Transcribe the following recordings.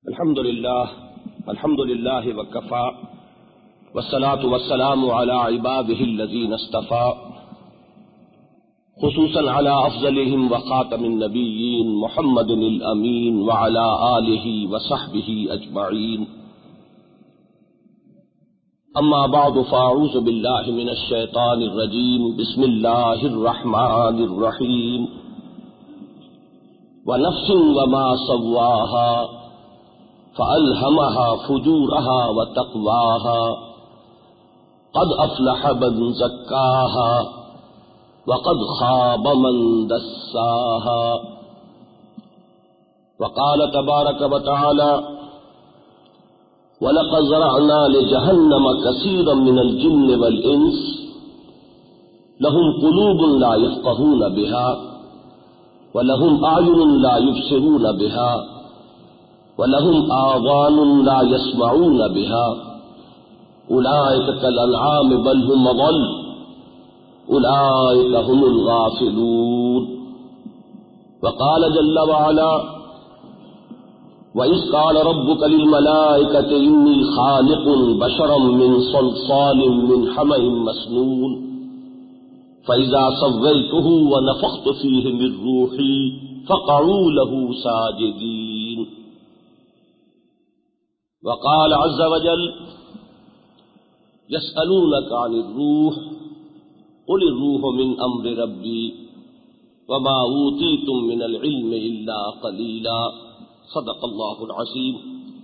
الحمد لله وكفى والصلاة والسلام على عباده الذين اصطفى خصوصا على أفضلهم وخاتم النبيين محمد الأمين وعلى آله وصحبه أجمعين. أما بعد فأعوذ بالله من الشيطان الرجيم. بسم الله الرحمن الرحيم. ونفس وما سواها فألهمها فجورها وتقواها قد أفلح من زكاها وقد خاب من دساها. وقال تبارك وتعالى ولقد زرعنا لجهنم كثيرا من الجن والإنس لهم قلوب لا يفقهون بها ولهم أعين لا يبصرون بها وَلَهُمْ آذَانٌ لَا يَسْمَعُونَ بِهَا أُولَئِكَ كَالْأَنْعَامِ بَلْ هُمْ أَضَلُّ أُولَئِكَ هُمُ الْغَافِلُونَ. وقال جل وعلا وَإِذْ قَالَ رَبُّكَ لِلْمَلَائِكَةِ إِنِّي خَالِقٌ بَشَرًا مِّن صَلْصَالٍ مِّنْ حَمَإٍ مَّسْنُونٍ فَإِذَا سَوَّيْتُهُ وَنَفَخْتُ فِيهِ مِن رُّوحِي فَقَعُوا لَهُ سَاجِدِينَ. وقال عز وجل يسألونك عن الروح قل الروح من أمر ربي وما أوتيتم من العلم إلا قليلا. صدق الله العظيم.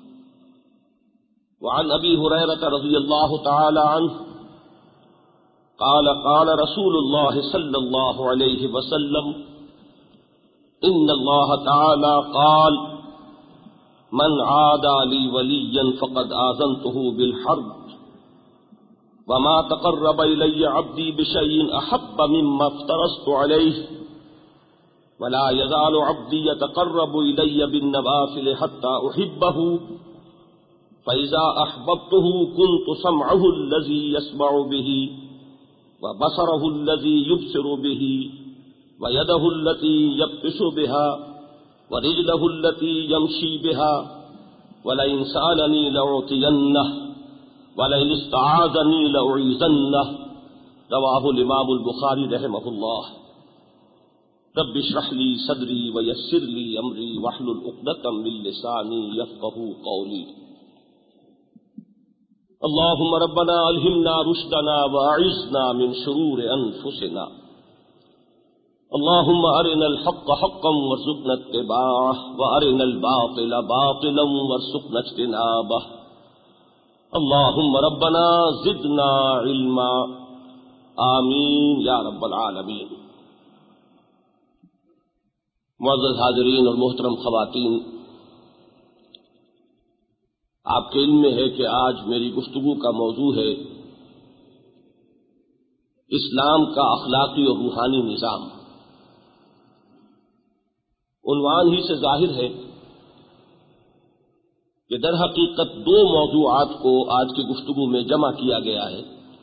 وعن أبي هريرة رضي الله تعالى عنه قال قال رسول الله صلى الله عليه وسلم إن الله تعالى قال من عادى لي وليا فقد آذنته بالحرب وما تقرب إلي عبدي بشيء أحب مما افترضت عليه ولا يزال عبدي يتقرب إلي بالنوافل حتى أحبه فإذا أحببته كنت سمعه الذي يسمع به وبصره الذي يبصر به ويده التي يبطش بها ورجله التي يمشي بها ولئن سألني لأعطينه ولئن استعاذني لأعيذنه. رواه الإمام البخاري رحمه الله. رب اشرح لي صدري ويسر لي أمري واحلل عقدة من لساني يفقهوا قولي. اللهم ربنا ألهمنا رشدنا وأعذنا من شرور أنفسنا. اللهم أرنا الحق حقا وارزقنا اتباعه وأرنا الباطل باطلا وارزقنا اجتنابه. اللهم ربنا زدنا علما آمین یا رب العالمین. معزز حاضرین اور محترم خواتین، آپ کے علم میں ہے کہ آج میری گفتگو کا موضوع ہے اسلام کا اخلاقی اور روحانی نظام. عنوان ہی سے ظاہر ہے کہ در حقیقت دو موضوعات کو آج کی گفتگو میں جمع کیا گیا ہے: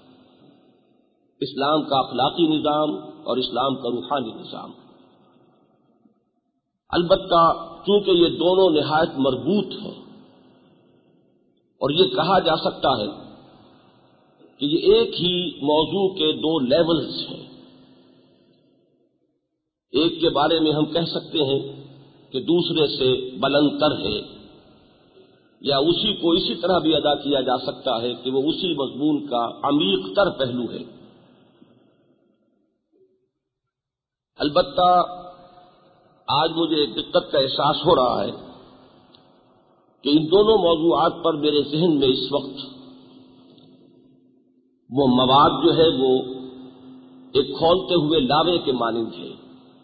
اسلام کا اخلاقی نظام اور اسلام کا روحانی نظام. البتہ چونکہ یہ دونوں نہایت مربوط ہیں اور یہ کہا جا سکتا ہے کہ یہ ایک ہی موضوع کے دو لیولز ہیں. ایک کے بارے میں ہم کہہ سکتے ہیں کہ دوسرے سے بلند تر ہے، یا اسی کو اسی طرح بھی ادا کیا جا سکتا ہے کہ وہ اسی مضمون کا عمیق تر پہلو ہے. البتہ آج مجھے ایک دقت کا احساس ہو رہا ہے کہ ان دونوں موضوعات پر میرے ذہن میں اس وقت وہ مواد جو ہے وہ ایک کھولتے ہوئے لاوے کے مانند ہے،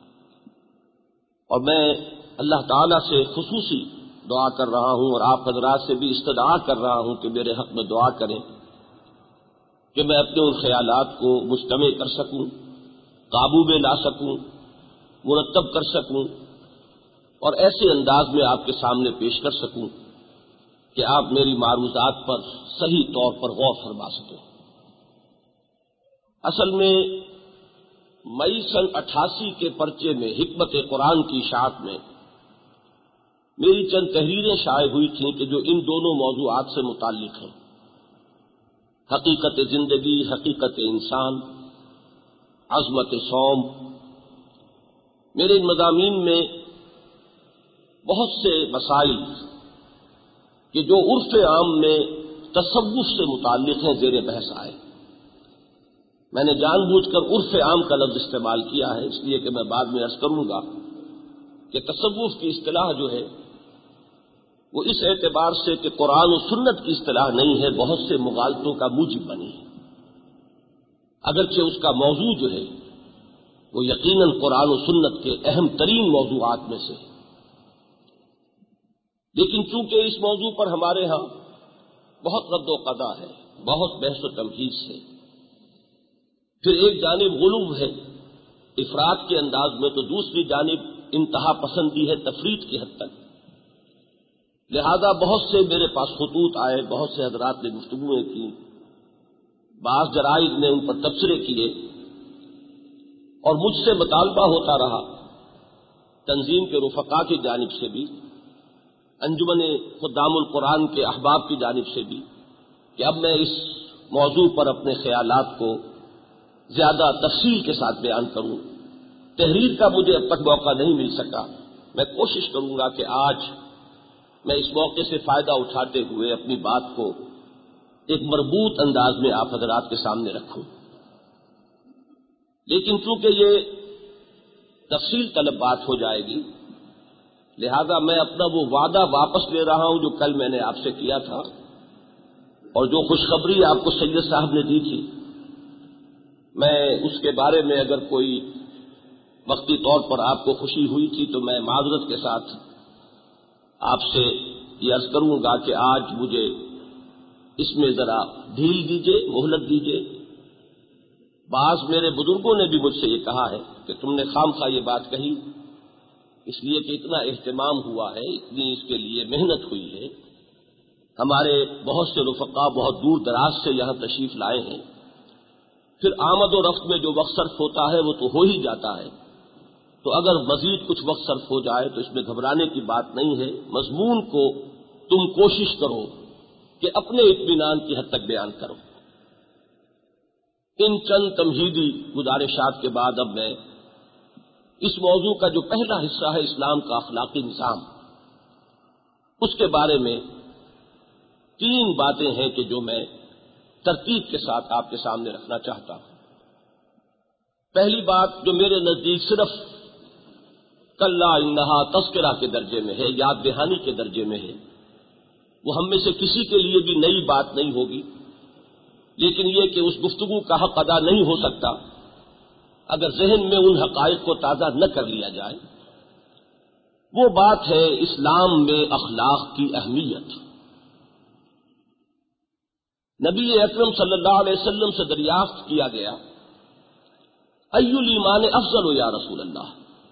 اور میں اللہ تعالیٰ سے خصوصی دعا کر رہا ہوں اور آپ حضرات سے بھی استدعا کر رہا ہوں کہ میرے حق میں دعا کریں کہ میں اپنے ان خیالات کو مجتمع کر سکوں، قابو میں لا سکوں، مرتب کر سکوں اور ایسے انداز میں آپ کے سامنے پیش کر سکوں کہ آپ میری معروضات پر صحیح طور پر غور فرما سکیں. اصل میں مئی سن 88 کے پرچے میں حکمت قرآن کی اشاعت میں میری چند تحریریں شائع ہوئی تھیں کہ جو ان دونوں موضوعات سے متعلق ہیں، حقیقت زندگی، حقیقت انسان، عظمت صوم۔ میرے ان مضامین میں بہت سے مسائل کہ جو عرف عام میں تصوف سے متعلق ہیں زیر بحث آئے۔ میں نے جان بوجھ کر عرف عام کا لفظ استعمال کیا ہے، اس لیے کہ میں بعد میں عرض کروں گا کہ تصوف کی اصطلاح جو ہے وہ اس اعتبار سے کہ قرآن و سنت کی اصطلاح نہیں ہے، بہت سے مغالطوں کا موجب بنی ہے، اگرچہ اس کا موضوع جو ہے وہ یقیناً قرآن و سنت کے اہم ترین موضوعات میں سے ہے، لیکن چونکہ اس موضوع پر ہمارے ہاں بہت رد و قضا ہے، بہت بحث و تمہیز ہے، پھر ایک جانب غلو ہے افراد کے انداز میں، تو دوسری جانب انتہا پسندی ہے تفرید کی حد تک، لہذا بہت سے میرے پاس خطوط آئے، بہت سے حضرات نے گفتگویں کی، بعض جرائد نے ان پر تبصرے کیے، اور مجھ سے مطالبہ ہوتا رہا تنظیم کے رفقا کی جانب سے بھی، انجمن خدام القرآن کے احباب کی جانب سے بھی، کہ اب میں اس موضوع پر اپنے خیالات کو زیادہ تفصیل کے ساتھ بیان کروں۔ تحریر کا مجھے اب تک موقع نہیں مل سکا، میں کوشش کروں گا کہ آج میں اس موقع سے فائدہ اٹھاتے ہوئے اپنی بات کو ایک مربوط انداز میں آپ حضرات کے سامنے رکھوں، لیکن چونکہ یہ تفصیل طلب بات ہو جائے گی، لہذا میں اپنا وہ وعدہ واپس لے رہا ہوں جو کل میں نے آپ سے کیا تھا، اور جو خوشخبری آپ کو سید صاحب نے دی تھی، میں اس کے بارے میں اگر کوئی وقتی طور پر آپ کو خوشی ہوئی تھی تو میں معذرت کے ساتھ آپ سے یہ عرض کروں گا کہ آج مجھے اس میں ذرا ڈھیل دیجیے، مہلت دیجیے۔ بعض میرے بزرگوں نے بھی مجھ سے یہ کہا ہے کہ تم نے خام خواہ یہ بات کہی، اس لیے کہ اتنا اہتمام ہوا ہے، اتنی اس کے لیے محنت ہوئی ہے، ہمارے بہت سے رفقا بہت دور دراز سے یہاں تشریف لائے ہیں، پھر آمد و رفت میں جو وقت صرف ہوتا ہے وہ تو ہو ہی جاتا ہے، تو اگر مزید کچھ وقت صرف ہو جائے تو اس میں گھبرانے کی بات نہیں ہے، مضمون کو تم کوشش کرو کہ اپنے اطمینان کی حد تک بیان کرو۔ ان چند تمہیدی گزارشات کے بعد اب میں اس موضوع کا جو پہلا حصہ ہے اسلام کا اخلاقی نظام، اس کے بارے میں 3 باتیں ہیں کہ جو میں ترتیب کے ساتھ آپ کے سامنے رکھنا چاہتا ہوں۔ پہلی بات جو میرے نزدیک صرف کلا انہا تذکرہ کے درجے میں ہے، یاد دہانی کے درجے میں ہے، وہ ہم میں سے کسی کے لیے بھی نئی بات نہیں ہوگی، لیکن یہ کہ اس گفتگو کا حق ادا نہیں ہو سکتا اگر ذہن میں ان حقائق کو تازہ نہ کر لیا جائے۔ وہ بات ہے اسلام میں اخلاق کی اہمیت۔ نبی اکرم صلی اللہ علیہ وسلم سے دریافت کیا گیا، ای الایمان افضل یا رسول اللہ؟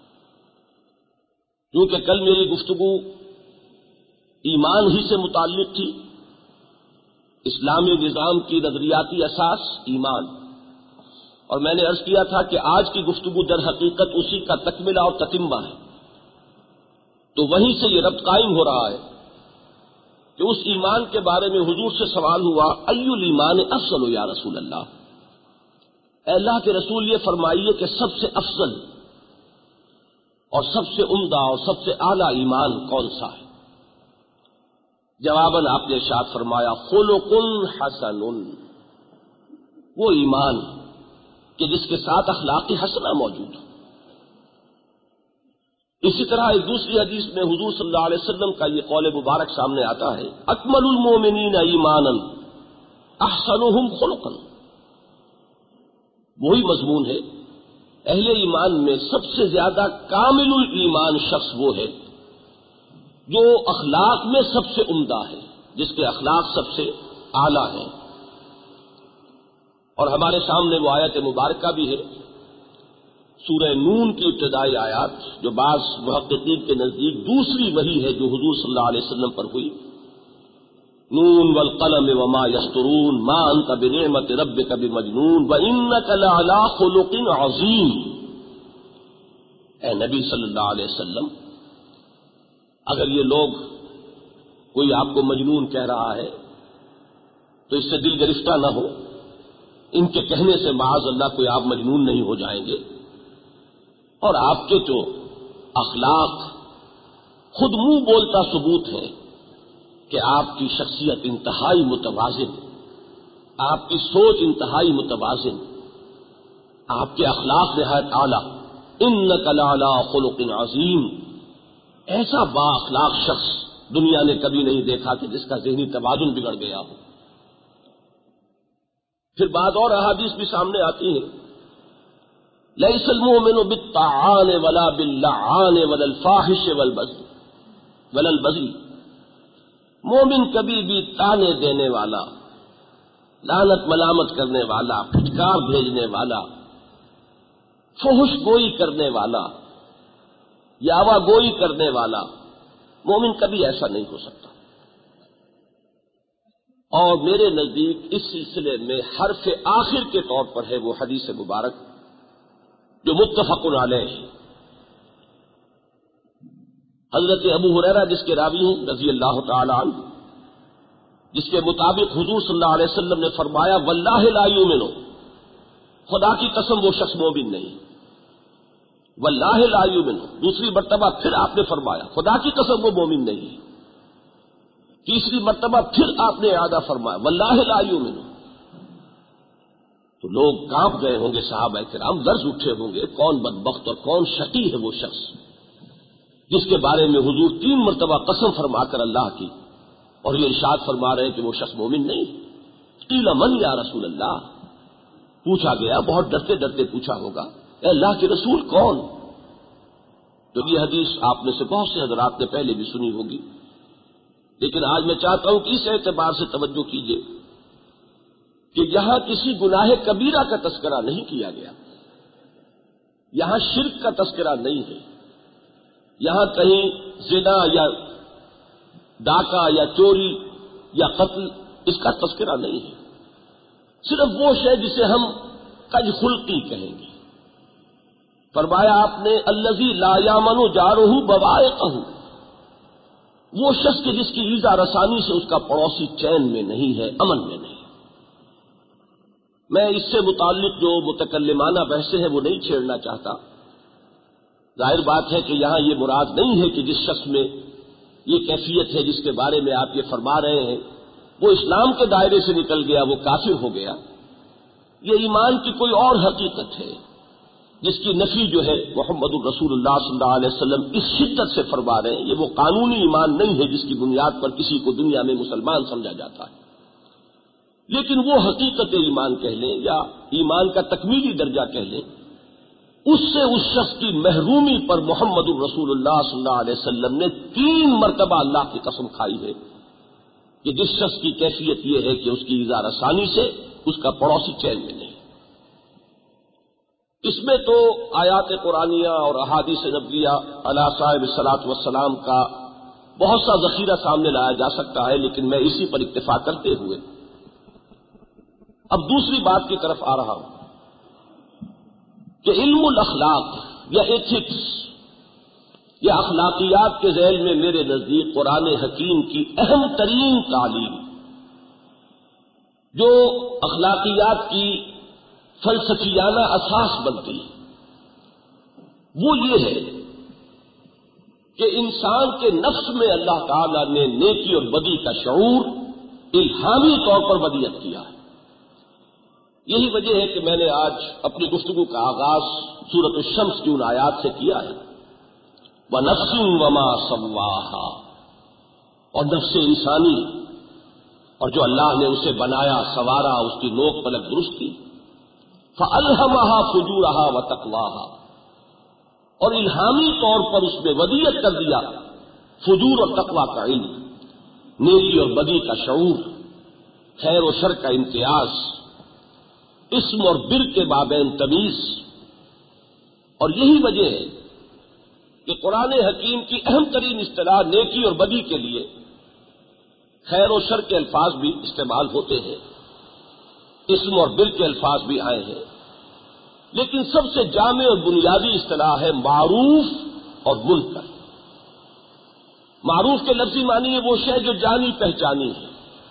کیونکہ کل میری گفتگو ایمان ہی سے متعلق تھی، اسلامی نظام کی نظریاتی اساس ایمان، اور میں نے عرض کیا تھا کہ آج کی گفتگو در حقیقت اسی کا تکملہ اور تتمہ ہے، تو وہیں سے یہ ربط قائم ہو رہا ہے کہ اس ایمان کے بارے میں حضور سے سوال ہوا، ای الایمان افضل یا رسول اللہ؟ اے اللہ کے رسول یہ فرمائیے کہ سب سے افضل اور سب سے عمدہ اور سب سے اعلیٰ ایمان کون سا ہے؟ جواباً آپ نے ارشاد فرمایا، خلق حسن، وہ ایمان کہ جس کے ساتھ اخلاق حسنہ موجود ہو۔ اسی طرح ایک دوسری حدیث میں حضور صلی اللہ علیہ وسلم کا یہ قول مبارک سامنے آتا ہے، اکمل المومنین ایمانا احسنهم خلقا۔ وہی مضمون ہے، اہل ایمان میں سب سے زیادہ کامل الایمان شخص وہ ہے جو اخلاق میں سب سے عمدہ ہے، جس کے اخلاق سب سے اعلیٰ ہیں۔ اور ہمارے سامنے وہ آیت مبارکہ بھی ہے، سورہ نون کی ابتدائی آیات، جو بعض محققین کے نزدیک دوسری وحی ہے جو حضور صلی اللہ علیہ وسلم پر ہوئی، نون والقلم وما یسطرون ما انت بنعمت ربک بمجنون وانک لعلی خلق عظیم۔ اے نبی صلی اللہ علیہ وسلم، اگر یہ لوگ کوئی آپ کو مجنون کہہ رہا ہے تو اس سے دل گرفتہ نہ ہو، ان کے کہنے سے معاذ اللہ کوئی آپ مجنون نہیں ہو جائیں گے، اور آپ کے جو اخلاق خود منہ بولتا ثبوت ہے کہ آپ کی شخصیت انتہائی متوازن، آپ کی سوچ انتہائی متوازن، آپ کے اخلاق نہایت اعلیٰ، انک لعلی خلق عظیم، ایسا با اخلاق شخص دنیا نے کبھی نہیں دیکھا کہ جس کا ذہنی توازن بگڑ گیا ہو۔ پھر بعد اور احادیث بھی سامنے آتی ہیں، لیس المؤمن بالطعان ولا باللعان ولا الفاحش ولا البذل، مومن کبھی بھی تانے دینے والا، لعنت ملامت کرنے والا، پھٹکار بھیجنے والا، فحش گوئی کرنے والا، یاوہ گوئی کرنے والا مومن کبھی ایسا نہیں ہو سکتا۔ اور میرے نزدیک اس سلسلے میں حرف آخر کے طور پر ہے وہ حدیث مبارک جو متفق علیہ ہے، حضرت ابو ہریرہ جس کے راوی ہیں رضی اللہ تعالی عنہ، جس کے مطابق حضور صلی اللہ علیہ وسلم نے فرمایا واللہ لا یؤمن، خدا کی قسم وہ شخص مومن نہیں، واللہ لا یؤمن، دوسری مرتبہ پھر آپ نے فرمایا خدا کی قسم وہ مومن نہیں، تیسری مرتبہ پھر آپ نے اعادہ فرمایا واللہ لا یؤمن۔ تو لوگ کانپ گئے ہوں گے، صحابہ کرام لرز اٹھے ہوں گے، کون بدبخت اور کون شقی ہے وہ شخص جس کے بارے میں حضور 3 مرتبہ قسم فرما کر اللہ کی اور یہ ارشاد فرما رہے ہیں کہ وہ شخص مومن نہیں۔ قیل من یا رسول اللہ، پوچھا گیا، بہت ڈرتے ڈرتے پوچھا ہوگا، اے اللہ کے رسول کون؟ تو یہ حدیث آپ میں سے بہت سے حضرات نے پہلے بھی سنی ہوگی، لیکن آج میں چاہتا ہوں کہ اس اعتبار سے توجہ کیجیے کہ یہاں کسی گناہ کبیرہ کا تذکرہ نہیں کیا گیا، یہاں شرک کا تذکرہ نہیں ہے، یہاں کہیں زنا یا ڈاکہ یا چوری یا قتل اس کا تذکرہ نہیں ہے، صرف وہ شے جسے ہم کج خلقی کہیں گے۔ فرمایا آپ نے الذی لا یامن جارہ بوائقہ، وہ شخص کے جس کی ایذا رسانی سے اس کا پڑوسی چین میں نہیں ہے، امن میں نہیں۔ میں اس سے متعلق جو متکلمانہ بحثیں ہیں وہ نہیں چھیڑنا چاہتا، ظاہر بات ہے کہ یہاں یہ مراد نہیں ہے کہ جس شخص میں یہ کیفیت ہے جس کے بارے میں آپ یہ فرما رہے ہیں وہ اسلام کے دائرے سے نکل گیا، وہ کافر ہو گیا۔ یہ ایمان کی کوئی اور حقیقت ہے جس کی نفی جو ہے محمد الرسول اللہ صلی اللہ علیہ وسلم اس شدت سے فرما رہے ہیں، یہ وہ قانونی ایمان نہیں ہے جس کی بنیاد پر کسی کو دنیا میں مسلمان سمجھا جاتا ہے، لیکن وہ حقیقت ایمان کہہ لیں یا ایمان کا تکمیلی درجہ کہہ لیں، اس سے اس شخص کی محرومی پر محمد الرسول اللہ صلی اللہ علیہ وسلم نے 3 مرتبہ اللہ کی قسم کھائی ہے کہ جس شخص کی کیفیت یہ ہے کہ اس کی اظہار ثانی سے اس کا پڑوسی چین میں نہیں۔ اس میں تو آیات قرآنیہ اور احادیث نبویہ علی صاحب الصلاۃ والسلام کا بہت سا ذخیرہ سامنے لایا جا سکتا ہے، لیکن میں اسی پر اکتفا کرتے ہوئے اب دوسری بات کی طرف آ رہا ہوں کہ علم الاخلاق یا ایتھکس یا اخلاقیات کے ذیل میں میرے نزدیک قرآن حکیم کی اہم ترین تعلیم جو اخلاقیات کی فلسفیانہ اساس بنتی ہے وہ یہ ہے کہ انسان کے نفس میں اللہ تعالی نے نیکی اور بدی کا شعور الہامی طور پر ودیت کیا ہے۔ یہی وجہ ہے کہ میں نے آج اپنی گفتگو کا آغاز سورۃ الشمس کی ان آیات سے کیا ہے، وَنَفْسٍ وَمَا سَوَّاهَا، اور نفس انسانی اور جو اللہ نے اسے بنایا سنوارا، اس کی نوک پلک درست کی، فَأَلْهَمَهَا فُجُورَهَا وَتَقْوَاهَا، اور الہامی طور پر اس میں ودیت کر دیا فجور اور تقوی کا علم، نیکی اور بدی کا شعور، خیر و شر کا امتیاز، اسم اور بر کے مابین تمیز۔ اور یہی وجہ ہے کہ قرآن حکیم کی اہم ترین اصطلاح نیکی اور بدی کے لیے خیر و شر کے الفاظ بھی استعمال ہوتے ہیں، اسم اور بر کے الفاظ بھی آئے ہیں، لیکن سب سے جامع اور بنیادی اصطلاح ہے معروف اور منکر۔ معروف کے لفظی معنی ہے وہ شے جو جانی پہچانی ہے،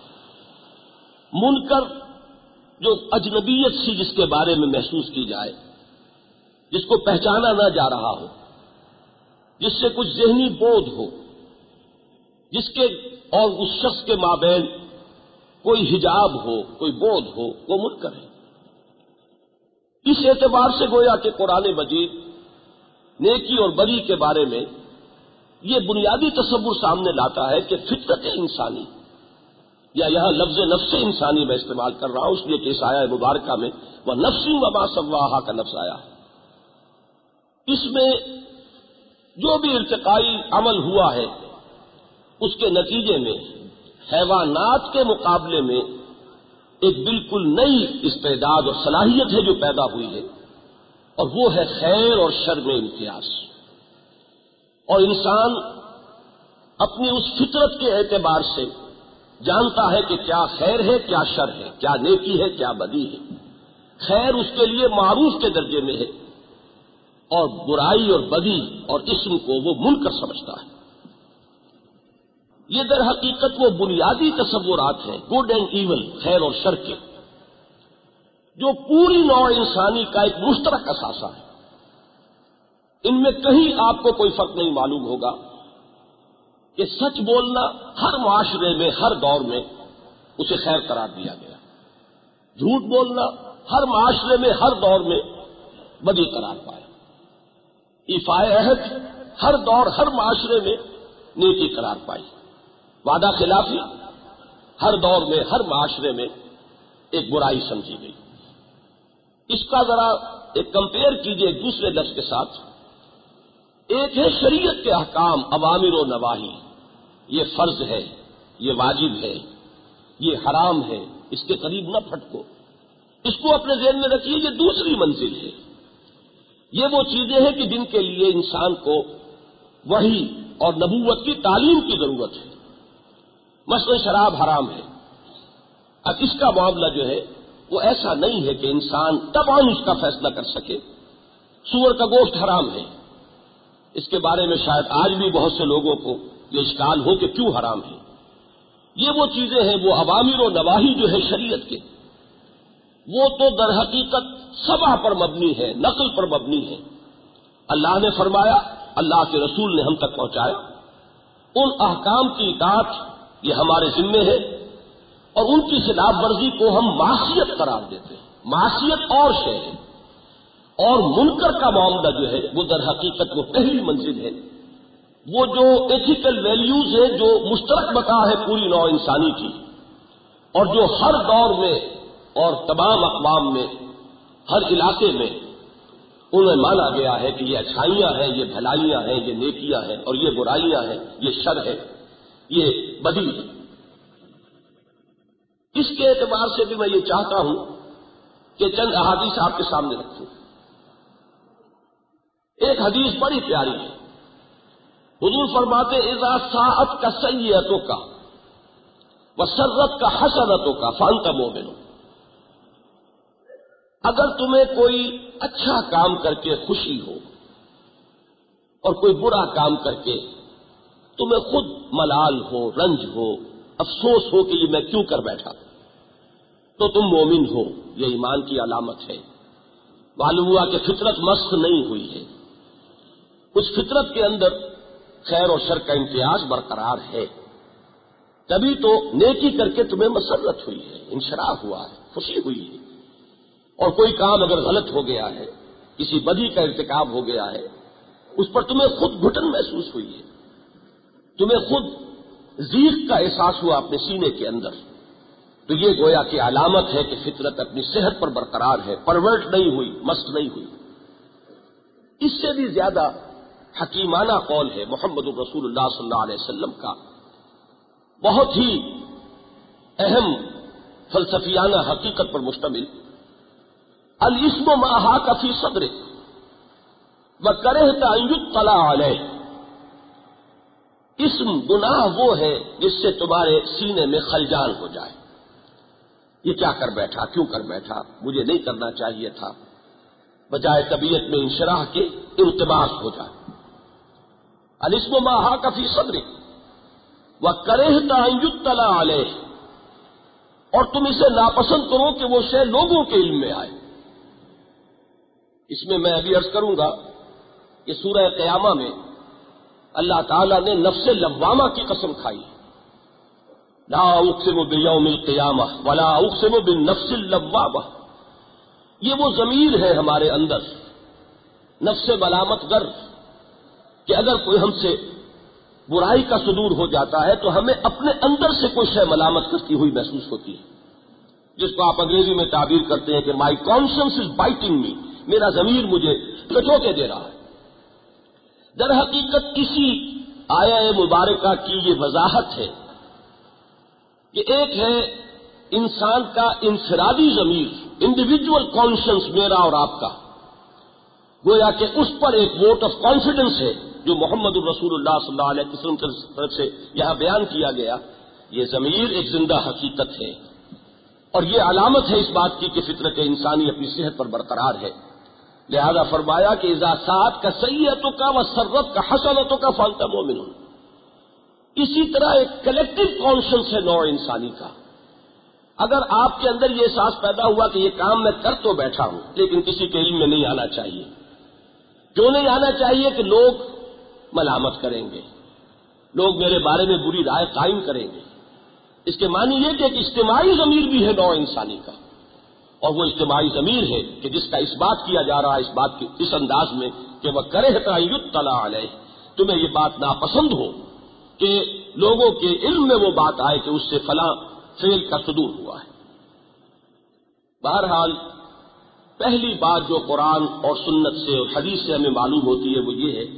منکر جو اجنبیت سی جس کے بارے میں محسوس کی جائے، جس کو پہچانا نہ جا رہا ہو، جس سے کچھ ذہنی بودھ ہو، جس کے اور اس شخص کے مابین کوئی حجاب ہو، کوئی بودھ ہو، وہ منکر ہے۔ اس اعتبار سے گویا کہ قرآن مجید نیکی اور بدی کے بارے میں یہ بنیادی تصور سامنے لاتا ہے کہ فطرت انسانی، یا یہاں لفظ نفس انسانی میں استعمال کر رہا ہوں اس لیے کہ اس آیہ مبارکہ میں وہ نفس وما سواہا کا لفظ آیا ہے، اس میں جو بھی ارتقائی عمل ہوا ہے اس کے نتیجے میں حیوانات کے مقابلے میں ایک بالکل نئی استعداد اور صلاحیت ہے جو پیدا ہوئی ہے، اور وہ ہے خیر اور شر میں امتیاز۔ اور انسان اپنی اس فطرت کے اعتبار سے جانتا ہے کہ کیا خیر ہے، کیا شر ہے، کیا نیکی ہے، کیا بدی ہے۔ خیر اس کے لیے معروف کے درجے میں ہے، اور برائی اور بدی اور اسم کو وہ منکر سمجھتا ہے۔ یہ در حقیقت وہ بنیادی تصورات ہیں گڈ اینڈ ایول، خیر اور شر کے، جو پوری نوع انسانی کا ایک مشترک اثاثہ ہے۔ ان میں کہیں آپ کو کوئی فرق نہیں معلوم ہوگا کہ سچ بولنا ہر معاشرے میں ہر دور میں اسے خیر قرار دیا گیا، جھوٹ بولنا ہر معاشرے میں ہر دور میں بدی قرار پایا، ایفائے عہد ہر دور ہر معاشرے میں نیکی قرار پائی، وعدہ خلافی ہر دور میں ہر معاشرے میں ایک برائی سمجھی گئی۔ اس کا ذرا ایک کمپیئر کیجئے ایک دوسرے لفظ کے ساتھ۔ ایک ہے شریعت کے احکام، اوامر و نواہی، یہ فرض ہے، یہ واجب ہے، یہ حرام ہے، اس کے قریب نہ پھٹکو، اس کو اپنے ذہن میں رکھیے، یہ دوسری منزل ہے۔ یہ وہ چیزیں ہیں کہ جن کے لیے انسان کو وحی اور نبوت کی تعلیم کی ضرورت ہے۔ مثلا شراب حرام ہے، اب اس کا معاملہ جو ہے وہ ایسا نہیں ہے کہ انسان طبعاً اس کا فیصلہ کر سکے۔ سور کا گوشت حرام ہے، اس کے بارے میں شاید آج بھی بہت سے لوگوں کو یہ اشکال ہو کہ کیوں حرام ہے۔ یہ وہ چیزیں ہیں، وہ اوامر و نواہی جو ہے شریعت کے، وہ تو در حقیقت سمع پر مبنی ہے، نقل پر مبنی ہے۔ اللہ نے فرمایا، اللہ کے رسول نے ہم تک پہنچایا، ان احکام کی اطاعت یہ ہمارے ذمے ہے، اور ان کی خلاف ورزی کو ہم معصیت قرار دیتے ہیں۔ معصیت اور شے ہے، اور منکر کا معاملہ جو ہے وہ در حقیقت وہ پہلی منزل ہے، وہ جو ایتھیکل ویلیوز ہیں جو مشترک بقا ہے پوری نوع انسانی کی، اور جو ہر دور میں اور تمام اقوام میں ہر علاقے میں انہیں مانا گیا ہے کہ یہ اچھائیاں ہیں، یہ بھلائیاں ہیں، یہ نیکیاں ہیں، اور یہ برائیاں ہیں، یہ شر ہے، یہ بدی ہے۔ اس کے اعتبار سے بھی میں یہ چاہتا ہوں کہ چند احادیث آپ کے سامنے رکھوں۔ ایک حدیث بڑی پیاری ہے، حضور فرماتے اذا ساعت کا سیئتوں کا وسرت کا حسنتوں کا فانت مومن، اگر تمہیں کوئی اچھا کام کر کے خوشی ہو اور کوئی برا کام کر کے تمہیں خود ملال ہو، رنج ہو، افسوس ہو کہ یہ میں کیوں کر بیٹھا، تو تم مومن ہو، یہ ایمان کی علامت ہے۔ معلوم ہوا کہ فطرت مسخ نہیں ہوئی ہے، اس فطرت کے اندر خیر اور شر کا امتیاز برقرار ہے، تبھی تو نیکی کر کے تمہیں مسرت ہوئی ہے، انشراح ہوا ہے، خوشی ہوئی ہے۔ اور کوئی کام اگر غلط ہو گیا ہے، کسی بدی کا ارتکاب ہو گیا ہے، اس پر تمہیں خود گھٹن محسوس ہوئی ہے، تمہیں خود ضیق کا احساس ہوا اپنے سینے کے اندر، تو یہ گویا کی علامت ہے کہ فطرت اپنی صحت پر برقرار ہے، پرورٹ نہیں ہوئی، مست نہیں ہوئی۔ اس سے بھی زیادہ حکیمانہ قول ہے محمد رسول اللہ صلی اللہ علیہ وسلم کا، بہت ہی اہم فلسفیانہ حقیقت پر مشتمل، الاسم ما حاک فی صدرک وکرہت ان یطلع علیہ، اسم گناہ وہ ہے جس سے تمہارے سینے میں خلجان ہو جائے، یہ کیا کر بیٹھا، کیوں کر بیٹھا، مجھے نہیں کرنا چاہیے تھا، بجائے طبیعت میں انشراح کے التباس ہو جائے۔ الاسم ما حاک فی صدرک وَكَرِهْتَ أَن يُطَّلَعَ عَلَيْهِ، اور تم اسے ناپسند کرو کہ وہ شے لوگوں کے علم میں آئے۔ اس میں میں ابھی عرض کروں گا کہ سورہ قیامہ میں اللہ تعالیٰ نے نفس لوامہ کی قسم کھائی، لا اقسم بیوم القیامہ ولا اقسم بالنفس اللوامہ۔ یہ وہ ضمیر ہے ہمارے اندر، نفس ملامت گر، کہ اگر کوئی ہم سے برائی کا صدور ہو جاتا ہے تو ہمیں اپنے اندر سے کوئی شے ملامت کرتی ہوئی محسوس ہوتی ہے، جس کو آپ انگریزی میں تعبیر کرتے ہیں کہ مائی کانشنس از بائٹنگ می، میرا ضمیر مجھے کچوٹے دے رہا ہے۔ در حقیقت اسی آیہ مبارکہ کی یہ وضاحت ہے کہ ایک ہے انسان کا انفرادی ضمیر، انڈیویجول کانشنس، میرا اور آپ کا، گویا کہ اس پر ایک ووٹ آف کانفیڈنس ہے جو محمد الرسول اللہ صلی اللہ علیہ وسلم کی طرف سے یہاں بیان کیا گیا۔ یہ ضمیر ایک زندہ حقیقت ہے، اور یہ علامت ہے اس بات کی کہ فطرت انسانی اپنی صحت پر برقرار ہے۔ لہذا فرمایا کہ اذا ساعت کا سیئتوں کا و سرت کا حسنتوں کا فانت مومن۔ اسی طرح ایک کلیکٹو کانشنس ہے نوع انسانی کا۔ اگر آپ کے اندر یہ احساس پیدا ہوا کہ یہ کام میں کر تو بیٹھا ہوں لیکن کسی کے علم میں نہیں آنا چاہیے، کیوں نہیں آنا چاہیے؟ کہ لوگ ملامت کریں گے، لوگ میرے بارے میں بری رائے قائم کریں گے۔ اس کے معنی یہ کہ ایک اجتماعی ضمیر بھی ہے نوع انسانی کا، اور وہ اجتماعی ضمیر ہے کہ جس کا اس بات کیا جا رہا ہے، اس بات کی اس انداز میں کہ وہ کرہتا یطلع علیہ، تمہیں یہ بات ناپسند ہو کہ لوگوں کے علم میں وہ بات آئے کہ اس سے فلاں فعل کا صدور ہوا ہے۔ بہرحال پہلی بات جو قرآن اور سنت سے اور حدیث سے ہمیں معلوم ہوتی ہے وہ یہ ہے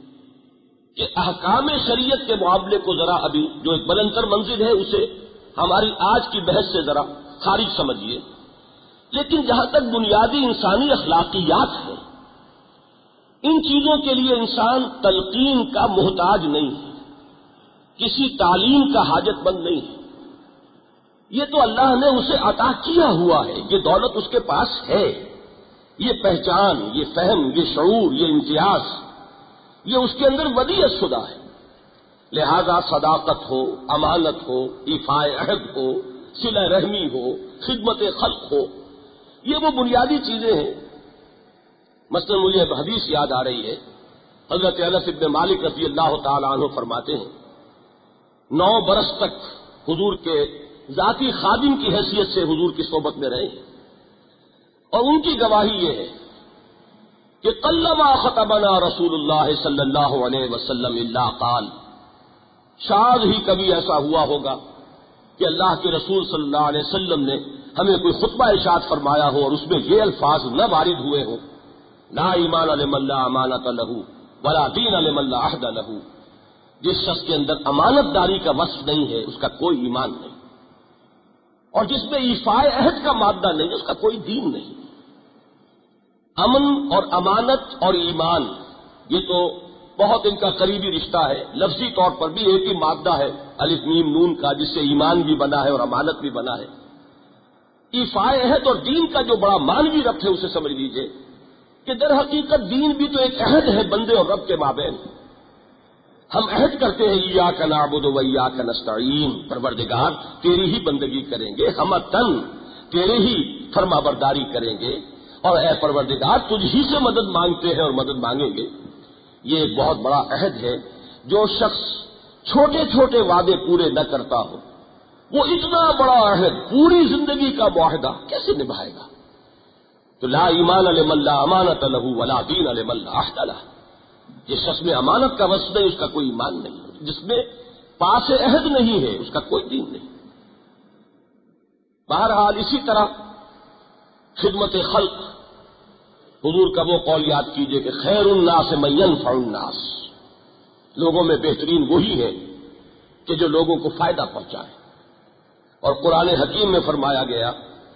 کہ احکام شریعت کے معاملے کو ذرا ابھی جو ایک بلندتر منزل ہے اسے ہماری آج کی بحث سے ذرا خارج سمجھیے، لیکن جہاں تک بنیادی انسانی اخلاقیات ہیں، ان چیزوں کے لیے انسان تلقین کا محتاج نہیں ہے، کسی تعلیم کا حاجت مند نہیں ہے۔ یہ تو اللہ نے اسے عطا کیا ہوا ہے، یہ دولت اس کے پاس ہے، یہ پہچان، یہ فہم، یہ شعور، یہ امتیاز، یہ اس کے اندر ودیعت شدہ ہے۔ لہذا صداقت ہو، امانت ہو، ایفاء عہد ہو، صلہ رحمی ہو، خدمت خلق ہو، یہ وہ بنیادی چیزیں ہیں۔ مثلا مجھے اب حدیث یاد آ رہی ہے، حضرت انس بن مالک رضی اللہ تعالی عنہ فرماتے ہیں 9 برس تک حضور کے ذاتی خادم کی حیثیت سے حضور کی صحبت میں رہے، اور ان کی گواہی یہ ہے کہ قلما خطبنا رسول اللہ صلی اللہ علیہ وسلم الا قال، شاید ہی کبھی ایسا ہوا ہوگا کہ اللہ کے رسول صلی اللہ علیہ وسلم نے ہمیں کوئی خطبہ ارشاد فرمایا ہو اور اس میں یہ الفاظ نہ وارد ہوئے ہوں، لا ایمان لمن لا امانۃ لہ ولا دین لمن لا عہد لہ۔ جس شخص کے اندر امانت داری کا وصف نہیں ہے اس کا کوئی ایمان نہیں، اور جس میں ایفاء عہد کا مادہ نہیں ہے اس کا کوئی دین نہیں۔ امن اور امانت اور ایمان یہ تو بہت ان کا قریبی رشتہ ہے، لفظی طور پر بھی ایک ہی مادہ ہے الف میم نون کا، جس سے ایمان بھی بنا ہے اور امانت بھی بنا ہے۔ ایفاء عہد اور دین کا جو بڑا معنوی ربط ہے اسے سمجھ لیجئے کہ در حقیقت دین بھی تو ایک عہد ہے بندے اور رب کے مابین۔ ہم عہد کرتے ہیں ایاک نعبد و ایاک نستعین، پروردگار تیری ہی بندگی کریں گے، ہم تن تیرے ہی فرما برداری کریں گے، اور اے پروردگار تجھ ہی سے مدد مانگتے ہیں اور مدد مانگیں گے۔ یہ ایک بہت بڑا عہد ہے۔ جو شخص چھوٹے چھوٹے وعدے پورے نہ کرتا ہو وہ اتنا بڑا عہد، پوری زندگی کا معاہدہ کیسے نبھائے گا؟ تو لا ایمان لمن لا امانۃ لہ ولا دین لمن لا عہد لہ۔ جس شخص میں امانت کا وصف نہیں اس کا کوئی ایمان نہیں، جس میں پاس عہد نہیں ہے اس کا کوئی دین نہیں۔ بہرحال اسی طرح خدمت خلق، حضور کا وہ قول یاد کیجئے کہ خیر الناس من ينفع الناس، لوگوں میں بہترین وہی ہے کہ جو لوگوں کو فائدہ پہنچائے، اور قرآن حکیم میں فرمایا گیا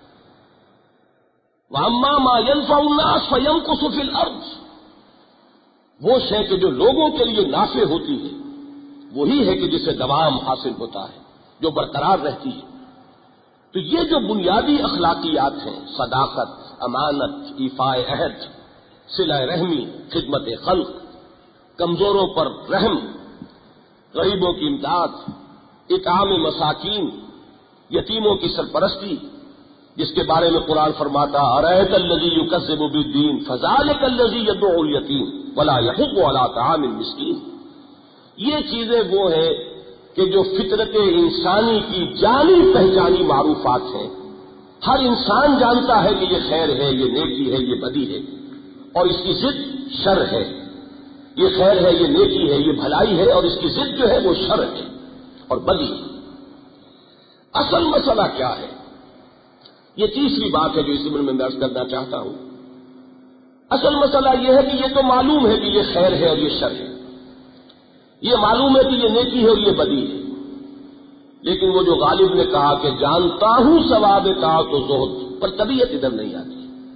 وَأَمَّا مَا يَنفَعُ النَّاسَ فَيَمْكُثُ فِي الْأَرْضِ، وہ شے کہ جو لوگوں کے لیے نافع ہوتی ہے وہی ہے کہ جسے دوام حاصل ہوتا ہے، جو برقرار رہتی ہے۔ تو یہ جو بنیادی اخلاقیات ہیں، صداقت، امانت، ایفاء عہد، صلہ رحمی، خدمت خلق، کمزوروں پر رحم، غریبوں کی امداد، اطعام مساکین، یتیموں کی سرپرستی، جس کے بارے میں قرآن فرماتا ارأیت الذی یکذب بالدین فذلک الذی یدعو الیتیم ولا یحض علی طعام المسکین۔ یہ چیزیں وہ ہیں کہ جو فطرت انسانی کی جانی پہچانی معروفات ہیں، ہر انسان جانتا ہے کہ یہ خیر ہے، یہ نیکی ہے، یہ بدی ہے، اور اس کی ضد شر ہے۔ یہ خیر ہے، یہ نیکی ہے، یہ بھلائی ہے، اور اس کی ضد جو ہے وہ شر ہے اور بدی ہے۔ اصل مسئلہ کیا ہے؟ یہ تیسری بات ہے جو اس ضمن میں عرض کرنا چاہتا ہوں۔ اصل مسئلہ یہ ہے کہ یہ تو معلوم ہے کہ یہ خیر ہے اور یہ شر ہے، یہ معلوم ہے کہ یہ نیکی ہے اور یہ بدی ہے، لیکن وہ جو غالب نے کہا کہ جانتا ہوں ثواب طاعت و زہد، پر طبیعت ادھر نہیں آتی۔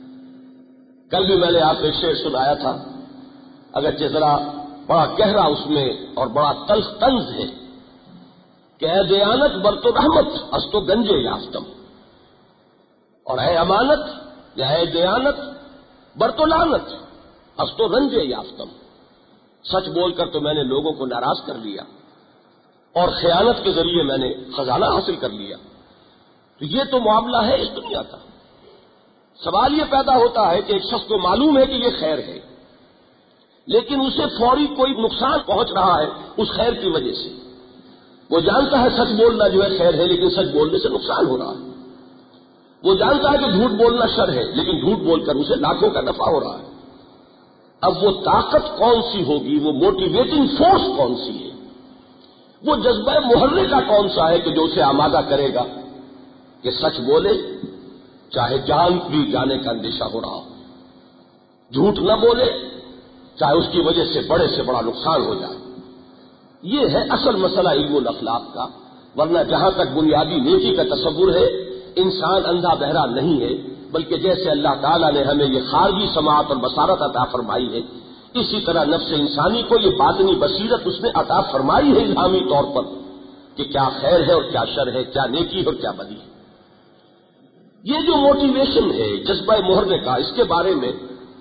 کل بھی میں نے آپ کو ایک شعر سنایا تھا، اگرچہ ذرا بڑا گہرا اس میں اور بڑا تلخ طنز ہے کہ اے دیانت بر تو رحمت از تو گنجے یافتم، اور اے امانت یا اے دیانت بر تو لعنت از تو رنجے یافتم۔ سچ بول کر تو میں نے لوگوں کو ناراض کر لیا، اور خیانت کے ذریعے میں نے خزانہ حاصل کر لیا۔ تو یہ تو معاملہ ہے اس دنیا کا۔ سوال یہ پیدا ہوتا ہے کہ ایک شخص کو معلوم ہے کہ یہ خیر ہے، لیکن اسے فوری کوئی نقصان پہنچ رہا ہے اس خیر کی وجہ سے۔ وہ جانتا ہے سچ بولنا جو ہے خیر ہے، لیکن سچ بولنے سے نقصان ہو رہا ہے۔ وہ جانتا ہے کہ جھوٹ بولنا شر ہے، لیکن جھوٹ بول کر اسے لاکھوں کا نفع ہو رہا ہے۔ اب وہ طاقت کون سی ہوگی، وہ موٹیویٹنگ فورس کون سی ہے، وہ جذبہ محرک کا کون سا ہے کہ جو اسے آمادہ کرے گا کہ سچ بولے چاہے جان بھی جانے کا اندیشہ ہو رہا ہو، جھوٹ نہ بولے چاہے اس کی وجہ سے بڑے سے بڑا نقصان ہو جائے۔ یہ ہے اصل مسئلہ علم الاخلاق کا، ورنہ جہاں تک بنیادی نیکی کا تصور ہے انسان اندھا بہرا نہیں ہے، بلکہ جیسے اللہ تعالیٰ نے ہمیں یہ خارجی سماعت اور بصارت عطا فرمائی ہے، اسی طرح نفس انسانی کو یہ باطنی بصیرت اس نے عطا فرمائی ہے الہامی طور پر کہ کیا خیر ہے اور کیا شر ہے، کیا نیکی ہے اور کیا بدی ہے۔ یہ جو موٹیویشن ہے جذبہ محرک کا، اس کے بارے میں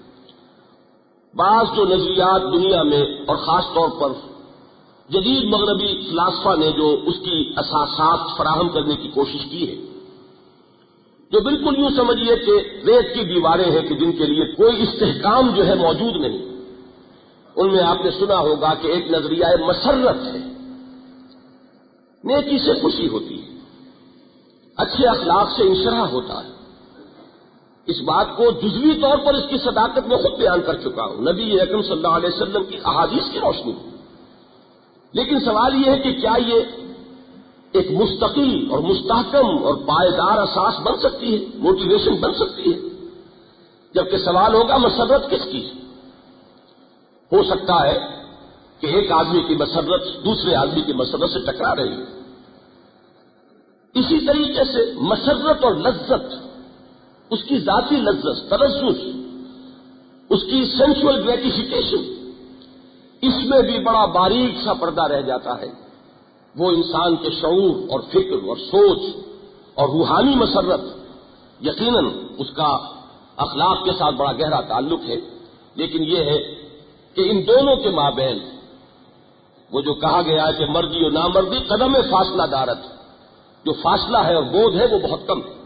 بعض جو نظریات دنیا میں اور خاص طور پر جدید مغربی فلاسفہ نے جو اس کی اساسات فراہم کرنے کی کوشش کی ہے، جو بالکل یوں سمجھیے کہ ریت کی دیواریں ہیں کہ جن کے لیے کوئی استحکام جو ہے موجود نہیں، ان میں آپ نے سنا ہوگا کہ ایک نظریہ مسرت ہے، نیکی سے خوشی ہوتی ہے، اچھے اخلاق سے انشراح ہوتا ہے۔ اس بات کو جزوی طور پر اس کی صداقت میں خود بیان کر چکا ہوں نبی اکرم صلی اللہ علیہ وسلم کی احادیث کی روشنی میں، لیکن سوال یہ ہے کہ کیا یہ ایک مستقل اور مستحکم اور پائیدار اساس بن سکتی ہے، موٹیویشن بن سکتی ہے؟ جبکہ سوال ہوگا مسرت کس کی؟ ہو سکتا ہے کہ ایک آدمی کی مسرت دوسرے آدمی کی مسرت سے ٹکرا رہی ہے۔ اسی طریقے سے مسرت اور لذت، اس کی ذاتی لذت، تلذذ، اس کی سینشول گریٹیفیکیشن، اس میں بھی بڑا باریک سا پردہ رہ جاتا ہے۔ وہ انسان کے شعور اور فکر اور سوچ اور روحانی مسرت، یقیناً اس کا اخلاق کے ساتھ بڑا گہرا تعلق ہے، لیکن یہ ہے کہ ان دونوں کے مابین وہ جو کہا گیا ہے کہ مرضی اور نامردی قدم فاصلہ دارت، جو فاصلہ ہے اور بودھ ہے وہ بہت کم ہے۔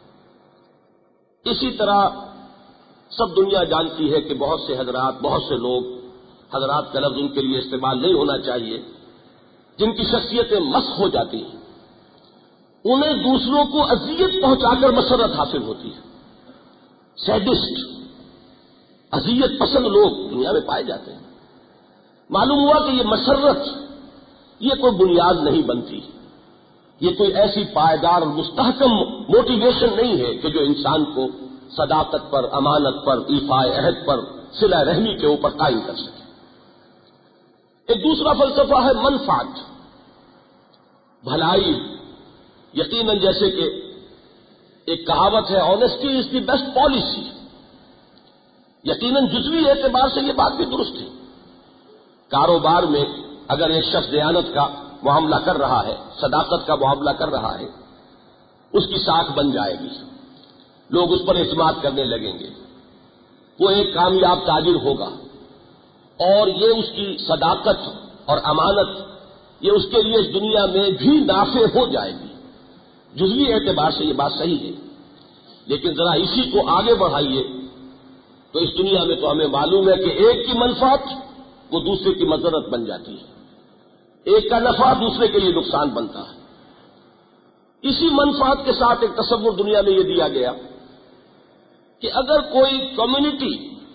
اسی طرح سب دنیا جانتی ہے کہ بہت سے حضرات، بہت سے لوگ، حضرات کا لفظ ان کے لیے استعمال نہیں ہونا چاہیے، جن کی شخصیتیں مسخ ہو جاتی ہیں، انہیں دوسروں کو اذیت پہنچا کر مسرت حاصل ہوتی ہے۔ سیڈسٹ، اذیت پسند لوگ دنیا میں پائے جاتے ہیں۔ معلوم ہوا کہ یہ مسرت یہ کوئی بنیاد نہیں بنتی، یہ کوئی ایسی پائیدار اور مستحکم موٹیویشن نہیں ہے کہ جو انسان کو صداقت پر، امانت پر، ایفائے عہد پر، صلہ رحمی کے اوپر قائم کر سکے۔ ایک دوسرا فلسفہ ہے منفعت، بھلائی۔ یقیناً جیسے کہ ایک کہاوت ہے honesty is the best policy, یقیناً جزوی اعتبار سے یہ بات بھی درست ہے۔ کاروبار میں اگر ایک شخص دیانت کا معاملہ کر رہا ہے، صداقت کا معاملہ کر رہا ہے، اس کی ساکھ بن جائے گی، لوگ اس پر اعتماد کرنے لگیں گے، وہ ایک کامیاب تاجر ہوگا، اور یہ اس کی صداقت اور امانت یہ اس کے لیے اس دنیا میں بھی نافع ہو جائے گی. جزوی اعتبار سے یہ بات صحیح ہے، لیکن ذرا اسی کو آگے بڑھائیے تو اس دنیا میں تو ہمیں معلوم ہے کہ ایک کی منفعت وہ دوسرے کی مضرت بن جاتی ہے، ایک کا نفع دوسرے کے لیے نقصان بنتا ہے. اسی منفعت کے ساتھ ایک تصور دنیا میں یہ دیا گیا کہ اگر کوئی کمیونٹی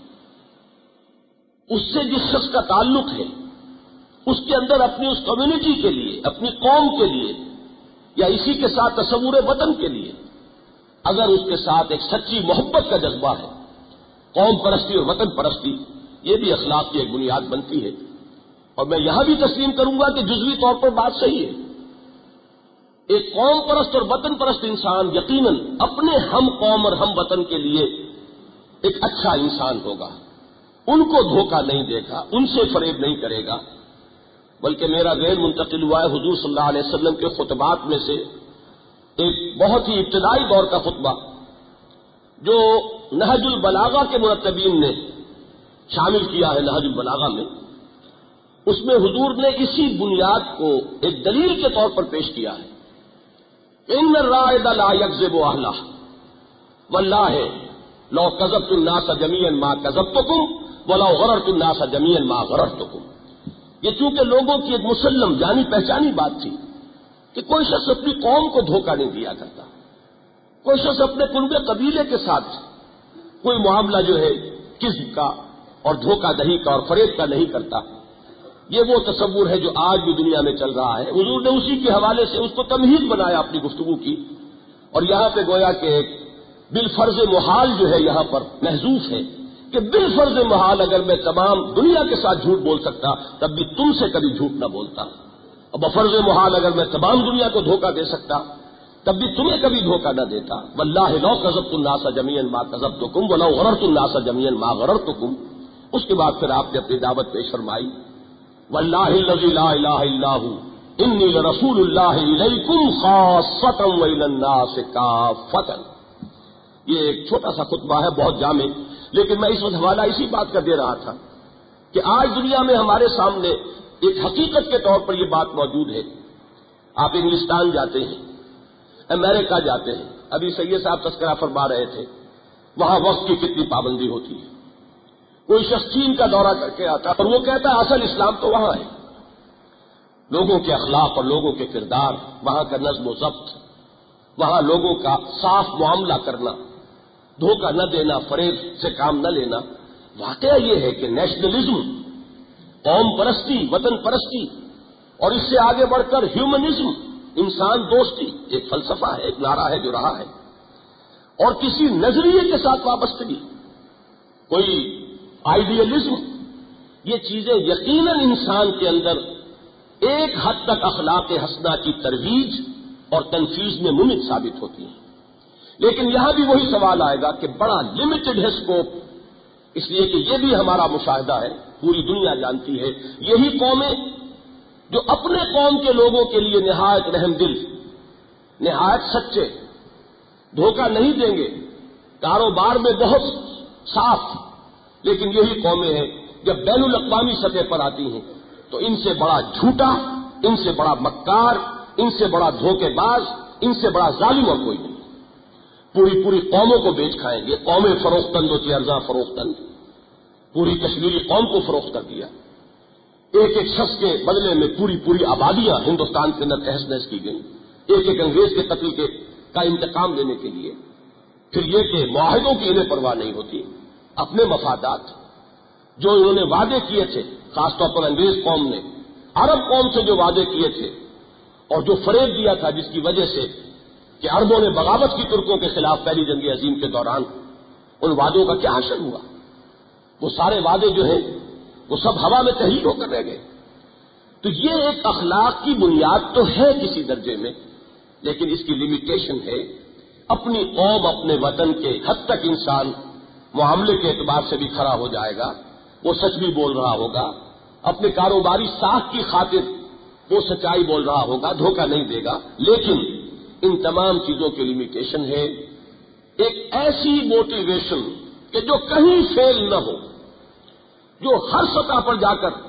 اس سے جس شخص کا تعلق ہے اس کے اندر اپنی اس کمیونٹی کے لیے، اپنی قوم کے لیے، یا اسی کے ساتھ تصور وطن کے لیے اگر اس کے ساتھ ایک سچی محبت کا جذبہ ہے، قوم پرستی اور وطن پرستی، یہ بھی اخلاق کی ایک بنیاد بنتی ہے. اور میں یہاں بھی تسلیم کروں گا کہ جزوی طور پر بات صحیح ہے. ایک قوم پرست اور وطن پرست انسان یقیناً اپنے ہم قوم اور ہم وطن کے لیے ایک اچھا انسان ہوگا، ان کو دھوکہ نہیں دے گا، ان سے فریب نہیں کرے گا. بلکہ میرا ذہن منتقل ہوا ہے حضور صلی اللہ علیہ وسلم کے خطبات میں سے ایک بہت ہی ابتدائی دور کا خطبہ جو نہج البلاغہ کے مرتبین نے شامل کیا ہے. نہج البلاغہ میں اس میں حضور نے اسی بنیاد کو ایک دلیل کے طور پر پیش کیا ہے. ان الرائد لا یکذب اہلہ واللہ لو کذبت الناس جميعا ما کذبتکم ولو غررت الناس جميعا ما غررتکم. یہ چونکہ لوگوں کی ایک مسلم جانی پہچانی بات تھی کہ کوئی شخص اپنی قوم کو دھوکہ نہیں دیا کرتا، کوئی شخص اپنے کنبے قبیلے کے ساتھ کوئی معاملہ جو ہے کذب کا اور دھوکہ دہی کا اور فریب کا نہیں کرتا. یہ وہ تصور ہے جو آج بھی دنیا میں چل رہا ہے. حضور نے اسی کے حوالے سے اس کو تمہید بنایا اپنی گفتگو کی، اور یہاں پہ گویا کہ ایک بالفرض محال جو ہے یہاں پر محذوف ہے کہ بالفرض محال اگر میں تمام دنیا کے ساتھ جھوٹ بول سکتا تب بھی تم سے کبھی جھوٹ نہ بولتا، اور بفرض محال اگر میں تمام دنیا کو دھوکہ دے سکتا تب بھی تمہیں کبھی دھوکہ نہ دیتا. واللہ لو کذبت الناس جميعا ما کذبتکم ولو غررت الناس جميعا ما غررتکم. اس کے بعد پھر آپ نے اپنی دعوت پیش فرمائی، واللہ الذی لا الہ الا ھو انی لرسول اللہ الیکم خاصۃ والی الناس کافۃ. یہ ایک چھوٹا سا خطبہ ہے، بہت جامع، لیکن میں اس وقت حوالہ اسی بات کا دے رہا تھا کہ آج دنیا میں ہمارے سامنے ایک حقیقت کے طور پر یہ بات موجود ہے. آپ انگلستان جاتے ہیں، امریکہ جاتے ہیں، ابھی سید صاحب تذکرہ فرما رہے تھے وہاں وقت کی کتنی پابندی ہوتی ہے. کوئی شخص چین کا دورہ کر کے آتا اور وہ کہتا ہے اصل اسلام تو وہاں ہے. لوگوں کے اخلاق اور لوگوں کے کردار، وہاں کا نظم و ضبط، وہاں لوگوں کا صاف معاملہ کرنا، دھوکہ نہ دینا، فریب سے کام نہ لینا. واقعہ یہ ہے کہ نیشنلزم، قوم پرستی، وطن پرستی، اور اس سے آگے بڑھ کر ہیومنزم، انسان دوستی، ایک فلسفہ ہے، ایک نعرہ ہے جو رہا ہے، اور کسی نظریے کے ساتھ وابستگی، کوئی آئیڈیلزم، یہ چیزیں یقیناً انسان کے اندر ایک حد تک اخلاق حسنہ کی ترویج اور تنفیذ میں منت ثابت ہوتی ہیں. لیکن یہاں بھی وہی سوال آئے گا کہ بڑا لمیٹڈ ہے اسکوپ، اس لیے کہ یہ بھی ہمارا مشاہدہ ہے، پوری دنیا جانتی ہے یہی قومیں جو اپنے قوم کے لوگوں کے لیے نہایت رحم دل، نہایت سچے، دھوکہ نہیں دیں گے، کاروبار میں بہت صاف، لیکن یہی قومیں ہیں جب بین الاقوامی سطح پر آتی ہیں تو ان سے بڑا جھوٹا، ان سے بڑا مکار، ان سے بڑا دھوکے باز، ان سے بڑا ظالم اور کوئی نہیں. پوری قوموں کو بیچ کھائیں گے. قومیں فروختند ہوتی ارزاں فروختند، پوری کشمیری قوم کو فروخت کر دیا. ایک ایک شخص کے بدلے میں پوری آبادیاں ہندوستان کے اندر تہس نہس کی گئی، ایک ایک انگریز کے قتل کا انتقام لینے کے لیے. پھر یہ کہ معاہدوں کی انہیں پرواہ نہیں ہوتی، اپنے مفادات جو انہوں نے وعدے کیے تھے، خاص طور پر انگریز قوم نے عرب قوم سے جو وعدے کیے تھے اور جو فریب دیا تھا، جس کی وجہ سے کہ عربوں نے بغاوت کی ترکوں کے خلاف پہلی جنگ عظیم کے دوران، ان وعدوں کا کیا حشر ہوا؟ وہ سارے وعدے جو ہیں وہ سب ہوا میں تحریر ہو کر رہ گئے. تو یہ ایک اخلاق کی بنیاد تو ہے کسی درجے میں، لیکن اس کی لمیٹیشن ہے. اپنی قوم، اپنے وطن کے حد تک انسان معاملے کے اعتبار سے بھی کھڑا ہو جائے گا، وہ سچ بھی بول رہا ہوگا، اپنے کاروباری ساکھ کی خاطر وہ سچائی بول رہا ہوگا، دھوکہ نہیں دے گا. لیکن ان تمام چیزوں کی لمیٹیشن ہے ایک ایسی موٹیویشن کہ جو کہیں فیل نہ ہو، جو ہر سطح پر جا کر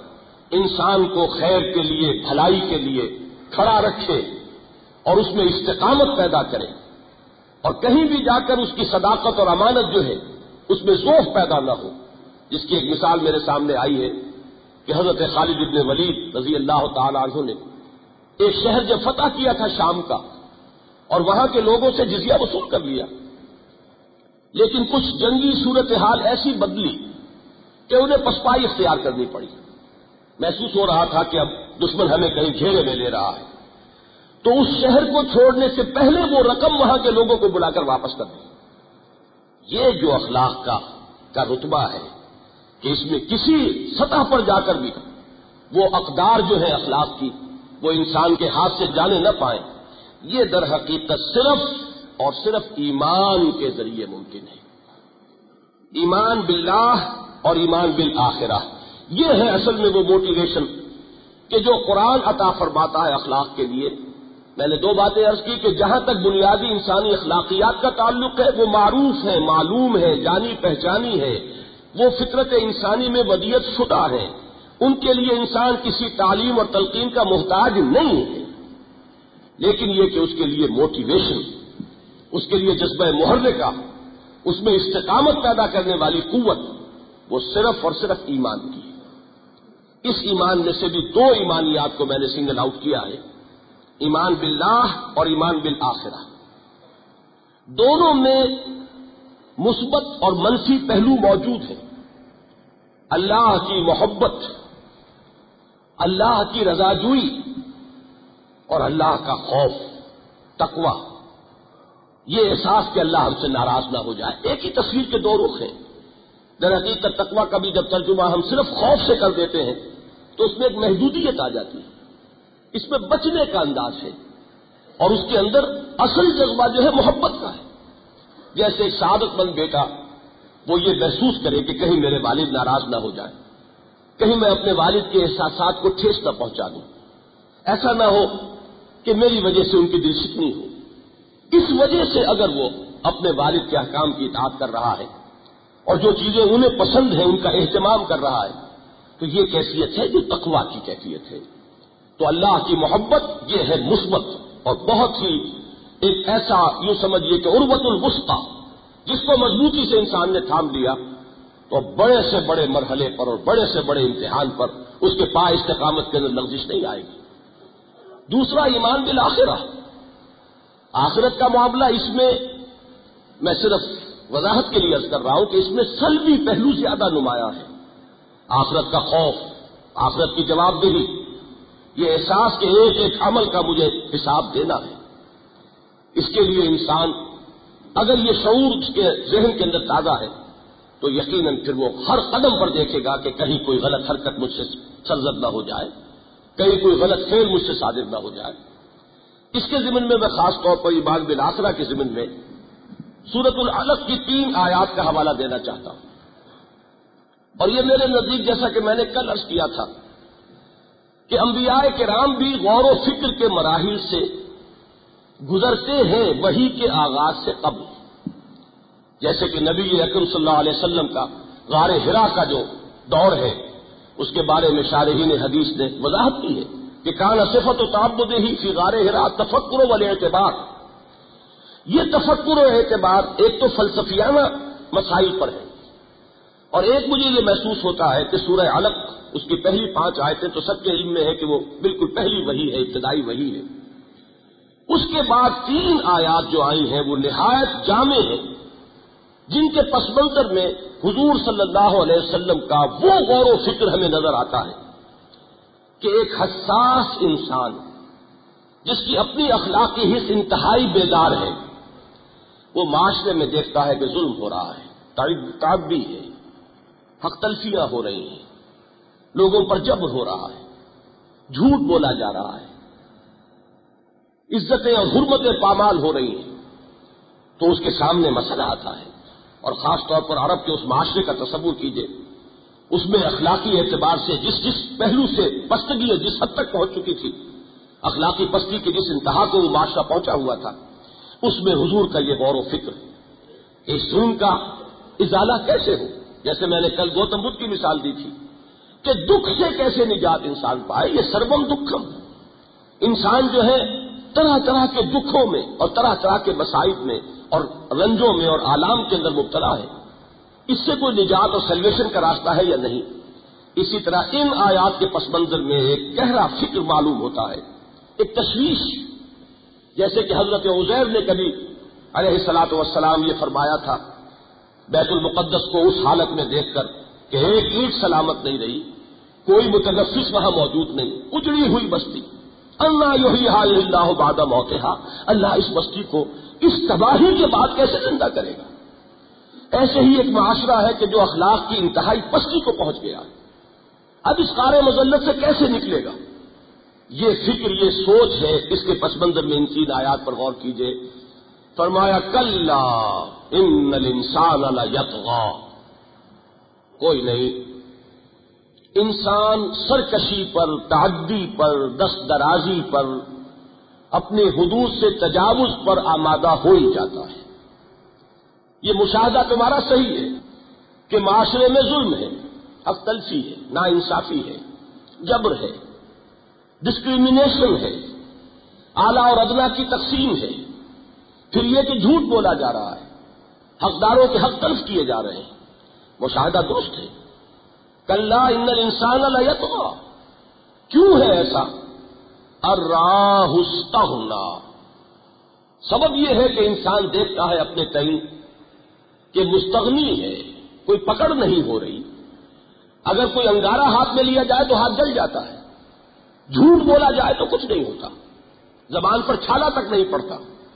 انسان کو خیر کے لیے، بھلائی کے لیے کھڑا رکھے اور اس میں استقامت پیدا کرے، اور کہیں بھی جا کر اس کی صداقت اور امانت جو ہے اس میں ذوف پیدا نہ ہو، جس کی ایک مثال میرے سامنے آئی ہے کہ حضرت خالد بن ولید رضی اللہ تعالی عنہ نے ایک شہر جب فتح کیا تھا شام کا، اور وہاں کے لوگوں سے جزیہ وصول کر لیا، لیکن کچھ جنگی صورتحال ایسی بدلی کہ انہیں پسپائی اختیار کرنی پڑی۔ محسوس ہو رہا تھا کہ اب دشمن ہمیں کہیں گھیرے میں لے رہا ہے، تو اس شہر کو چھوڑنے سے پہلے وہ رقم وہاں کے لوگوں کو بلا کر واپس کر دی۔ یہ جو اخلاق کا رتبہ ہے کہ اس میں کسی سطح پر جا کر بھی وہ اقدار جو ہے اخلاق کی وہ انسان کے ہاتھ سے جانے نہ پائیں، یہ در حقیقت صرف اور صرف ایمان کے ذریعے ممکن ہے۔ ایمان باللہ اور ایمان بالآخرہ، یہ ہے اصل میں وہ موٹیویشن کہ جو قرآن عطا فرماتا ہے اخلاق کے لیے۔ میں نے دو باتیں عرض کی کہ جہاں تک بنیادی انسانی اخلاقیات کا تعلق ہے وہ معروف ہے، معلوم ہے، جانی پہچانی ہے، وہ فطرت انسانی میں ودیت شدہ ہے، ان کے لیے انسان کسی تعلیم اور تلقین کا محتاج نہیں ہے، لیکن یہ کہ اس کے لیے موٹیویشن، اس کے لیے جذبہ محرکہ، اس میں استقامت پیدا کرنے والی قوت وہ صرف اور صرف ایمان کی ہے۔ اس ایمان میں سے بھی دو ایمانیات کو میں نے سنگل آؤٹ کیا ہے، ایمان باللہ اور ایمان بالآخرہ۔ دونوں میں مثبت اور منفی پہلو موجود ہیں۔ اللہ کی محبت، اللہ کی رضا جوئی اور اللہ کا خوف، تقوی، یہ احساس کہ اللہ ہم سے ناراض نہ ہو جائے، ایک ہی تصویر کے دو رخ ہیں۔ در حقیقت تقوی کا بھی جب ترجمہ ہم صرف خوف سے کر دیتے ہیں تو اس میں ایک محدودیت آ جاتی ہے، اس میں بچنے کا انداز ہے، اور اس کے اندر اصل جذبہ جو ہے محبت کا ہے۔ جیسے ایک سعادت مند بیٹا وہ یہ محسوس کرے کہ کہیں میرے والد ناراض نہ ہو جائیں، کہیں میں اپنے والد کے احساسات کو ٹھیس نہ پہنچا دوں، ایسا نہ ہو کہ میری وجہ سے ان کی دل شکنی ہو۔ اس وجہ سے اگر وہ اپنے والد کے احکام کی اطاعت کر رہا ہے اور جو چیزیں انہیں پسند ہیں ان کا اہتمام کر رہا ہے، تو یہ کیفیت ہے جو تقویٰ کی کیفیت ہے۔ تو اللہ کی محبت یہ ہے مثبت اور بہت ہی ایک ایسا یوں سمجھیے کہ عروۃ الوثقی، جس کو مضبوطی سے انسان نے تھام لیا تو بڑے سے بڑے مرحلے پر اور بڑے سے بڑے امتحان پر اس کے پائے استقامت کے اندر لغزش نہیں آئے گی۔ دوسرا ایمان بالآخرہ، آخرت کا معاملہ، اس میں صرف وضاحت کے لیے عرض کر رہا ہوں کہ اس میں سلبی پہلو زیادہ نمایاں ہے۔ آخرت کا خوف، آخرت کی جواب دہی، یہ احساس کہ ایک ایک عمل کا مجھے حساب دینا ہے، اس کے لیے انسان اگر یہ شعور اس کے ذہن کے اندر تازہ ہے تو یقیناً پھر وہ ہر قدم پر دیکھے گا کہ کہیں کوئی غلط حرکت مجھ سے سرزد نہ ہو جائے، کہیں کوئی غلط فعل مجھ سے صادر نہ ہو جائے۔ اس کے ضمن میں خاص طور پر ایمان بالآخرہ کے ضمن میں سورۃ العلق کی 3 آیات کا حوالہ دینا چاہتا ہوں، اور یہ میرے نزدیک جیسا کہ میں نے کل عرض کیا تھا کہ انبیاء کرام بھی غور و فکر کے مراحل سے گزرتے ہیں وحی کے آغاز سے قبل، جیسے کہ نبی اکرم صلی اللہ علیہ وسلم کا غار حرا کا جو دور ہے اس کے بارے میں شارحین حدیث نے وضاحت کی ہے کہ کان صفت و تعبدہ فی غار حرا تفکر والاعتبار۔ یہ تفکر و اعتبار ایک تو فلسفیانہ مسائل پر ہے، اور ایک مجھے یہ محسوس ہوتا ہے کہ سورہ علق اس کی پہلی 5 آیتیں تو سب کے علم میں ہے کہ وہ بالکل پہلی وحی ہے، ابتدائی وحی ہے۔ اس کے بعد 3 آیات جو آئی ہیں وہ نہایت جامع ہیں، جن کے پس منظر میں حضور صلی اللہ علیہ وسلم کا وہ غور و فکر ہمیں نظر آتا ہے کہ ایک حساس انسان جس کی اپنی اخلاقی حص انتہائی بیدار ہے، وہ معاشرے میں دیکھتا ہے کہ ظلم ہو رہا ہے، تعدی ہے، حق تلفیاں ہو رہی ہیں، لوگوں پر جبر ہو رہا ہے، جھوٹ بولا جا رہا ہے، عزتیں اور حرمتیں پامال ہو رہی ہیں، تو اس کے سامنے مسئلہ آتا ہے۔ اور خاص طور پر عرب کے اس معاشرے کا تصور کیجئے، اس میں اخلاقی اعتبار سے جس پہلو سے پستگی جس حد تک پہنچ چکی تھی، اخلاقی پستی کے جس انتہا کو وہ معاشرہ پہنچا ہوا تھا، اس میں حضور کا یہ غور و فکر، اس ظلم کا ازالہ کیسے ہو۔ جیسے میں نے کل گوتم بدھ کی مثال دی تھی کہ دکھ سے کیسے نجات انسان پائے. یہ سربم دکھم. انسان جو ہے طرح طرح کے دکھوں میں اور طرح طرح کے مصائب میں اور رنجوں میں اور آلام کے اندر مبتلا ہے. اس سے کوئی نجات اور سیلویشن کا راستہ ہے یا نہیں؟ اسی طرح ان آیات کے پس منظر میں ایک گہرا فکر معلوم ہوتا ہے، ایک تشویش. جیسے کہ حضرت عزیر نے کبھی علیہ الصلوۃ والسلام یہ فرمایا تھا بیت المقدس کو اس حالت میں دیکھ کر کہ ایک اینٹ سلامت نہیں رہی، کوئی متنفس وہاں موجود نہیں، اجڑی ہوئی بستی. اللہ یحییھا اللہ بعد موتھا. اللہ اس بستی کو اس تباہی کے بعد کیسے زندہ کرے گا؟ ایسے ہی ایک معاشرہ ہے کہ جو اخلاق کی انتہائی پستی کو پہنچ گیا ہے. اب اس قعر مذلت سے کیسے نکلے گا؟ یہ فکر، یہ سوچ ہے. اس کے پس منظر میں ان 3 آیات پر غور کیجئے. فرمایا کلا ان الانسان لیطغی. کوئی نہیں، انسان سرکشی پر، تعدی پر، دست درازی پر، اپنے حدود سے تجاوز پر آمادہ ہو ہی جاتا ہے. یہ مشاہدہ تمہارا صحیح ہے کہ معاشرے میں ظلم ہے، حق تلفی ہے، ناانصافی ہے، جبر ہے، ڈسکریمنیشن ہے، اعلیٰ اور ادنا کی تقسیم ہے. پھر یہ کہ جھوٹ بولا جا رہا ہے، حقداروں کے حق تلف کیے جا رہے ہیں. مشاہدہ درست ہے. کلا ان الانسان لیطغی. کیوں ہے ایسا؟ الراہ استغنی. سبب یہ ہے کہ انسان دیکھتا ہے اپنے تئیں کہ مستغنی ہے، کوئی پکڑ نہیں ہو رہی. اگر کوئی انگارہ ہاتھ میں لیا جائے تو ہاتھ جل جاتا ہے، جھوٹ بولا جائے تو کچھ نہیں ہوتا، زبان پر چھالا تک نہیں پڑتا.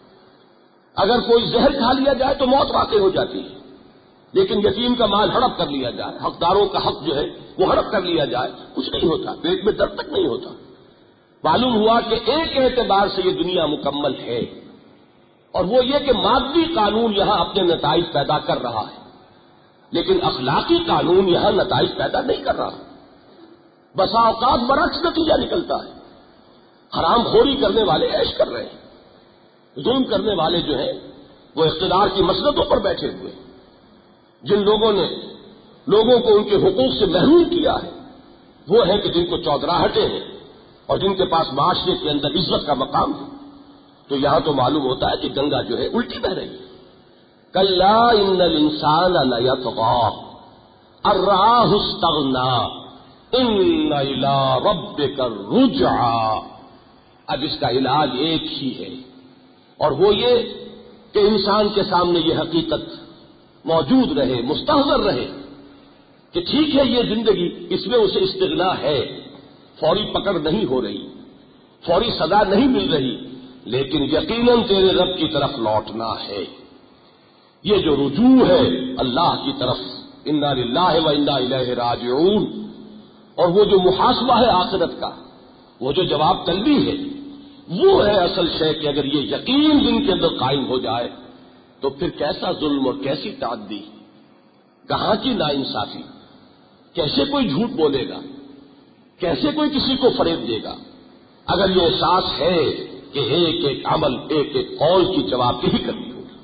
اگر کوئی زہر کھا لیا جائے تو موت واقع ہو جاتی ہے. لیکن یتیم کا مال ہڑپ کر لیا جائے، حقداروں کا حق جو ہے وہ ہڑپ کر لیا جائے، کچھ نہیں ہوتا، پیٹ میں درد تک نہیں ہوتا. معلوم ہوا کہ ایک اعتبار سے یہ دنیا مکمل ہے، اور وہ یہ کہ مادی قانون یہاں اپنے نتائج پیدا کر رہا ہے، لیکن اخلاقی قانون یہاں نتائج پیدا نہیں کر رہا. بسا اوقات برعکس نتیجہ نکلتا ہے. حرام خوری کرنے والے عیش کر رہے ہیں، ظلم کرنے والے جو ہیں وہ اقتدار کی مسندوں پر بیٹھے ہوئے. جن لوگوں نے لوگوں کو ان کے حقوق سے محروم کیا ہے وہ ہیں کہ جن کو چودراہٹیں ہیں اور جن کے پاس معاشرے کے اندر عزت کا مقام ہے. تو یہاں تو معلوم ہوتا ہے کہ گنگا جو ہے الٹی بہ رہی ہے. کلا ان الانسان لیطغی ان رآہ استغنی ان الی ربک الرجعی. اب اس کا علاج ایک ہی ہے، اور وہ یہ کہ انسان کے سامنے یہ حقیقت موجود رہے، مستحضر رہے کہ ٹھیک ہے یہ زندگی، اس میں اسے استغنا ہے، فوری پکڑ نہیں ہو رہی، فوری سزا نہیں مل رہی، لیکن یقیناً تیرے رب کی طرف لوٹنا ہے. یہ جو رجوع ہے اللہ کی طرف، انا للہ و انا الیہ راجعون، اور وہ جو محاسبہ ہے آخرت کا، وہ جو جواب طلبی ہے، وہ ہے اصل شے. کہ اگر یہ یقین دن کے اندر قائم ہو جائے تو پھر کیسا ظلم اور کیسی تعدی، کہاں کی ناانصافی، کیسے کوئی جھوٹ بولے گا، کیسے کوئی کسی کو فریب دے گا، اگر یہ احساس ہے کہ ایک ایک عمل، ایک ایک قول کی جواب دہی کرنی ہوگی.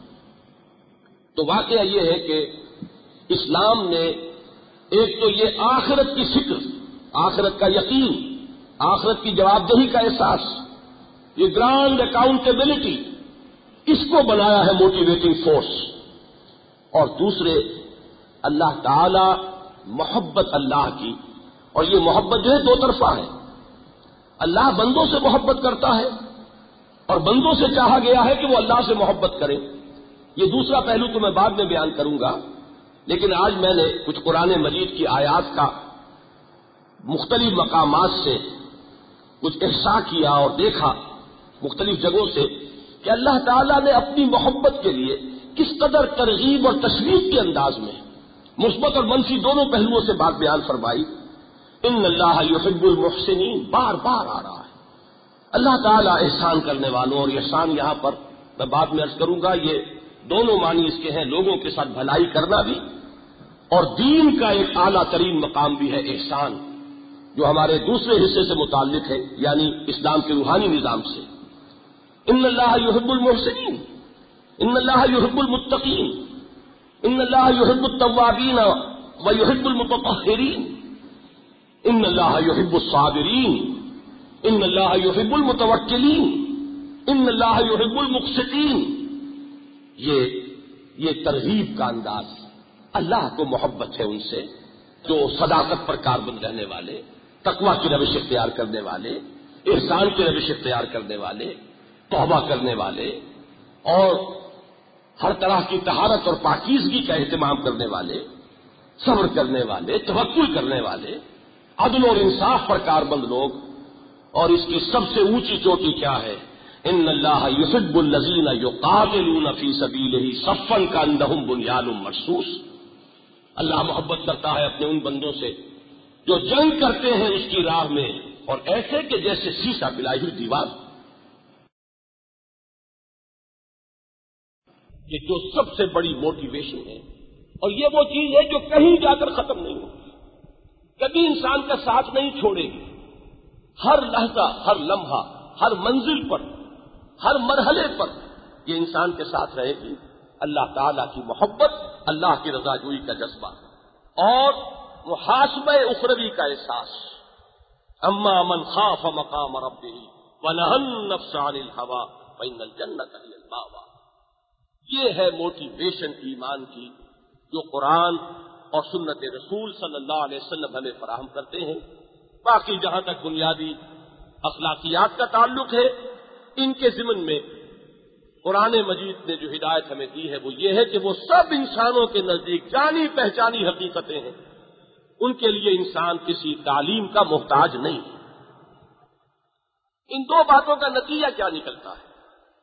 تو واقعہ یہ ہے کہ اسلام نے ایک تو یہ آخرت کی فکر، آخرت کا یقین، آخرت کی جواب دہی کا احساس، یہ گرانڈ اکاؤنٹیبلٹی، اس کو بنایا ہے موٹیویٹنگ فورس. اور دوسرے اللہ تعالی، محبت اللہ کی، اور یہ محبت جو ہے دو طرفہ ہے. اللہ بندوں سے محبت کرتا ہے اور بندوں سے چاہا گیا ہے کہ وہ اللہ سے محبت کرے. یہ دوسرا پہلو تو میں بعد میں بیان کروں گا، لیکن آج میں نے کچھ قرآن مجید کی آیات کا مختلف مقامات سے کچھ احصاء کیا اور دیکھا مختلف جگہوں سے کہ اللہ تعالیٰ نے اپنی محبت کے لیے کس قدر ترغیب اور تشویق کے انداز میں مثبت اور منفی دونوں پہلوؤں سے بات بیان فرمائی. ان اللہ یحب المحسنین بار بار آ رہا ہے. اللہ تعالیٰ احسان کرنے والوں، اور احسان یہاں پر میں بعد میں عرض کروں گا یہ دونوں معنی اس کے ہیں، لوگوں کے ساتھ بھلائی کرنا بھی، اور دین کا ایک اعلیٰ ترین مقام بھی ہے احسان، جو ہمارے دوسرے حصے سے متعلق ہے، یعنی اسلام کے روحانی نظام سے. ان اللہ یحب المحسنین، ان اللہ یحب المتقین، ان اللہ یحب التوابین و یحب المتطہرین. ان اللہ یحب الصابرین، ان اللہ یحب المتوکلین، ان اللہ یحب المقسطین۔ یہ ترغیب کا انداز، اللہ کو محبت ہے ان سے جو صداقت پر کاربند رہنے والے، تقویٰ کی روش اختیار کرنے والے، احسان کی روش اختیار کرنے والے، توبہ کرنے والے، اور ہر طرح کی طہارت اور پاکیزگی کا اہتمام کرنے والے، صبر کرنے والے، توکل کرنے والے، عدل اور انصاف پر کاربند لوگ۔ اور اس کی سب سے اونچی چوٹی کیا ہے؟ ان اللہ یحب الذین یقاتلون فی سبیلہ صفا کانہم بنیان مرصوص۔ اللہ محبت کرتا ہے اپنے ان بندوں سے جو جنگ کرتے ہیں اس کی راہ میں، اور ایسے کہ جیسے سیسا پلائی ہوئی دیوار۔ یہ جو سب سے بڑی موٹیویشن ہے، اور یہ وہ چیز ہے جو کہیں جا کر ختم نہیں ہوگی، کبھی انسان کا ساتھ نہیں چھوڑے گی۔ ہر لحظہ، ہر لمحہ، ہر منزل پر، ہر مرحلے پر یہ انسان کے ساتھ رہے گی۔ اللہ تعالی کی محبت، اللہ کی رضا جوئی کا جذبہ اور محاسبہ اخروی کا احساس۔ اما من خاف مقام ربہ ونہى النفس عن الہوى فإن الجنۃ هی المأوى۔ یہ ہے موٹیویشن ایمان کی جو قرآن اور سنت رسول صلی اللہ علیہ وسلم ہمیں فراہم کرتے ہیں۔ باقی جہاں تک بنیادی اخلاقیات کا تعلق ہے، ان کے ضمن میں قرآن مجید نے جو ہدایت ہمیں دی ہے وہ یہ ہے کہ وہ سب انسانوں کے نزدیک جانی پہچانی حقیقتیں ہیں، ان کے لیے انسان کسی تعلیم کا محتاج نہیں ہے۔ ان دو باتوں کا نتیجہ کیا نکلتا ہے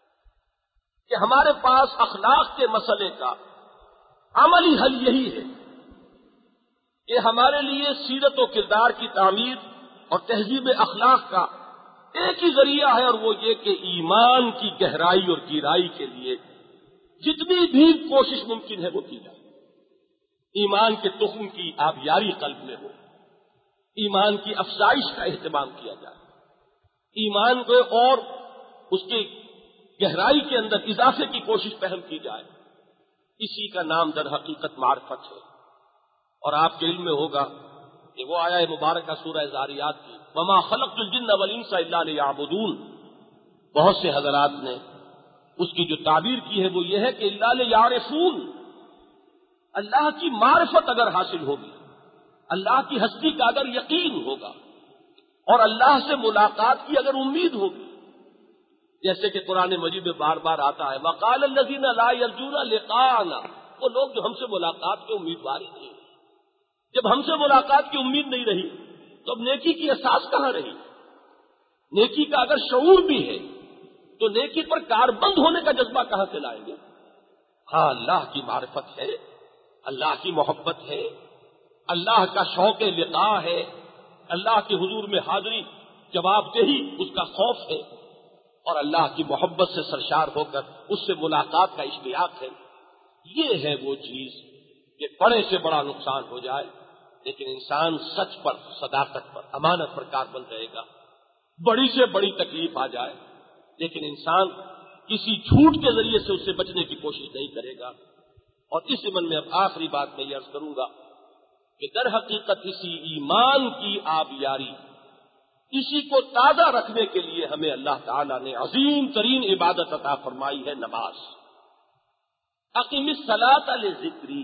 کہ ہمارے پاس اخلاق کے مسئلے کا عملی حل یہی ہے کہ ہمارے لیے سیرت و کردار کی تعمیر اور تہذیب اخلاق کا ایک ہی ذریعہ ہے، اور وہ یہ کہ ایمان کی گہرائی اور گہرائی کے لیے جتنی بھی کوشش ممکن ہے وہ کی جائے۔ ایمان کے تخم کی آبیاری قلب میں ہو، ایمان کی افزائش کا اہتمام کیا جائے، ایمان کو اور اس کی گہرائی کے اندر اضافے کی کوشش پہم کی جائے۔ اسی کا نام در حقیقت معرفت ہے۔ اور آپ کے علم میں ہوگا کہ وہ آیا مبارکہ سورہ ذاریات کی وما خلقت الجن والانس الا لیعبدون، بہت سے حضرات نے اس کی جو تعبیر کی ہے وہ یہ ہے کہ الا لیعرفون، اللہ کی معرفت اگر حاصل ہوگی، اللہ کی ہستی کا اگر یقین ہوگا، اور اللہ سے ملاقات کی اگر امید ہوگی، جیسے کہ قرآن مجید میں بار بار آتا ہے وقال الذین لا یرجون لقاءنا، وہ لوگ جو ہم سے ملاقات کے امیدوار ہی نہیں۔ جب ہم سے ملاقات کی امید نہیں رہی تو اب نیکی کی اساس کہاں رہی؟ نیکی کا اگر شعور بھی ہے تو نیکی پر کاربند ہونے کا جذبہ کہاں سے لائیں گے؟ ہاں، اللہ کی معرفت ہے، اللہ کی محبت ہے، اللہ کا شوق لقاء ہے، اللہ کے حضور میں حاضری، جواب دہی، اس کا خوف ہے، اور اللہ کی محبت سے سرشار ہو کر اس سے ملاقات کا اشتیاق ہے۔ یہ ہے وہ چیز کہ بڑے سے بڑا نقصان ہو جائے لیکن انسان سچ پر، صداقت پر، امانت پر کاربند رہے گا۔ بڑی سے بڑی تکلیف آ جائے لیکن انسان کسی جھوٹ کے ذریعے سے اس سے بچنے کی کوشش نہیں کرے گا۔ اور اس ضمن میں اب آخری بات میں یہ عرض کروں گا کہ در حقیقت اسی ایمان کی آبیاری، اسی کو تازہ رکھنے کے لیے ہمیں اللہ تعالیٰ نے عظیم ترین عبادت عطا فرمائی ہے، نماز۔ اقیم الصلاۃ لذکری،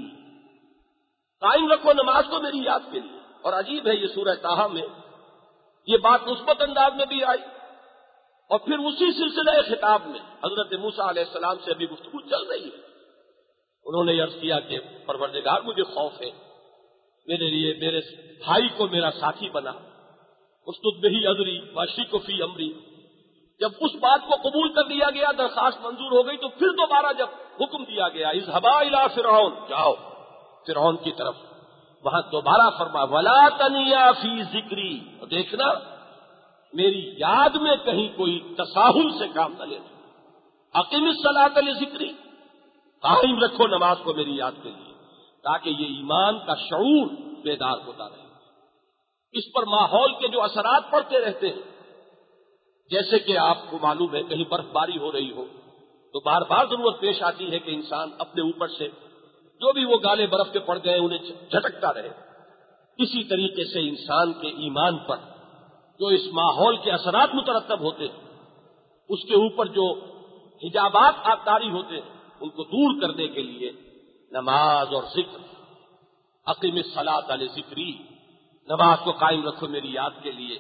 قائم رکھو نماز کو میری یاد کے لیے۔ اور عجیب ہے، یہ سورہ طٰہٰ میں یہ بات مثبت انداز میں بھی آئی، اور پھر اسی سلسلہ خطاب میں حضرت موسیٰ علیہ السلام سے ابھی گفتگو چل رہی ہے۔ انہوں نے عرض کیا کہ پروردگار مجھے خوف ہے، میرے لیے میرے بھائی کو میرا ساتھی بنا، اسtud بہی ازری واشرک فی امری۔ جب اس بات کو قبول کر لیا گیا، درخواست منظور ہو گئی، تو پھر دوبارہ جب حکم دیا گیا اذهبا الی فرعون، جاؤ فرعون کی طرف، وہاں دوبارہ فرما ولا تنیا فی ذکری، دیکھنا میری یاد میں کہیں کوئی تساہل سے کام نہ لینا۔ اقیم الصلاۃ لذکری، قائم رکھو نماز کو میری یاد کے لیے، تاکہ یہ ایمان کا شعور بیدار ہوتا رہے۔ اس پر ماحول کے جو اثرات پڑتے رہتے ہیں، جیسے کہ آپ کو معلوم ہے کہیں برف باری ہو رہی ہو تو بار بار ضرورت پیش آتی ہے کہ انسان اپنے اوپر سے جو بھی وہ گالے برف کے پڑ گئے انہیں جھٹکتا رہے، اسی طریقے سے انسان کے ایمان پر جو اس ماحول کے اثرات مترتب ہوتے ہیں، اس کے اوپر جو حجابات طاری ہوتے ہیں، ان کو دور کرنے کے لیے نماز اور ذکر، اقیم الصلاۃ علی ذکری، نماز کو قائم رکھو میری یاد کے لیے.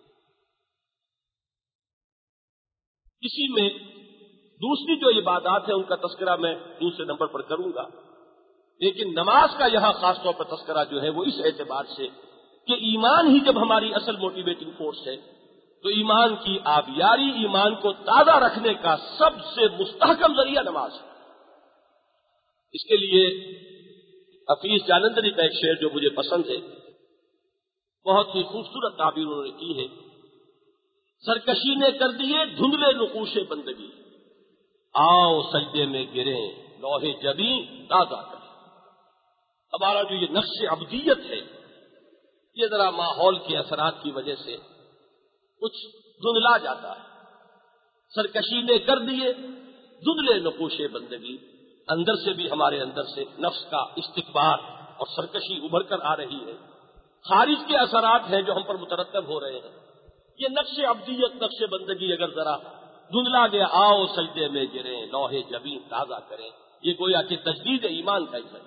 اسی میں دوسری جو عبادات ہیں ان کا تذکرہ میں دوسرے نمبر پر کروں گا، لیکن نماز کا یہاں خاص طور پر تذکرہ جو ہے وہ اس اعتبار سے کہ ایمان ہی جب ہماری اصل موٹیویٹنگ فورس ہے تو ایمان کی آبیاری، ایمان کو تازہ رکھنے کا سب سے مستحکم ذریعہ نماز ہے. اس کے لیے حفیظ جالندھری کا ایک شعر جو مجھے پسند ہے، بہت ہی خوبصورت تعبیر انہوں نے کی ہے. سرکشی نے کر دیے دھندلے نقوش بندگی، آؤ سجدے میں گریں لوح جبیں تازہ کریں. ہمارا جو یہ نقش عبدیت ہے یہ ذرا ماحول کے اثرات کی وجہ سے کچھ دھندلا جاتا ہے. سرکشی نے کر دیے دھندلے نقوش بندگی، اندر سے بھی ہمارے اندر سے نفس کا استکبار اور سرکشی ابھر کر آ رہی ہے. خارج کے اثرات ہیں جو ہم پر مترتب ہو رہے ہیں. یہ نقش عبدیت، نقش بندگی اگر ذرا دھندلا گیا، آؤ سجدے میں گریں لوح جبیں تازہ کریں، یہ گویا کہ تجدید ایمان کا ذریعہ.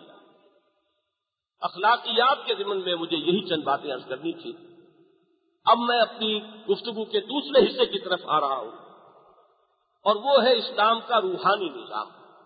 اخلاقیات کے ضمن میں مجھے یہی چند باتیں عرض کرنی تھی. اب میں اپنی گفتگو کے دوسرے حصے کی طرف آ رہا ہوں، اور وہ ہے اسلام کا روحانی نظام.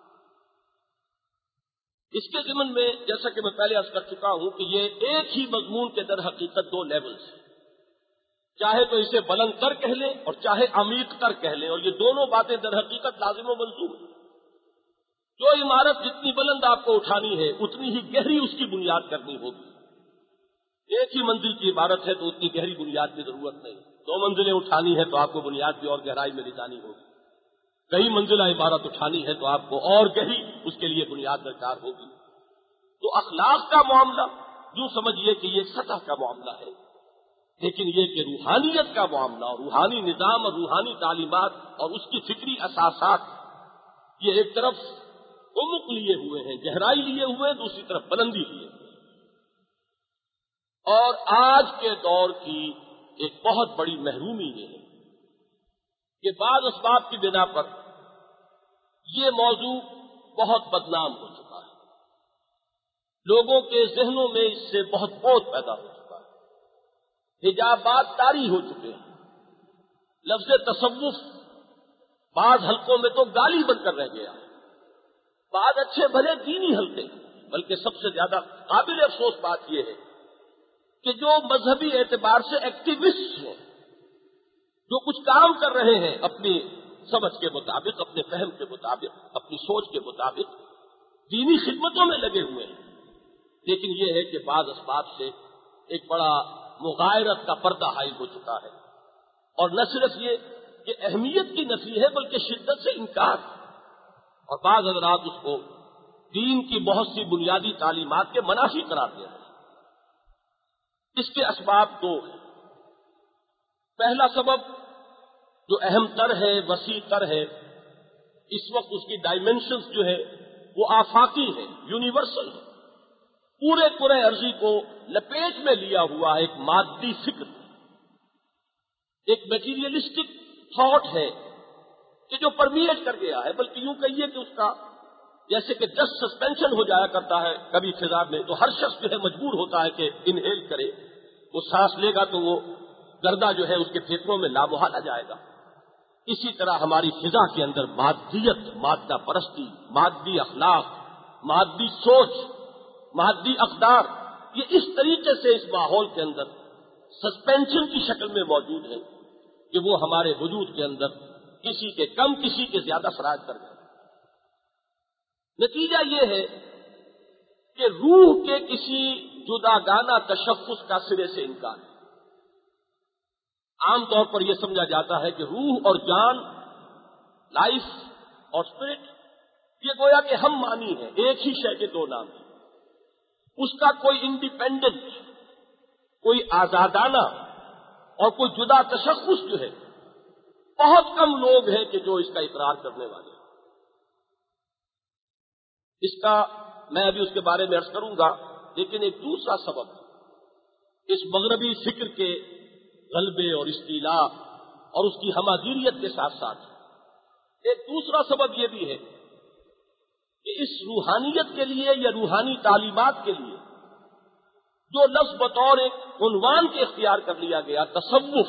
اس کے ضمن میں جیسا کہ میں پہلے عرض کر چکا ہوں کہ یہ ایک ہی مضمون کے در حقیقت دو لیولز ہیں، چاہے تو اسے بلند تر کہہ لیں اور چاہے عمیق تر کہہ لیں، اور یہ دونوں باتیں در حقیقت لازم و ملزوم ہیں. جو عمارت جتنی بلند آپ کو اٹھانی ہے اتنی ہی گہری اس کی بنیاد کرنی ہوگی. ایک ہی منزل کی عمارت ہے تو اتنی گہری بنیاد کی ضرورت نہیں. 2 منزلیں اٹھانی ہے تو آپ کو بنیاد کی اور گہرائی میں لے جانی ہوگی. کئی منزلہ عمارت اٹھانی ہے تو آپ کو اور گہری اس کے لیے بنیاد درکار ہوگی. تو اخلاق کا معاملہ یوں سمجھیے کہ یہ سطح کا معاملہ ہے، لیکن یہ کہ روحانیت کا معاملہ اور روحانی نظام اور روحانی تعلیمات اور اس کی فکری اساسات، یہ ایک طرف عمق لیے ہوئے ہیں، گہرائی لیے ہوئے ہیں، دوسری طرف بلندی لیے ہوئے. اور آج کے دور کی ایک بہت بڑی محرومی یہ ہے کہ بعض اسباب کی بنا پر یہ موضوع بہت بدنام ہو چکا ہے. لوگوں کے ذہنوں میں اس سے بہت بوجھ پیدا ہو چکا ہے. حجابات طاری ہو چکے ہیں. لفظ تصوف بعض حلقوں میں تو گالی بن کر رہ گیا. بعض اچھے بھلے دینی حلقے، بلکہ سب سے زیادہ قابل افسوس بات یہ ہے کہ جو مذہبی اعتبار سے ایکٹیوسٹ ہیں، جو کچھ کام کر رہے ہیں اپنی سمجھ کے مطابق، اپنے فہم کے مطابق، اپنی سوچ کے مطابق، دینی خدمتوں میں لگے ہوئے ہیں، لیکن یہ ہے کہ بعض اسباب سے ایک بڑا مغایرت کا پردہ حائل ہو چکا ہے. اور نہ صرف یہ کہ اہمیت کی نفی ہے بلکہ شدت سے انکار، اور بعض حضرات اس کو دین کی بہت سی بنیادی تعلیمات کے منافی قرار دے رہے ہیں. اس کے اسباب دو ہیں. پہلا سبب جو اہم تر ہے، وسیع تر ہے، اس وقت اس کی ڈائمینشنز جو ہے وہ آفاقی ہے، یونیورسل ہے. پورے کرۂ ارضی کو لپیٹ میں لیا ہوا ایک مادی فکر، ایک میٹیریلسٹک تھاٹ ہے کہ جو پرمیٹ کر گیا ہے. بلکہ یوں کہیے کہ اس کا جیسے کہ ڈسٹ سسپینشن ہو جایا کرتا ہے کبھی فضا میں، تو ہر شخص جو ہے مجبور ہوتا ہے کہ انہیل کرے. وہ سانس لے گا تو وہ گردہ جو ہے اس کے پھیپھڑوں میں لامحالہ جائے گا. اسی طرح ہماری فضا کے اندر مادیت، مادہ پرستی، مادی اخلاق، مادی سوچ، مادی اقدار، یہ اس طریقے سے اس ماحول کے اندر سسپینشن کی شکل میں موجود ہے کہ وہ ہمارے وجود کے اندر کسی کے کم کسی کے زیادہ فراز کر گئے. نتیجہ یہ ہے کہ روح کے کسی جداگانہ تشخص کا سرے سے انکار ہے. عام طور پر یہ سمجھا جاتا ہے کہ روح اور جان، لائف اور اسپرٹ، یہ گویا کہ ہم معنی ہیں، ایک ہی شے کے دو نام ہیں. اس کا کوئی انڈیپینڈنٹ، کوئی آزادانہ اور کوئی جدا تشخص جو ہے بہت کم لوگ ہیں کہ جو اس کا اقرار کرنے والے ہیں. اس کا میں ابھی اس کے بارے میں عرض کروں گا، لیکن ایک دوسرا سبب اس مغربی فکر کے غلبے اور استیلاء اور اس کی ہمادیریت کے ساتھ ساتھ ایک دوسرا سبب یہ بھی ہے کہ اس روحانیت کے لیے یا روحانی تعلیمات کے لیے جو لفظ بطور ایک عنوان کے اختیار کر لیا گیا تصوف،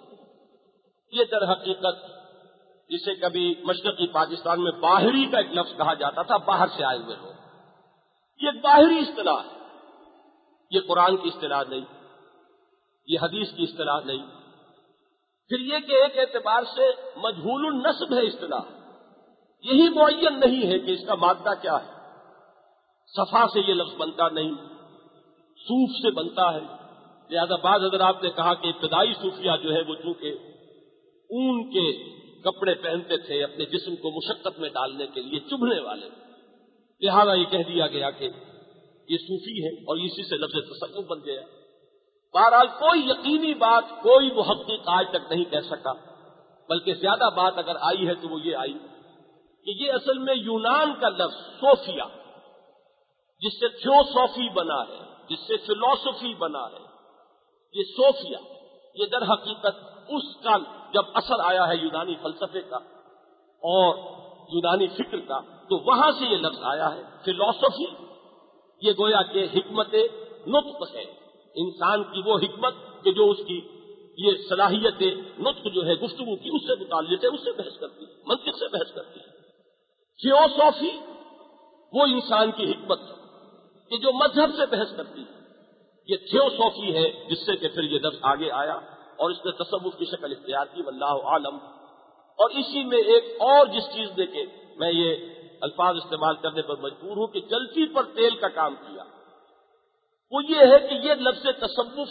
یہ در حقیقت جسے کبھی مشرقی پاکستان میں باہری کا ایک لفظ کہا جاتا تھا، باہر سے آئے ہوئے لوگ، یہ ایک باہری اصطلاح ہے، یہ قرآن کی اصطلاح نہیں، یہ حدیث کی اصطلاح نہیں، پھر یہ کہ ایک اعتبار سے مجہول النسب ہے اصطلاح، یہی معین نہیں ہے کہ اس کا مادہ کیا ہے، صفا سے یہ لفظ بنتا نہیں، صوف سے بنتا ہے، لہذا بعض حضرات نے کہا کہ ابتدائی صوفیہ جو ہے وہ چونکہ اون کے کپڑے پہنتے تھے اپنے جسم کو مشقت میں ڈالنے کے لیے، چبھنے والے، لہذا یہ کہہ دیا گیا کہ یہ صوفی ہے اور اسی سے لفظ تصوف بن گیا۔ بہرحال کوئی یقینی بات کوئی محقق آج تک نہیں کہہ سکا، بلکہ زیادہ بات اگر آئی ہے تو وہ یہ آئی کہ یہ اصل میں یونان کا لفظ صوفیہ، جس سے تھیوسوفی بنا ہے، جس سے فلسفی بنا ہے، یہ صوفیہ، یہ در حقیقت اس کا جب اثر آیا ہے یونانی فلسفے کا اور یونانی فکر کا، تو وہاں سے یہ لفظ آیا ہے۔ فلسفی یہ گویا کہ حکمت نطق ہے، انسان کی وہ حکمت کہ جو اس کی یہ صلاحیت نطق جو ہے گفتگو کی اس سے متعلق ہے، اس سے بحث کرتی ہے، منطق سے بحث کرتی ہے۔ تھیوسوفی وہ انسان کی حکمت کہ جو مذہب سے بحث کرتی ہے، یہ تھیوسوفی ہے جس سے کہ پھر یہ لفظ آگے آیا اور اس نے تصوف کی شکل اختیار کی، واللہ عالم۔ اور اسی میں ایک اور جس چیز نے کہ میں یہ الفاظ استعمال کرنے پر مجبور ہوں کہ جلتی پر تیل کا کام کیا، وہ یہ ہے کہ یہ لفظ تصوف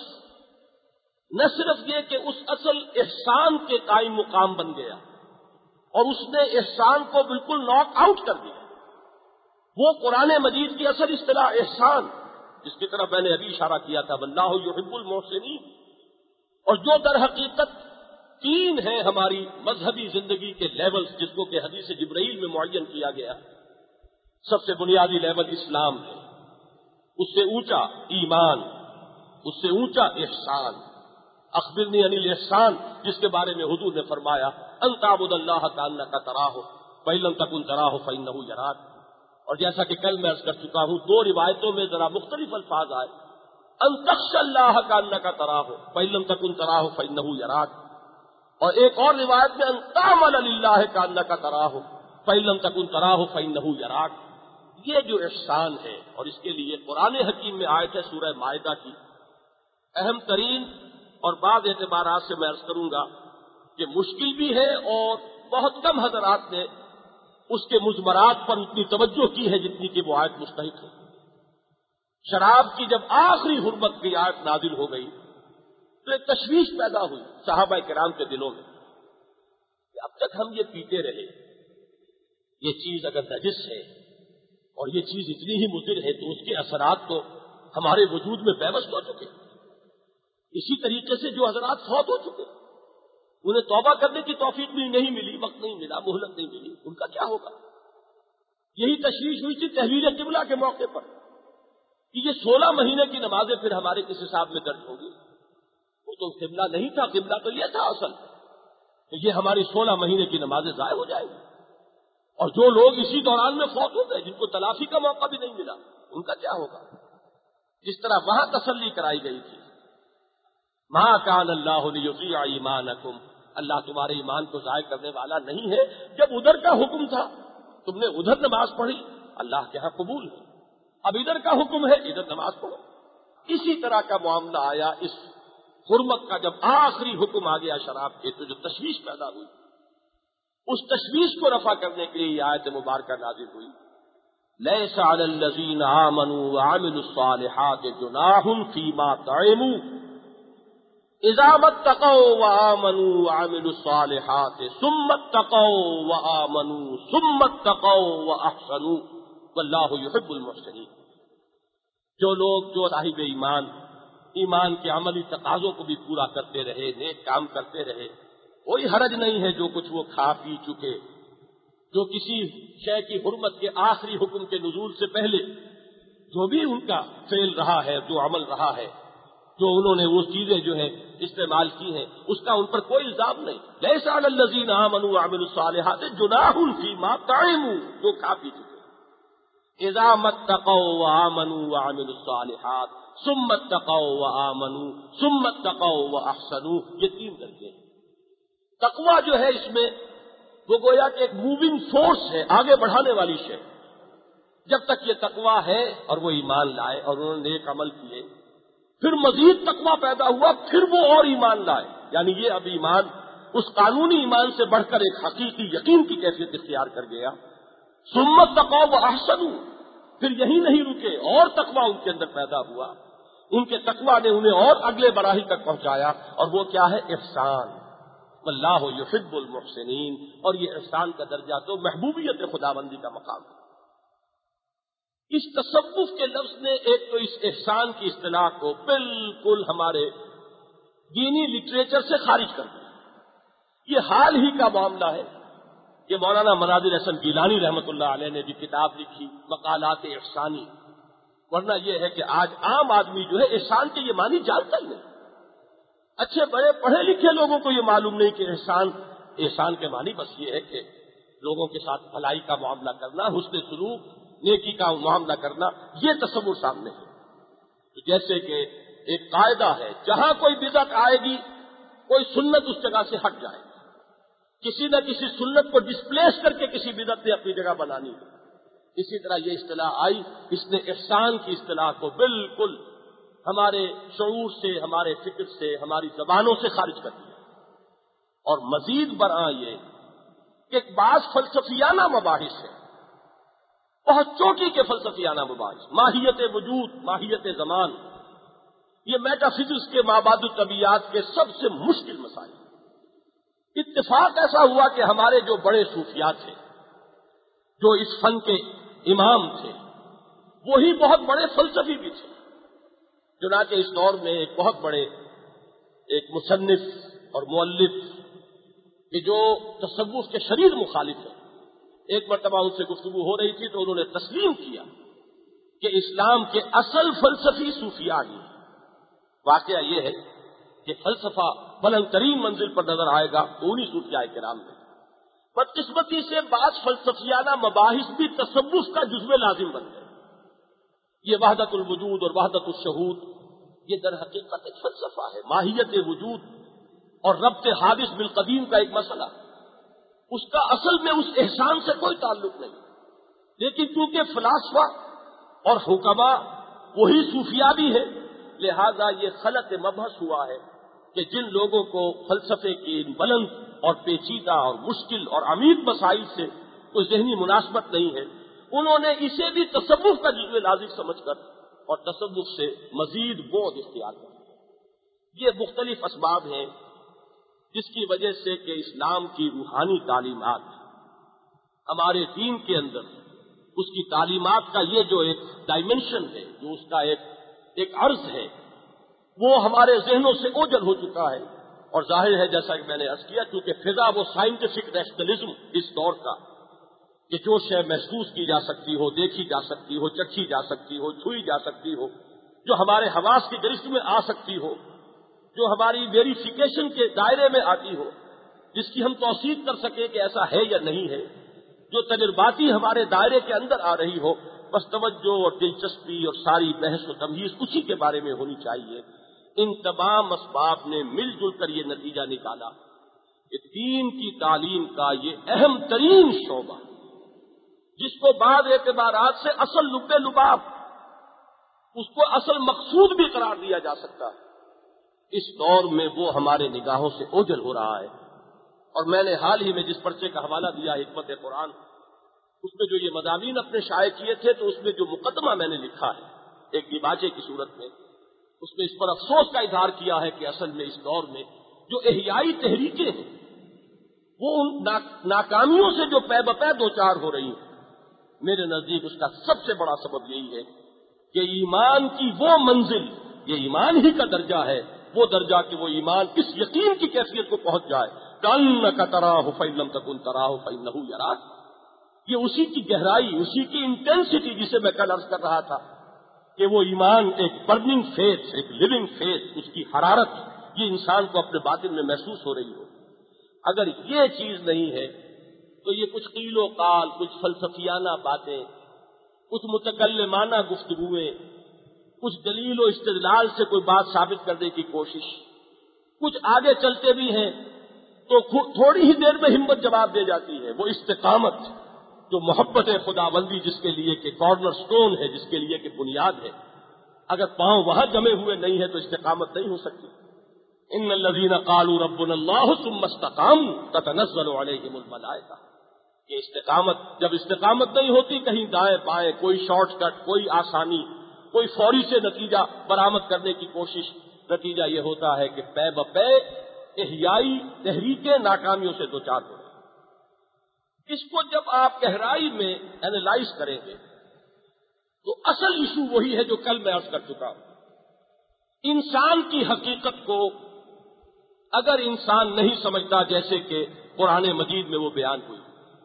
نہ صرف یہ کہ اس اصل احسان کے قائم مقام بن گیا اور اس نے احسان کو بالکل ناک آؤٹ کر دیا، وہ قرآن مجید کی اصل اصطلاح احسان جس کی طرف میں نے ابھی اشارہ کیا تھا، واللہ یحب المحسنین، اور جو در حقیقت تین ہیں ہماری مذہبی زندگی کے لیولز جس کو کہ حدیث جبرائیل میں معین کیا گیا۔ سب سے بنیادی لیول اسلام ہے، اس سے اونچا ایمان، اس سے اونچا احسان۔ اخبرنی عن الاحسان جس کے بارے میں حضور نے فرمایا ان تعبد اللہ کانک تراہ فإن لم تکن تراہ فإنہ یراک، اور جیسا کہ کل میں عرض کر چکا ہوں دو روایتوں میں ذرا مختلف الفاظ آئے، ان تخشى اللہ کانک تراہ فإن لم تکن تراہ فإنہ یراک، اور ایک اور روایت میں ان تعمل للہ کانک تراہ فإن لم تکن تراہ فإنہ یراک۔ یہ جو احسان ہے، اور اس کے لیے قرآن حکیم میں آیت ہے سورہ مائدہ کی اہم ترین، اور بعض اعتبارات سے میں عرض کروں گا کہ مشکل بھی ہے اور بہت کم حضرات نے اس کے مضمرات پر اتنی توجہ کی ہے جتنی کہ وہ آیت مستحق ہے۔ شراب کی جب آخری حرمت کی آیت نازل ہو گئی تو ایک تشویش پیدا ہوئی صحابہ کرام کے دلوں میں کہ اب تک ہم یہ پیتے رہے، یہ چیز اگر نجس ہے اور یہ چیز اتنی ہی مضر ہے تو اس کے اثرات تو ہمارے وجود میں بے بس ہو چکے، اسی طریقے سے جو حضرات فوت ہو چکے انہیں توبہ کرنے کی توفیق بھی نہیں ملی، وقت نہیں ملا، مہلت نہیں ملی، ان کا کیا ہوگا؟ یہی تشویش ہوئی تھی تحویل قبلہ کے موقع پر کہ یہ 16 مہینے کی نمازیں پھر ہمارے کس حساب میں درج ہوگی، وہ تو قبلہ نہیں تھا، قبلہ تو یہ تھا اصل، تو یہ ہماری 16 مہینے کی نمازیں ضائع ہو جائیں گی، اور جو لوگ اسی دوران میں فوت ہو گئے جن کو تلافی کا موقع بھی نہیں ملا ان کا کیا ہوگا؟ جس طرح وہاں تسلی کرائی گئی تھی ما کان اللہ لیضیع ایمانکم، اللہ تمہارے ایمان کو ضائع کرنے والا نہیں ہے، جب ادھر کا حکم تھا تم نے ادھر نماز پڑھی اللہ کے ہاں قبول ہے، اب ادھر کا حکم ہے ادھر نماز پڑھو۔ اسی طرح کا معاملہ آیا اس حرمت کا جب آخری حکم آ گیا شراب کے، تو جو تشویش پیدا ہوئی اس تشویش کو رفع کرنے کے لیے یہ آیت مبارکہ نازل ہوئی، لیس علی الذین آمنوا وعملوا الصالحات جناح فیما طعموا اذا اتقوا وآمنوا وعملوا الصالحات ثم اتقوا وآمنوا ثم اتقوا واحسنوا واللہ یحب المحسنین۔ جو لوگ جو صاحب ایمان کے عملی تقاضوں کو بھی پورا کرتے رہے، نیک کام کرتے رہے، کوئی حرج نہیں ہے جو کچھ وہ کھا پی چکے، جو کسی شے کی حرمت کے آخری حکم کے نزول سے پہلے جو بھی ان کا فعل رہا ہے، جو عمل رہا ہے، جو انہوں نے وہ چیزیں جو ہے استعمال کی ہیں اس کا ان پر کوئی الزام نہیں. لیس علی الذین آمنوا وعملوا الصالحات جناح فیما طعموا، جو کھا پی چکے. اذا متقوا وآمنوا وعملوا الصالحات ثم اتقوا وآمنوا ثم اتقوا واحسنوا، یہ 3 درجے ہیں. تقویٰ جو ہے اس میں وہ گویا کہ ایک موونگ فورس ہے، آگے بڑھانے والی شے. جب تک یہ تقویٰ ہے اور وہ ایمان لائے اور انہوں نے نیک عمل کیے، پھر مزید تقویٰ پیدا ہوا، پھر وہ اور ایمان لائے، یعنی یہ اب ایمان اس قانونی ایمان سے بڑھ کر ایک حقیقی یقین کی کیفیت اختیار کر گیا. ثم اتقوا واحسنوا، پھر یہی نہیں رکے، اور تقویٰ ان کے اندر پیدا ہوا. ان کے تقویٰ نے انہیں اور اگلے براہی تک پہنچایا، اور وہ کیا ہے؟ احسان. واللہ یحب المحسنین، اور یہ احسان کا درجہ تو محبوبیت خداوندی کا مقام ہے. اس تصوف کے لفظ نے ایک تو اس احسان کی اصطلاح کو بالکل ہمارے دینی لٹریچر سے خارج کر دیا. یہ حال ہی کا معاملہ ہے. یہ مولانا مناظر حسن گیلانی رحمۃ اللہ علیہ نے بھی کتاب لکھی مقالات احسانی. ورنہ یہ ہے کہ آج عام آدمی جو ہے احسان کے یہ معنی جانتا ہی نہیں. اچھے بڑے پڑھے لکھے لوگوں کو یہ معلوم نہیں کہ احسان کے معنی بس یہ ہے کہ لوگوں کے ساتھ بھلائی کا معاملہ کرنا، حسن سلوک، نیکی کا معاملہ کرنا، یہ تصور سامنے ہے. تو جیسے کہ ایک قاعدہ ہے، جہاں کوئی بدعت آئے گی کوئی سنت اس جگہ سے ہٹ جائے گی. کسی نہ کسی سنت کو ڈسپلیس کر کے کسی بدعت نے اپنی جگہ بنانی ہے. اسی طرح یہ اصطلاح آئی، اس نے احسان کی اصطلاح کو بالکل ہمارے شعور سے، ہمارے فکر سے، ہماری زبانوں سے خارج کر دیا. اور مزید برآں یہ کہ بعض فلسفیانہ مباحث ہیں، بہت چوٹی کے فلسفیانہ مباحث، ماہیت وجود، ماہیت زمان، یہ میٹا فزکس کے مابعد الطبیعیات کے سب سے مشکل مسائل. اتفاق ایسا ہوا کہ ہمارے جو بڑے صوفیاء تھے، جو اس فن کے امام تھے، وہی بہت بڑے فلسفی بھی تھے. چنانچہ اس دور میں ایک بہت بڑے ایک مصنف اور مؤلف کہ جو تصوف کے شدید مخالف ہیں، ایک مرتبہ ان سے گفتگو ہو رہی تھی تو انہوں نے تسلیم کیا کہ اسلام کے اصل فلسفی صوفیاء ہی ہیں. واقعہ یہ ہے کہ فلسفہ بلند ترین منزل پر نظر آئے گا تو انہی صوفیاء کرام میں. بدقسمتی سے بعض فلسفیانہ مباحث بھی تصوف کا جزو لازم بن گئے. یہ وحدت الوجود اور وحدت الشہود، یہ در حقیقت ایک فلسفہ ہے. ماہیت وجود اور ربط حادث بالقدیم کا ایک مسئلہ، اس کا اصل میں اس احسان سے کوئی تعلق نہیں. لیکن کیونکہ فلاسفہ اور حکماء وہی صوفیاء بھی ہے، لہذا یہ خلط مبحث ہوا ہے کہ جن لوگوں کو فلسفے کی بلند اور پیچیدہ اور مشکل اور عمیق مسائل سے کوئی ذہنی مناسبت نہیں ہے، انہوں نے اسے بھی تصوف کا جزو لازم سمجھ کر اور تصوف سے مزید بعد اختیار کر. یہ مختلف اسباب ہیں جس کی وجہ سے کہ اسلام کی روحانی تعلیمات ہمارے دین کے اندر، اس کی تعلیمات کا یہ جو ایک ڈائمنشن ہے، جو اس کا ایک عرض ہے، وہ ہمارے ذہنوں سے اوجھل ہو چکا ہے. اور ظاہر ہے جیسا کہ میں نے عرض کیا، کیونکہ فضا وہ سائنٹیفک ریشنلزم اس دور کا کہ جو شے محسوس کی جا سکتی ہو، دیکھی جا سکتی ہو، چکھی جا سکتی ہو، چھوئی جا سکتی ہو، جو ہمارے حواس کی گرفت میں آ سکتی ہو، جو ہماری ویریفیکیشن کے دائرے میں آتی ہو، جس کی ہم توثیق کر سکیں کہ ایسا ہے یا نہیں ہے، جو تجرباتی ہمارے دائرے کے اندر آ رہی ہو، بس توجہ اور دلچسپی اور ساری بحث و تمہیز اسی کے بارے میں ہونی چاہیے. ان تمام اسباب نے مل جل کر یہ نتیجہ نکالا کہ دین کی تعلیم کا یہ اہم ترین شعبہ، جس کو بعض اعتبارات سے اصل لب لباب، اس کو اصل مقصود بھی قرار دیا جا سکتا ہے، اس دور میں وہ ہمارے نگاہوں سے اوجھل ہو رہا ہے. اور میں نے حال ہی میں جس پرچے کا حوالہ دیا حکمت قرآن، اس میں جو یہ مضامین اپنے شائع کیے تھے، تو اس میں جو مقدمہ میں نے لکھا ہے ایک دیباچے کی صورت میں، اس میں اس پر افسوس کا اظہار کیا ہے کہ اصل میں اس دور میں جو احیائی تحریکیں ہیں وہ ان ناکامیوں سے جو پے بپے دوچار ہو رہی ہیں، میرے نزدیک اس کا سب سے بڑا سبب یہی ہے کہ ایمان کی وہ منزل، یہ ایمان ہی کا درجہ ہے، وہ درجہ کہ وہ ایمان اس یقین کی کیفیت کو پہنچ جائے کأنک تراہ فإن لم تکن تراہ فإنہ یراک. یہ اسی کی گہرائی، اسی کی انٹینسٹی جسے میں کل عرض کر رہا تھا کہ وہ ایمان ایک برننگ فیتھ، ایک لیونگ فیتھ، اس کی حرارت یہ انسان کو اپنے باطن میں محسوس ہو رہی ہو. اگر یہ چیز نہیں ہے تو یہ کچھ قیل و قال، کچھ فلسفیانہ باتیں، کچھ متکلمانہ گفتگویں، کچھ دلیل و استدلال سے کوئی بات ثابت کرنے کی کوشش، کچھ آگے چلتے بھی ہیں تو تھوڑی ہی دیر میں ہمت جواب دے جاتی ہے. وہ استقامت جو محبت خداوندی جس کے لیے کہ کارنر سٹون ہے، جس کے لیے کہ بنیاد ہے، اگر پاؤں وہاں جمے ہوئے نہیں ہے تو استقامت نہیں ہو سکتی. ان الذین قالوا ربنا اللہ ثم استقاموا تتنزل علیہم الملائکہ. یہ استقامت، جب استقامت نہیں ہوتی، کہیں دائیں بائیں، کوئی شارٹ کٹ، کوئی آسانی، کوئی فوری سے نتیجہ برآمد کرنے کی کوشش، نتیجہ یہ ہوتا ہے کہ پے بپے احیائی تحریکیں ناکامیوں سے دوچار ہو رہی. اس کو جب آپ گہرائی میں اینالائز کریں گے تو اصل ایشو وہی ہے جو کل میں عرض کر چکا ہوں. انسان کی حقیقت کو اگر انسان نہیں سمجھتا جیسے کہ قرآن مجید میں وہ بیان ہوئی،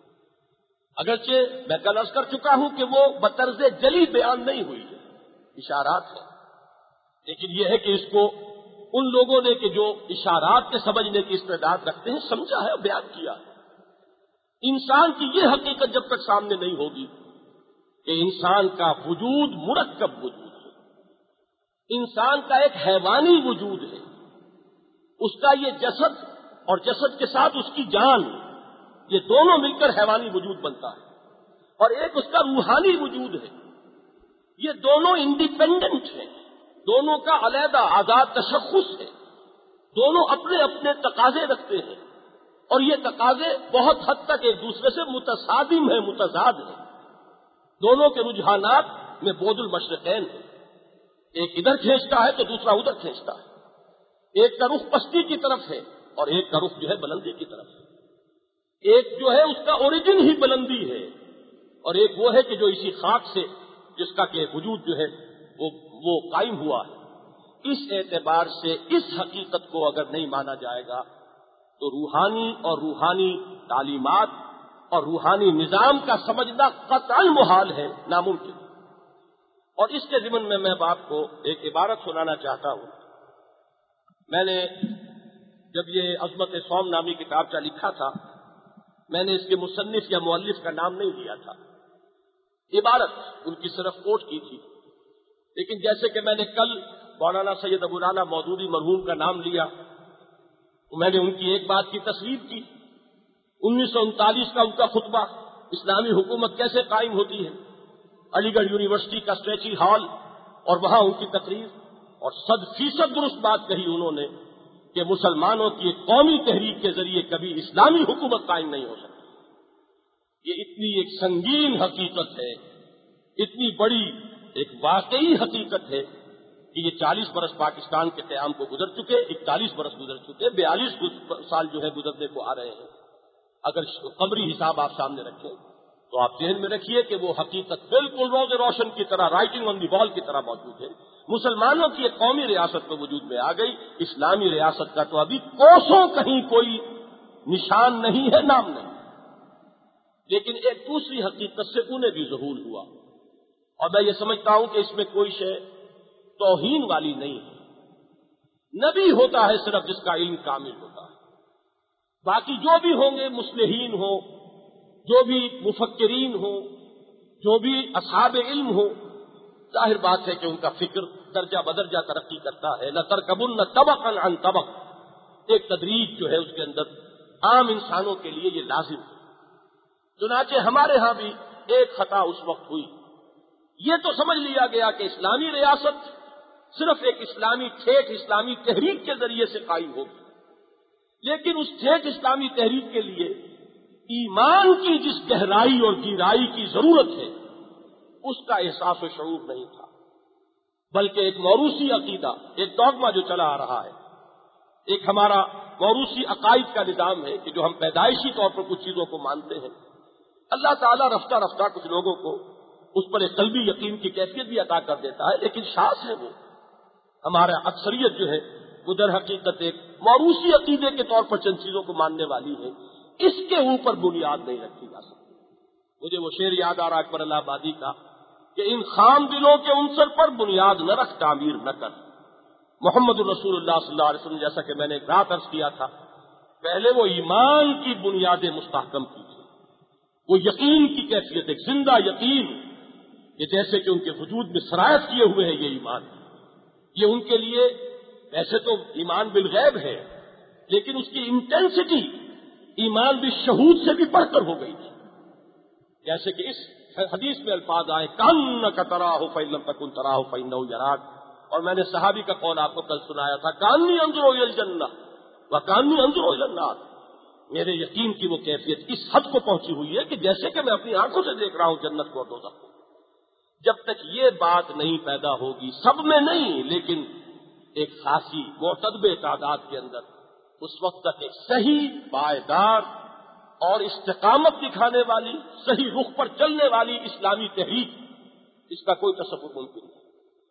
اگرچہ میں کل عرض کر چکا ہوں کہ وہ بطرز جلی بیان نہیں ہوئی ہے، اشارات ہیں، لیکن یہ ہے کہ اس کو ان لوگوں نے کہ جو اشارات کے سمجھنے کی استعداد رکھتے ہیں سمجھا ہے اور بیان کیا ہے. انسان کی یہ حقیقت جب تک سامنے نہیں ہوگی کہ انسان کا وجود مرکب وجود ہے، انسان کا ایک حیوانی وجود ہے، اس کا یہ جسد اور جسد کے ساتھ اس کی جان، یہ دونوں مل کر حیوانی وجود بنتا ہے، اور ایک اس کا روحانی وجود ہے. یہ دونوں انڈیپینڈنٹ ہیں، دونوں کا علیحدہ آزاد تشخص ہے، دونوں اپنے اپنے تقاضے رکھتے ہیں، اور یہ تقاضے بہت حد تک ایک دوسرے سے متصادم ہیں، متضاد ہیں. دونوں کے رجحانات میں بعد المشرقین ہیں، ایک ادھر کھینچتا ہے تو دوسرا ادھر کھینچتا ہے. ایک کا رخ پستی کی طرف ہے اور ایک کا رخ جو ہے بلندی کی طرف ہے. ایک جو ہے اس کا اوریجن ہی بلندی ہے، اور ایک وہ ہے کہ جو اسی خاک سے جس کا کہ وجود جو ہے وہ قائم ہوا ہے. اس اعتبار سے اس حقیقت کو اگر نہیں مانا جائے گا تو روحانی اور روحانی تعلیمات اور روحانی نظام کا سمجھنا قطعاً محال ہے، ناممکن. اور اس کے ضمن میں آپ کو ایک عبارت سنانا چاہتا ہوں. میں نے جب یہ عظمت صوم نامی کتابچہ لکھا تھا، میں نے اس کے مصنف یا مؤلف کا نام نہیں لیا تھا، عبارت ان کی صرف کوٹ کی تھی. لیکن جیسے کہ میں نے کل مولانا سید ابو العلا مودودی مرحوم کا نام لیا تو میں نے ان کی ایک بات کی تصویر کی. 1939 کا ان کا خطبہ، اسلامی حکومت کیسے قائم ہوتی ہے، علی گڑھ یونیورسٹی کا اسٹریچی ہال، اور وہاں ان کی تقریر، اور 100% درست بات کہی انہوں نے کہ مسلمانوں کی ایک قومی تحریک کے ذریعے کبھی اسلامی حکومت قائم نہیں ہو سکتی. یہ اتنی ایک سنگین حقیقت ہے، اتنی بڑی ایک واقعی حقیقت ہے کہ یہ 40 برس پاکستان کے قیام کو گزر چکے، 41 برس گزر چکے، 42 سال جو ہے گزرنے کو آ رہے ہیں. اگر قمری حساب آپ سامنے رکھیں تو آپ ذہن میں رکھیے کہ وہ حقیقت بالکل روز روشن کی طرح، رائٹنگ آن دی وال کی طرح موجود ہے. مسلمانوں کی ایک قومی ریاست تو وجود میں آ گئی، اسلامی ریاست کا تو ابھی کوسوں کہیں کوئی نشان نہیں ہے، نام نہیں. لیکن ایک دوسری حقیقت سے انہیں بھی ظہور ہوا، اور میں یہ سمجھتا ہوں کہ اس میں کوئی شے توہین والی نہیں ہے. نبی ہوتا ہے صرف جس کا علم کامل ہوتا ہے، باقی جو بھی ہوں گے مصلحین ہو، جو بھی مفکرین ہو، جو بھی اصحاب علم ہو، ظاہر بات ہے کہ ان کا فکر درجہ بدرجہ ترقی کرتا ہے. لَتَرْكَبُنَّ طَبَقًا عَنْ طَبَقٍ، ایک تدریج جو ہے اس کے اندر عام انسانوں کے لیے یہ لازم ہے. چنانچہ ہمارے ہاں بھی ایک خطا اس وقت ہوئی، یہ تو سمجھ لیا گیا کہ اسلامی ریاست صرف ایک اسلامی ٹھیک اسلامی تحریک کے ذریعے سے قائم ہوگی. لیکن اس ٹھیک اسلامی تحریک کے لیے ایمان کی جس گہرائی اور گہرائی کی ضرورت ہے اس کا احساس و شعور نہیں تھا، بلکہ ایک موروثی عقیدہ، ایک ڈوگما جو چلا آ رہا ہے، ایک ہمارا موروثی عقائد کا نظام ہے کہ جو ہم پیدائشی طور پر کچھ چیزوں کو مانتے ہیں. اللہ تعالیٰ رفتہ رفتہ کچھ لوگوں کو اس پر ایک قلبی یقین کی کیفیت بھی عطا کر دیتا ہے، لیکن شاذ ہے وہ. ہمارا اکثریت جو ہے وہ در حقیقت ایک موروثی عقیدے کے طور پر چند چیزوں کو ماننے والی ہے، اس کے اوپر بنیاد نہیں رکھی جا سکتی. مجھے وہ شعر یاد آ رہا اکبر اللہ آبادی کا کہ ان خام دلوں کے عنصر پر بنیاد نہ رکھ، تعمیر نہ کر۔ محمد رسول اللہ صلی اللہ علیہ وسلم، جیسا کہ میں نے ایک رات عرض کیا تھا، پہلے وہ ایمان کی بنیادیں مستحکم کی تھی، وہ یقین کی کیفیت، ایک زندہ یقین، کہ جیسے کہ ان کے وجود میں سرایت کیے ہوئے ہے یہ ایمان، یہ ان کے لیے ویسے تو ایمان بالغیب ہے، لیکن اس کی انٹینسٹی ایمان بالشہود سے بھی بڑھ کر ہو گئی تھی۔ جیسے کہ اس حدیث میں الفاظ آئے، کأنک تراہ فإن لم تکن تراہ فإنہ یراک، اور میں نے صحابی کا قول آپ کو کل سنایا تھا، کأنی انظر إلی الجنہ وکأنی انظر إلی النار، میرے یقین کی وہ کیفیت اس حد کو پہنچی ہوئی ہے کہ جیسے کہ میں اپنی آنکھوں سے دیکھ رہا ہوں جنت کو اور دوزخ کو۔ جب تک یہ بات نہیں پیدا ہوگی، سب میں نہیں لیکن ایک خاصی معتدب تعداد کے اندر، اس وقت تک ایک صحیح پائیدار اور استقامت دکھانے والی، صحیح رخ پر چلنے والی اسلامی تحریک، اس کا کوئی تصور ممکن نہیں۔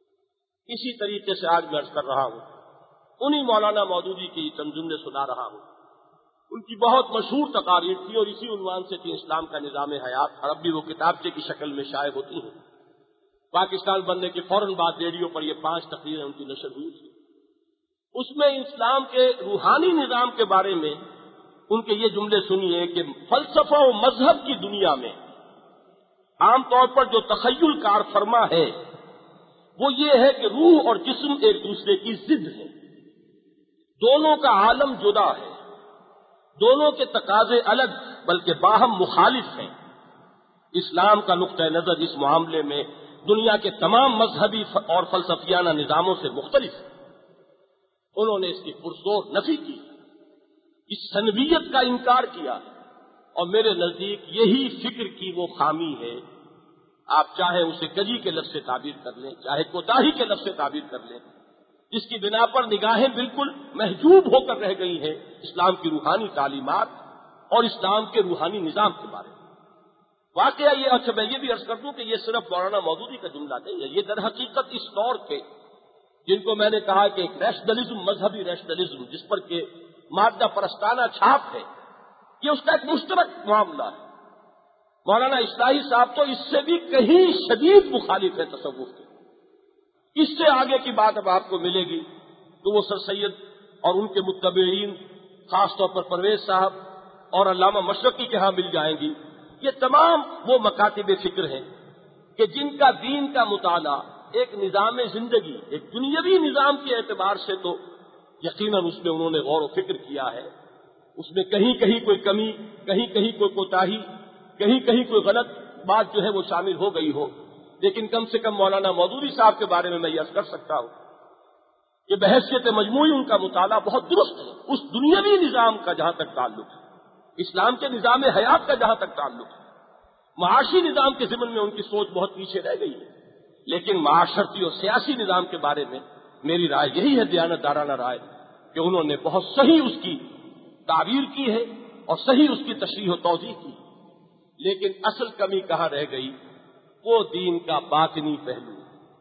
اسی طریقے سے آج میں عرض کر رہا ہوں، انہی مولانا مودودی کی چند جملے سنا رہا ہوں، ان کی بہت مشہور تقاریر تھی اور اسی عنوان سے تھی اسلام کا نظام حیات، اور اب بھی وہ کتابچے کی شکل میں شائع ہوتی ہیں۔ پاکستان بننے کے فوراً بعد ریڈیو پر یہ 5 تقریریں ان کی نشر ہوئی تھی۔ اس میں اسلام کے روحانی نظام کے بارے میں ان کے یہ جملے سنیے کہ فلسفہ و مذہب کی دنیا میں عام طور پر جو تخیل کار فرما ہے وہ یہ ہے کہ روح اور جسم ایک دوسرے کی ضد ہے، دونوں کا عالم جدا ہے، دونوں کے تقاضے الگ بلکہ باہم مخالف ہیں۔ اسلام کا نقطہ نظر اس معاملے میں دنیا کے تمام مذہبی اور فلسفیانہ نظاموں سے مختلف ہے۔ انہوں نے اس کی پرزور نفی کی، اس سنویت کا انکار کیا، اور میرے نزدیک یہی فکر کی وہ خامی ہے، آپ چاہے اسے کجی کے لفظ سے تعبیر کر لیں، چاہے کوتاہی کے لفظ سے تعبیر کر لیں، جس کی بنا پر نگاہیں بالکل محجوب ہو کر رہ گئی ہیں اسلام کی روحانی تعلیمات اور اسلام کے روحانی نظام کے بارے میں۔ واقعہ یہ، اچھا میں یہ بھی عرض کر دوں کہ یہ صرف مولانا مودودی کا جملہ نہیں ہے، یہ در حقیقت اس دور کے جن کو میں نے کہا کہ ایک ریشنلزم، مذہبی ریشنلزم جس پر کہ مادہ پرستانہ چھاپ ہے، یہ اس کا ایک مشترک معاملہ ہے۔ مولانا اصلاحی صاحب تو اس سے بھی کہیں شدید مخالف ہے تصوف کے۔ اس سے آگے کی بات اب آپ کو ملے گی تو وہ سر سید اور ان کے متبعین، خاص طور پر پرویز صاحب اور علامہ مشرقی کے ہاں مل جائیں گی۔ یہ تمام وہ مکاتب فکر ہیں کہ جن کا دین کا مطالعہ ایک نظام زندگی، ایک دنیاوی نظام کے اعتبار سے تو یقیناً اس میں انہوں نے غور و فکر کیا ہے، اس میں کہیں کہیں کوئی کمی، کہیں کہیں کوئی کوتاہی، کہیں کہیں کوئی غلط بات جو ہے وہ شامل ہو گئی ہو، لیکن کم سے کم مولانا مودودی صاحب کے بارے میں یہ عرض کر سکتا ہوں کہ بحیثیت مجموعی ان کا مطالعہ بہت درست ہے۔ اس دنیاوی نظام کا جہاں تک تعلق ہے، اسلام کے نظام حیات کا جہاں تک تعلق ہے، معاشی نظام کے ضمن میں ان کی سوچ بہت پیچھے رہ گئی ہے، لیکن معاشرتی اور سیاسی نظام کے بارے میں میری رائے یہی ہے، دیانت دارانہ رائے، کہ انہوں نے بہت صحیح اس کی تعبیر کی ہے اور صحیح اس کی تشریح و توضیح کی، لیکن اصل کمی کہاں رہ گئی؟ وہ دین کا باطنی پہلو،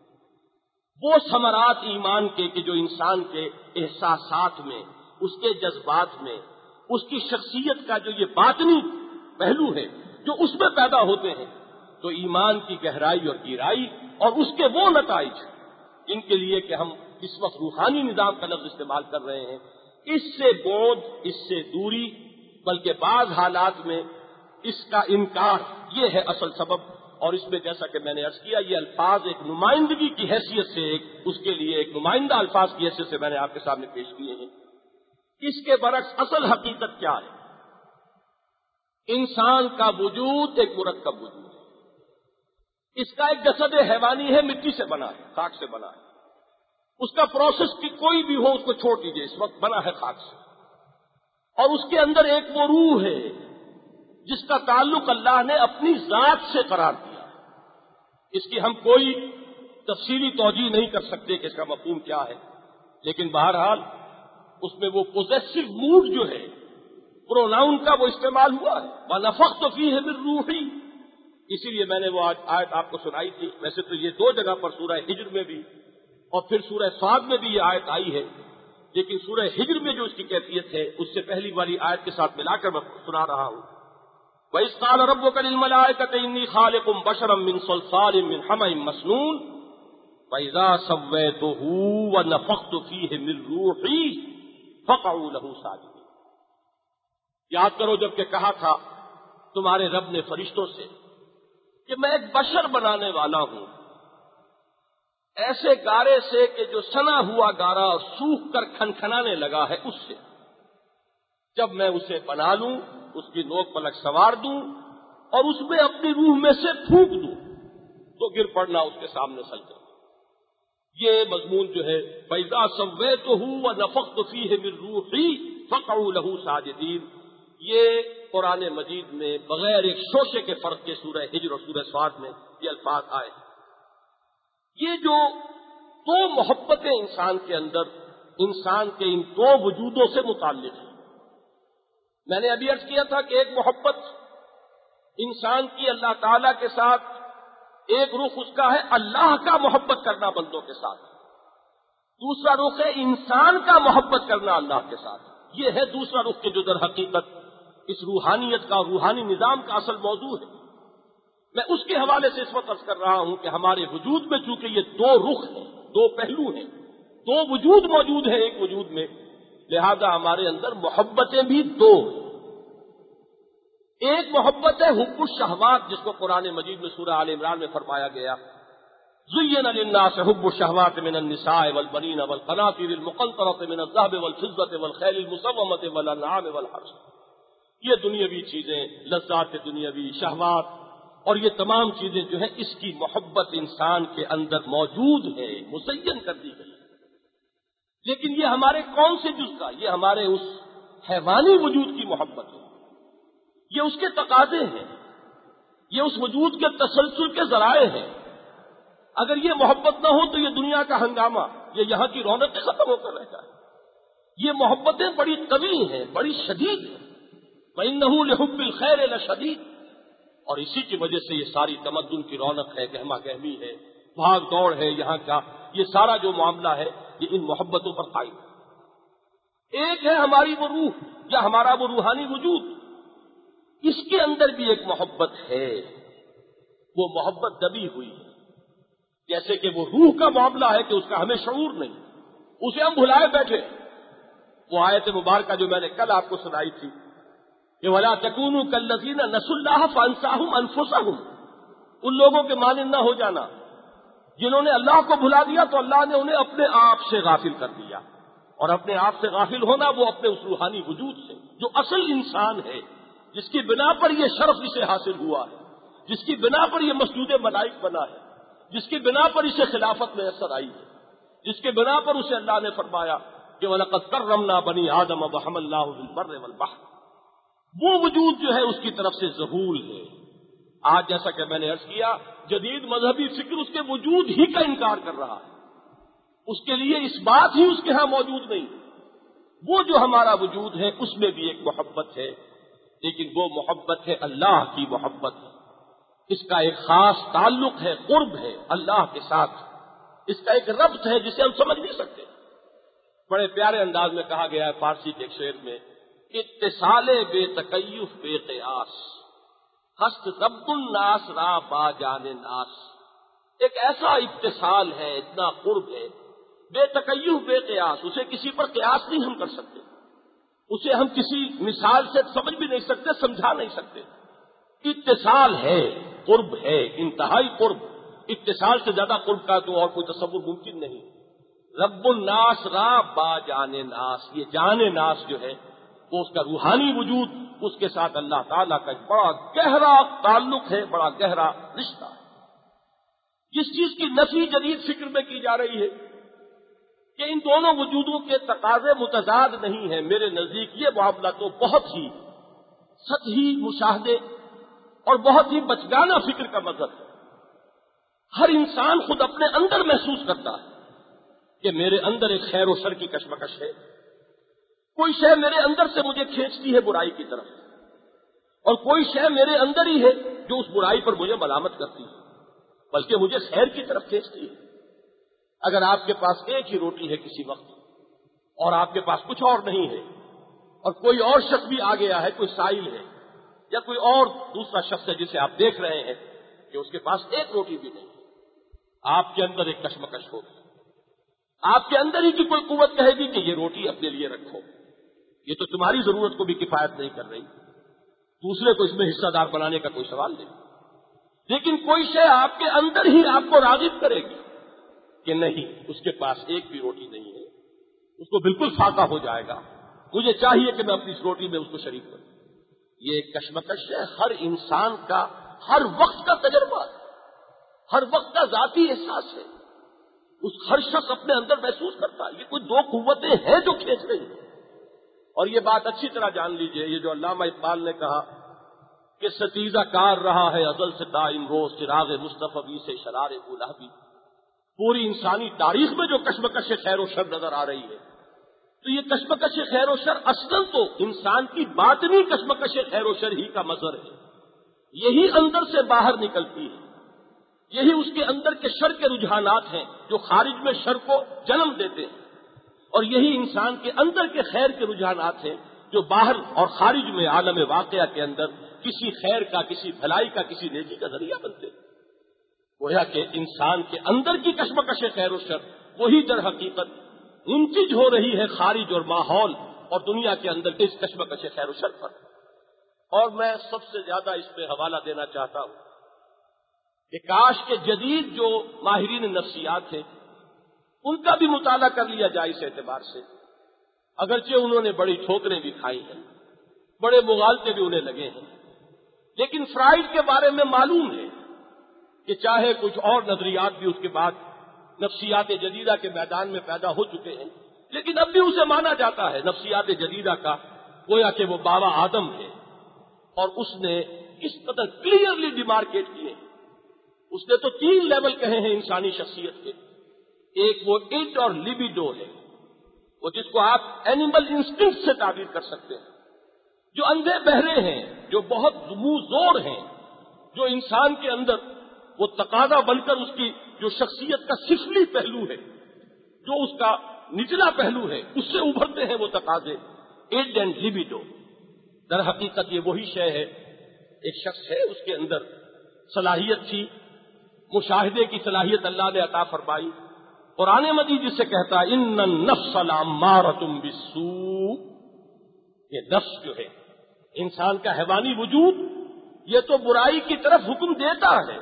وہ ثمرات ایمان کے کہ جو انسان کے احساسات میں، اس کے جذبات میں، اس کی شخصیت کا جو یہ باطنی پہلو ہے جو اس میں پیدا ہوتے ہیں، تو ایمان کی گہرائی اور گہرائی اور اس کے وہ نتائج جن کے لیے کہ ہم اس وقت روحانی نظام کا لفظ استعمال کر رہے ہیں، اس سے بعد، اس سے دوری، بلکہ بعض حالات میں اس کا انکار، یہ ہے اصل سبب۔ اور اس میں جیسا کہ میں نے عرض کیا، یہ الفاظ ایک نمائندگی کی حیثیت سے، اس کے لیے ایک نمائندہ الفاظ کی حیثیت سے میں نے آپ کے سامنے پیش کیے ہیں۔ اس کے برعکس اصل حقیقت کیا ہے؟ انسان کا وجود ایک مرکب وجود ہے، اس کا ایک جسد حیوانی ہے، مٹی سے بنا ہے، خاک سے بنا ہے، اس کا پروسیس کی کوئی بھی ہو اس کو چھوڑ دیجیے، اس وقت بنا ہے خاک سے، اور اس کے اندر ایک وہ روح ہے جس کا تعلق اللہ نے اپنی ذات سے قرار دیا ہے۔ اس کی ہم کوئی تفصیلی توجیہ نہیں کر سکتے کہ اس کا مفہوم کیا ہے، لیکن بہرحال اس میں وہ پوزیسو موڈ جو ہے، پروناؤن کا وہ استعمال ہوا ہے، وَنَفَخْتُ فِيهِ مِن رُوحِي، اسی لیے میں نے وہ آیت آپ کو سنائی تھی۔ ویسے تو یہ 2 جگہ پر سورہ ہجر میں بھی اور پھر سورہ صاد میں بھی یہ آیت آئی ہے، لیکن سورہ ہجر میں جو اس کی کیفیت ہے اس سے پہلی والی آیت کے ساتھ ملا کر میں سنا رہا ہوں وَإِذْ قَالَ رَبُّكَ لِلْمَلَائِكَةِ إِنِّي خَالِقٌ بَشَرًا مِّن صَلْصَالٍ مِّنْ حَمَإٍ مَّسْنُونٍ فَإِذَا سَوَّيْتُهُ وَنَفَخْتُ فِيهِ مِن رُّوحِي فَقَعُوا لَهُ سَاجِدِينَ۔ یاد کرو جب کہ کہا تھا تمہارے رب نے فرشتوں سے کہ میں ایک بشر بنانے والا ہوں، ایسے گارے سے کہ جو سنا ہوا گارا سوکھ کر کھنکھنانے لگا ہے، اس سے جب میں اسے بنا لوں، اس کی نوک پلک سنوار دوں اور اس میں اپنی روح میں سے پھونک دوں تو گر پڑنا اس کے سامنے سجدہ۔ یہ مضمون جو ہے فَإِذَا سَوَّيْتُهُ وَنَفَخْتُ فِيهِ مِن رُّوحِي فَقَعُوا لَهُ سَاجِدِينَ، یہ قرآن مجید میں بغیر ایک شوشے کے فرق کے سورہ ہجر اور سورہ صاد میں یہ الفاظ آئے۔ یہ جو دو محبتیں انسان کے اندر، انسان کے ان دو وجودوں سے متعلق ہیں۔ میں نے ابھی عرض کیا تھا کہ ایک محبت انسان کی اللہ تعالی کے ساتھ، ایک رخ اس کا ہے اللہ کا محبت کرنا بندوں کے ساتھ، دوسرا رخ ہے انسان کا محبت کرنا اللہ کے ساتھ۔ یہ ہے دوسرا رخ کے جو در حقیقت اس روحانیت کا، روحانی نظام کا اصل موضوع ہے۔ میں اس کے حوالے سے اس وقت عرض کر رہا ہوں کہ ہمارے وجود میں چونکہ یہ دو رخ ہیں، دو پہلو ہیں، دو وجود موجود ہیں ایک وجود میں، لہذا ہمارے اندر محبتیں بھی دو ہیں۔ ایک محبت ہے حب الشہوات، جس کو قرآن مجید میں سورہ آل عمران میں فرمایا گیا زُيِّنَ لِلنَّاسِ حُبُّ الشَّهَوَاتِ مِنَ النِّسَاءِ وَالْبَنِينَ وَالْقَنَاطِيرِ الْمُقَنطَرَةِ مِنَ الذَّهَبِ وَالْفِضَّةِ وَالْخَيْلِ الْمُسَوَّمَةِ وَالْأَنْعَامِ وَالْحَرْثِ، یہ دنیاوی چیزیں، لذات دنیاوی، شہوات، اور یہ تمام چیزیں جو ہیں اس کی محبت انسان کے اندر موجود ہے، مزین کر دی گئی۔ لیکن یہ ہمارے کون سے جز کا؟ یہ ہمارے اس حیوانی وجود کی محبت ہے، یہ اس کے تقاضے ہیں، یہ اس وجود کے تسلسل کے ذرائع ہیں۔ اگر یہ محبت نہ ہو تو یہ دنیا کا ہنگامہ، یہ یہاں کی رونقیں ختم ہو کر رہ جائیں۔ یہ محبتیں بڑی قوی ہیں، بڑی شدید ہیں۔ وَإِنَّهُ لِحُبِّ الْخَيْرِ لَشَدِيدٌ، اور اسی کی وجہ سے یہ ساری تمدن کی رونق ہے، گہما گہمی ہے، بھاگ دوڑ ہے یہاں کا، یہ سارا جو معاملہ ہے یہ ان محبتوں پر قائم ہے۔ ایک ہے ہماری وہ روح یا ہمارا وہ روحانی وجود، اس کے اندر بھی ایک محبت ہے، وہ محبت دبی ہوئی ہے، جیسے کہ وہ روح کا معاملہ ہے کہ اس کا ہمیں شعور نہیں، اسے ہم بھلائے بیٹھے۔ وہ آیت مبارکہ جو میں نے کل آپ کو سنائی تھی کہ وَلَا تَكُونُوا كَالَّذِينَ نَسُوا اللَّهَ فَأَنسَاهُمْ أَنفُسَهُمْ، ان لوگوں کے مانند نہ ہو جانا جنہوں نے اللہ کو بھلا دیا تو اللہ نے انہیں اپنے آپ سے غافل کر دیا، اور اپنے آپ سے غافل ہونا وہ اپنے اس روحانی وجود سے جو اصل انسان ہے، جس کی بنا پر یہ شرف اسے حاصل ہوا ہے، جس کی بنا پر یہ مسجود ملائک بنا ہے، جس کی بنا پر اسے خلافت میسر آئی ہے، جس کے بنا پر اسے اللہ نے فرمایا کہ وَلَقَدْ كَرَّمْنَا بَنِي آدَمَ وَحَمَلْنَاهُمْ فِي الْبَرِّ وَالْبَحْرِ، وہ وجود جو ہے اس کی طرف سے ذہول ہے۔ آج جیسا کہ میں نے عرض کیا، جدید مذہبی فکر اس کے وجود ہی کا انکار کر رہا ہے، اس کے لیے اس بات ہی اس کے ہاں موجود نہیں۔ وہ جو ہمارا وجود ہے اس میں بھی ایک محبت ہے، لیکن وہ محبت ہے اللہ کی محبت، اس کا ایک خاص تعلق ہے، قرب ہے اللہ کے ساتھ، اس کا ایک ربط ہے جسے ہم سمجھ نہیں سکتے۔ بڑے پیارے انداز میں کہا گیا ہے فارسی کے ایک شعر میں، اتصال بے تکیف بے قیاس، ہست رب الناس را با جان ناس، ایک ایسا اتصال ہے، اتنا قرب ہے، بے تکیف بے قیاس، اسے کسی پر قیاس نہیں ہم کر سکتے، اسے ہم کسی مثال سے سمجھ بھی نہیں سکتے، سمجھا نہیں سکتے۔ اتصال ہے، قرب ہے، انتہائی قرب، اتصال سے زیادہ قرب کا تو اور کوئی تصور ممکن نہیں۔ رب الناس را با جان ناس، یہ جان ناس جو ہے وہ اس کا روحانی وجود، اس کے ساتھ اللہ تعالیٰ کا ایک بڑا گہرا تعلق ہے، بڑا گہرا رشتہ ہے۔ جس چیز کی نفی جدید فکر میں کی جا رہی ہے کہ ان دونوں وجودوں کے تقاضے متضاد نہیں ہیں، میرے نزدیک یہ معاملہ تو بہت ہی سطحی مشاہدے اور بہت ہی بچگانہ فکر کا مظہر ہے۔ ہر انسان خود اپنے اندر محسوس کرتا ہے کہ میرے اندر ایک خیر و شر کی کشمکش ہے، کوئی شے میرے اندر سے مجھے کھینچتی ہے برائی کی طرف، اور کوئی شے میرے اندر ہی ہے جو اس برائی پر مجھے ملامت کرتی ہے، بلکہ مجھے خیر کی طرف کھینچتی ہے۔ اگر آپ کے پاس ایک ہی روٹی ہے کسی وقت اور آپ کے پاس کچھ اور نہیں ہے، اور کوئی اور شخص بھی آ گیا ہے، کوئی سائل ہے، یا کوئی اور دوسرا شخص ہے جسے آپ دیکھ رہے ہیں کہ اس کے پاس ایک روٹی بھی نہیں، آپ کے اندر ایک کشمکش ہوگی، آپ کے اندر ہی کی کوئی قوت کہے گی کہ یہ روٹی اپنے لیے رکھو، یہ تو تمہاری ضرورت کو بھی کفایت نہیں کر رہی، دوسرے کو اس میں حصہ دار بنانے کا کوئی سوال نہیں۔ لیکن کوئی شے آپ کے اندر ہی آپ کو راغب کرے گی کہ نہیں، اس کے پاس ایک بھی روٹی نہیں ہے، اس کو بالکل فاقہ ہو جائے گا، مجھے چاہیے کہ میں اپنی اس روٹی میں اس کو شریک کروں۔ یہ ایک کشمکش ہے، ہر انسان کا ہر وقت کا تجربہ ہے، ہر وقت کا ذاتی احساس ہے، اس ہر شخص اپنے اندر محسوس کرتا ہے۔ یہ کوئی دو قوتیں ہیں جو کھینچ رہی ہیں، اور یہ بات اچھی طرح جان لیجئے، یہ جو علامہ اقبال نے کہا کہ ستیزہ کار رہا ہے ازل سے دائم روز چراغ مصطفی سے شرار گلابی، پوری انسانی تاریخ میں جو کشمکش خیر و شر نظر آ رہی ہے، تو یہ کشمکش خیر و شر اصلاً تو انسان کی باطنی کشمکش خیر و شر ہی کا مظہر ہے، یہی اندر سے باہر نکلتی ہے، یہی اس کے اندر کے شر کے رجحانات ہیں جو خارج میں شر کو جنم دیتے ہیں، اور یہی انسان کے اندر کے خیر کے رجحانات ہیں جو باہر اور خارج میں عالم واقعہ کے اندر کسی خیر کا، کسی بھلائی کا، کسی نیکی کا ذریعہ بنتے ہیں۔ گویا کہ انسان کے اندر کی کشمکش خیر و شر وہی در حقیقت منتج ہو رہی ہے خارج اور ماحول اور دنیا کے اندر اس کشمکش خیر و شر پر۔ اور میں سب سے زیادہ اس پہ حوالہ دینا چاہتا ہوں کہ کاش کے جدید جو ماہرین نفسیات ہیں ان کا بھی مطالعہ کر لیا جائے اس اعتبار سے، اگرچہ انہوں نے بڑی ٹھوکریں بھی کھائی ہیں، بڑے مغالطے بھی انہیں لگے ہیں، لیکن فرائڈ کے بارے میں معلوم ہے کہ چاہے کچھ اور نظریات بھی اس کے بعد نفسیات جدیدہ کے میدان میں پیدا ہو چکے ہیں، لیکن اب بھی اسے مانا جاتا ہے نفسیات جدیدہ کا گویا کہ وہ بابا آدم ہے، اور اس نے اس قدر کلیئرلی ڈیمارکیٹ کیے ہیں۔ اس نے تو 3 لیول کہے ہیں انسانی شخصیت کے، ایک وہ اٹ اور لیبیڈو ہے، وہ جس کو آپ اینیمل انسٹنکٹ سے تعبیر کر سکتے ہیں، جو اندھے بہرے ہیں، جو بہت منہ زور ہیں، جو انسان کے اندر وہ تقاضا بن کر اس کی جو شخصیت کا سفلی پہلو ہے، جو اس کا نچلا پہلو ہے، اس سے ابھرتے ہیں وہ تقاضے، اٹ اینڈ لیبیڈو۔ در حقیقت یہ وہی شے ہے، ایک شخص ہے اس کے اندر صلاحیت تھی، مشاہدے کی صلاحیت اللہ نے عطا فرمائی۔ قرآن مجید جس سے کہتا ہے ان النفس لامارۃ بالسوء، یہ نفس جو ہے انسان کا حیوانی وجود، یہ تو برائی کی طرف حکم دیتا ہے،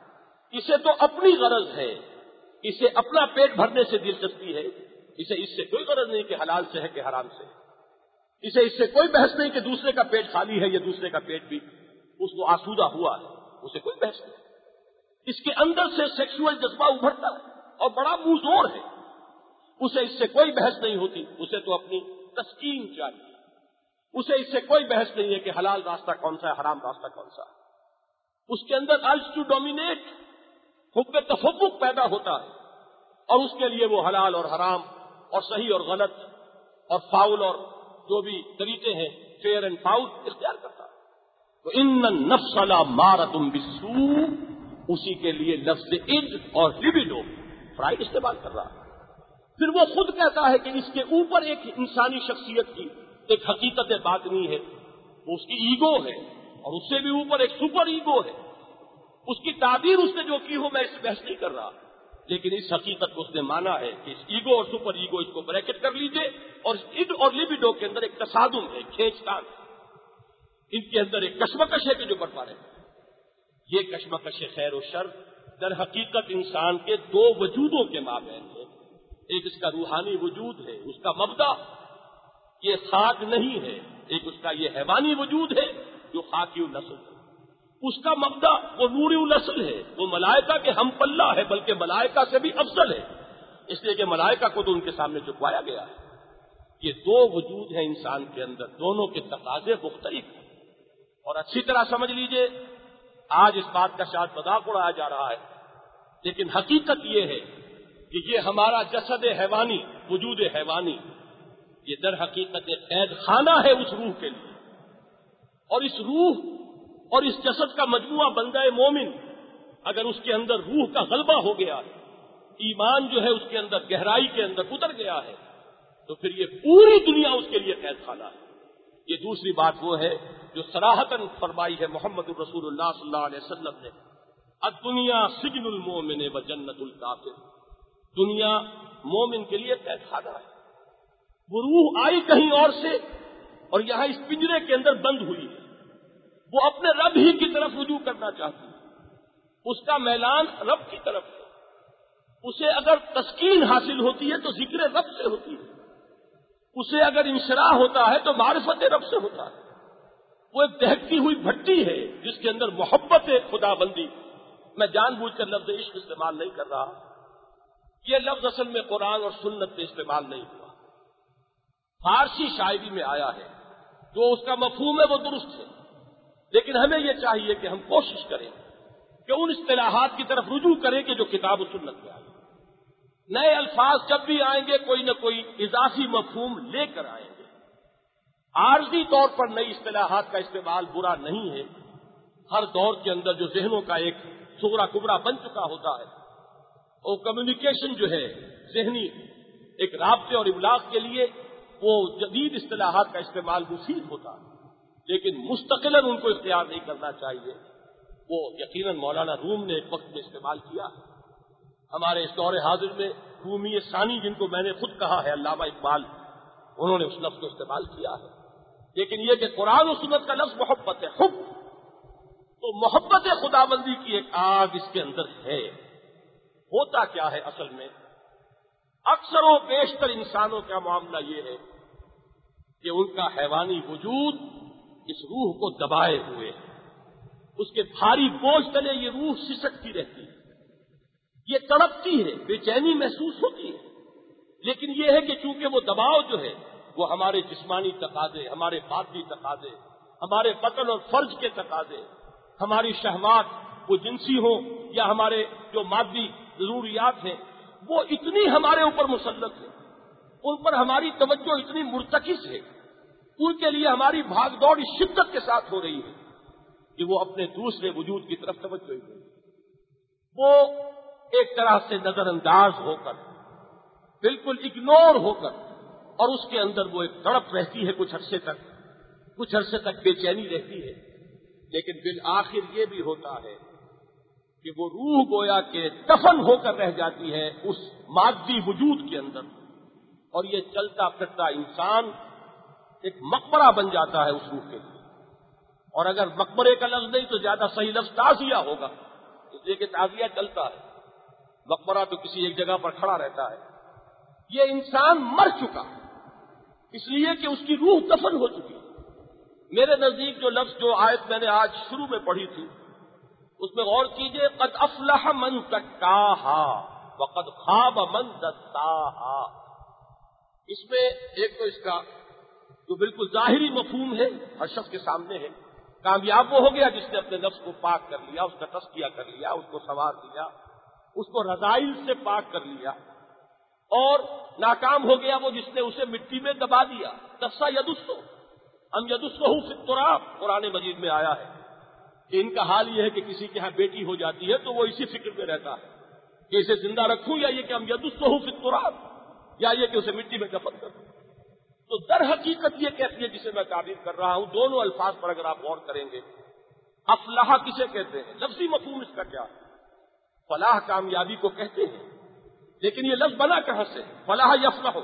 اسے تو اپنی غرض ہے، اسے اپنا پیٹ بھرنے سے دلچسپی ہے، اسے اس سے کوئی غرض نہیں کہ حلال سے ہے کہ حرام سے ہے، اسے اس سے کوئی بحث نہیں کہ دوسرے کا پیٹ خالی ہے یا دوسرے کا پیٹ بھی اس کو آسودہ ہوا ہے، اسے کوئی بحث نہیں۔ اس کے اندر سے سیکشول جذبہ ابھرتا ہے اور بڑا منہ زور ہے، اسے اس سے کوئی بحث نہیں ہوتی، اسے تو اپنی تسکین چاہیے، اسے اس سے کوئی بحث نہیں ہے کہ حلال راستہ کون سا ہے، حرام راستہ کون سا ہے۔ اس کے اندر ارج ٹو ڈومینیٹ، حب تفوق پیدا ہوتا ہے، اور اس کے لیے وہ حلال اور حرام اور صحیح اور غلط اور فاؤل اور جو بھی طریقے ہیں فیئر اینڈ فاؤل اختیار کرتا ہے۔ تو ان النفس لامارۃ بالسوء، اسی کے لیے لفظ اڈ اور لیبیڈو فرائڈ استعمال کر رہا ہے۔ پھر وہ خود کہتا ہے کہ اس کے اوپر ایک انسانی شخصیت کی ایک حقیقت باطنی ہے، وہ اس کی ایگو ہے، اور اس سے بھی اوپر ایک سپر ایگو ہے۔ اس کی تعبیر اس نے جو کی ہو میں اس سے بحث نہیں کر رہا، لیکن اس حقیقت کو اس نے مانا ہے کہ اس ایگو اور سپر ایگو اس کو بریکٹ کر لیجئے، اور اس اڈ اور لیبیڈو کے اندر ایک تصادم ہے، کھینچ تان، ان کے اندر ایک کشمکش ہے کہ جو برپا رہے۔ یہ کشمکش خیر و شر در حقیقت انسان کے 2 وجودوں کے مابین ہے، ایک اس کا روحانی وجود ہے، اس کا مبدا یہ خاک نہیں ہے، ایک اس کا یہ حیوانی وجود ہے جو خاکی النسل ہے، اس کا مبدا وہ نوری النسل ہے، وہ ملائکہ کے ہم پلہ ہے، بلکہ ملائکہ سے بھی افضل ہے، اس لیے کہ ملائکہ کو تو ان کے سامنے جھکوایا گیا ہے۔ یہ 2 وجود ہیں انسان کے اندر، دونوں کے تقاضے مختلف ہیں، اور اچھی طرح سمجھ لیجئے آج اس بات کا شاید مذاق اڑایا جا رہا ہے، لیکن حقیقت یہ ہے کہ یہ ہمارا جسد حیوانی، وجود حیوانی، یہ در حقیقت ایک قید خانہ ہے اس روح کے لیے، اور اس روح اور اس جسد کا مجموعہ بندہ مومن اگر اس کے اندر روح کا غلبہ ہو گیا، ایمان جو ہے اس کے اندر گہرائی کے اندر اتر گیا ہے، تو پھر یہ پوری دنیا اس کے لیے قید خانہ ہے۔ یہ دوسری بات وہ ہے جو صراحتاً فرمائی ہے محمد الرسول اللہ صلی اللہ علیہ وسلم نے، الدنیا سجن المومن و جنت الکافر، دنیا مومن کے لیے قید خانہ ہے۔ وہ روح آئی کہیں اور سے اور یہاں اس پنجرے کے اندر بند ہوئی ہے، وہ اپنے رب ہی کی طرف رجوع کرنا چاہتی ہے، اس کا میلان رب کی طرف ہے، اسے اگر تسکین حاصل ہوتی ہے تو ذکر رب سے ہوتی ہے، اسے اگر انشراح ہوتا ہے تو معرفت رب سے ہوتا ہے۔ وہ ایک دہکتی ہوئی بھٹی ہے جس کے اندر محبت خدا بندی، میں جان بوجھ کر لفظ عشق استعمال نہیں کر رہا، یہ لفظ اصل میں قرآن اور سنت میں استعمال نہیں ہوا، فارسی شاعری میں آیا ہے، جو اس کا مفہوم ہے وہ درست ہے، لیکن ہمیں یہ چاہیے کہ ہم کوشش کریں کہ ان اصطلاحات کی طرف رجوع کریں کہ جو کتاب و سنت میں آئے۔ نئے الفاظ جب بھی آئیں گے کوئی نہ کوئی اضافی مفہوم لے کر آئیں گے، عارضی طور پر نئی اصطلاحات کا استعمال برا نہیں ہے، ہر دور کے اندر جو ذہنوں کا ایک صغرا کبرا بن چکا ہوتا ہے، اور کمیونیکیشن جو ہے ذہنی ایک رابطے اور ابلاغ کے لیے وہ جدید اصطلاحات کا استعمال مفید ہوتا ہے، لیکن مستقلاً ان کو اختیار نہیں کرنا چاہیے۔ وہ یقیناً مولانا روم نے ایک وقت میں استعمال کیا ہے، ہمارے اس دور حاضر میں رومی ثانی جن کو میں نے خود کہا ہے علامہ اقبال، انہوں نے اس لفظ کو استعمال کیا ہے، لیکن یہ کہ قرآن و سنت کا لفظ محبت ہے، حب، تو محبت خدا بندی کی ایک آگ اس کے اندر ہے۔ ہوتا کیا ہے اصل میں، اکثر و بیشتر انسانوں کا معاملہ یہ ہے کہ ان کا حیوانی وجود اس روح کو دبائے ہوئے ہے، اس کے بھاری بوجھ تلے یہ روح سسکتی رہتی ہے، یہ تڑپتی ہے، بے چینی محسوس ہوتی ہے، لیکن یہ ہے کہ چونکہ وہ دباؤ جو ہے وہ ہمارے جسمانی تقاضے، ہمارے باطنی تقاضے، ہمارے بطن اور فرج کے تقاضے، ہماری شہوات وہ جنسی ہوں یا ہمارے جو مادی ضروریات ہیں، وہ اتنی ہمارے اوپر مسلط ہے، ان پر ہماری توجہ اتنی مرتکز ہے، ان کے لیے ہماری بھاگ دوڑ اس شدت کے ساتھ ہو رہی ہے کہ وہ اپنے دوسرے وجود کی طرف توجہ ہی نہیں، وہ ایک طرح سے نظر انداز ہو کر، بالکل اگنور ہو کر، اور اس کے اندر وہ ایک تڑپ رہتی ہے کچھ عرصے تک بے چینی رہتی ہے، لیکن بالآخر یہ بھی ہوتا ہے کہ وہ روح گویا کہ دفن ہو کر رہ جاتی ہے اس مادی وجود کے اندر، اور یہ چلتا پھرتا انسان ایک مقبرہ بن جاتا ہے اس روح کے لیے۔ اور اگر مقبرے کا لفظ نہیں تو زیادہ صحیح لفظ تعزیہ ہوگا، اس لیے کہ تعزیہ چلتا ہے، مقبرہ تو کسی ایک جگہ پر کھڑا رہتا ہے۔ یہ انسان مر چکا اس لیے کہ اس کی روح دفن ہو چکی۔ میرے نزدیک جو لفظ جو آیت میں نے آج شروع میں پڑھی تھی اس میں غور کیجئے، قد افلح من زکاہا وقد خاب من دساہا۔ اس میں ایک تو اس کا جو بالکل ظاہری مفہوم ہے ہر شخص کے سامنے ہے، کامیاب وہ ہو گیا جس نے اپنے نفس کو پاک کر لیا، اس کا تزکیہ کر لیا، اس کو سنوار لیا، اس کو رذائل سے پاک کر لیا، اور ناکام ہو گیا وہ جس نے اسے مٹی میں دبا دیا۔ دسا یدسو ہم یدسو فی التراب، قرآن مجید میں آیا ہے کہ ان کا حال یہ ہے کہ کسی کے ہاں بیٹی ہو جاتی ہے تو وہ اسی فکر میں رہتا ہے کہ اسے زندہ رکھوں یا یہ کہ ہم یدسو فی التراب، یا یہ کہ اسے مٹی میں دفن کر دوں۔ تو در حقیقت یہ کیفیت جسے میں تعبیر کر رہا ہوں، دونوں الفاظ پر اگر آپ غور کریں گے، افلاح کسے کہتے ہیں، لفظی مفہوم اس کا کیا ہے؟ فلاح کامیابی کو کہتے ہیں، لیکن یہ لفظ بنا کہاں سے؟ فلاح یفلح،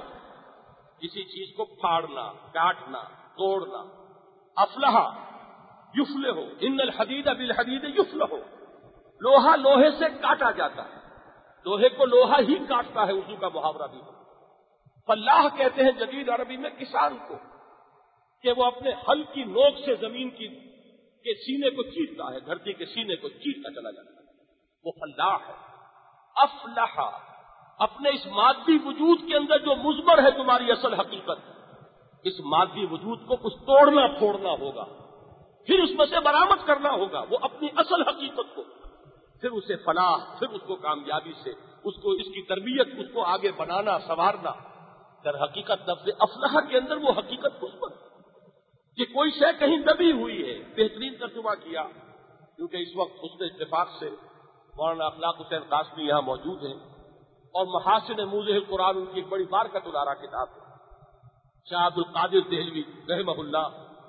کسی چیز کو پھاڑنا، کاٹنا، توڑنا۔ افلاح یفلح، ان الحدید بالحدید یفلح، لوہا لوہے سے کاٹا جاتا ہے، لوہے کو لوہا ہی کاٹتا ہے، اردو کا محاورہ بھی ہے۔ فلاح کہتے ہیں جدید عربی میں کسان کو، کہ وہ اپنے ہل کی نوک سے زمین کے سینے کو چیرتا ہے، دھرتی کے سینے کو چیرتا چلا جاتا ہے، وہ فلاح ہے۔ افلح، اپنے اس مادی وجود کے اندر جو مضمر ہے تمہاری اصل حقیقت، اس مادی وجود کو کچھ توڑنا پھوڑنا ہوگا، پھر اس میں سے برآمد کرنا ہوگا وہ اپنی اصل حقیقت کو، پھر اسے فلاح، پھر اس کو کامیابی سے اس کی تربیت، اس کو آگے بنانا سنوارنا۔ در حقیقت لفظ افلاح کے اندر وہ حقیقت مثبت کہ کوئی شے کہیں دبی ہوئی ہے، بہترین ترجمہ کیا، کیونکہ اس وقت حسن اتفاق سے مولانا اخلاق حسین قاسمی یہاں موجود ہیں، اور محاسن موضح القرآن ان کی ایک بڑی بارکت الارا کتاب ہے۔ شاہ عبد القادر دہلوی رحمہ اللہ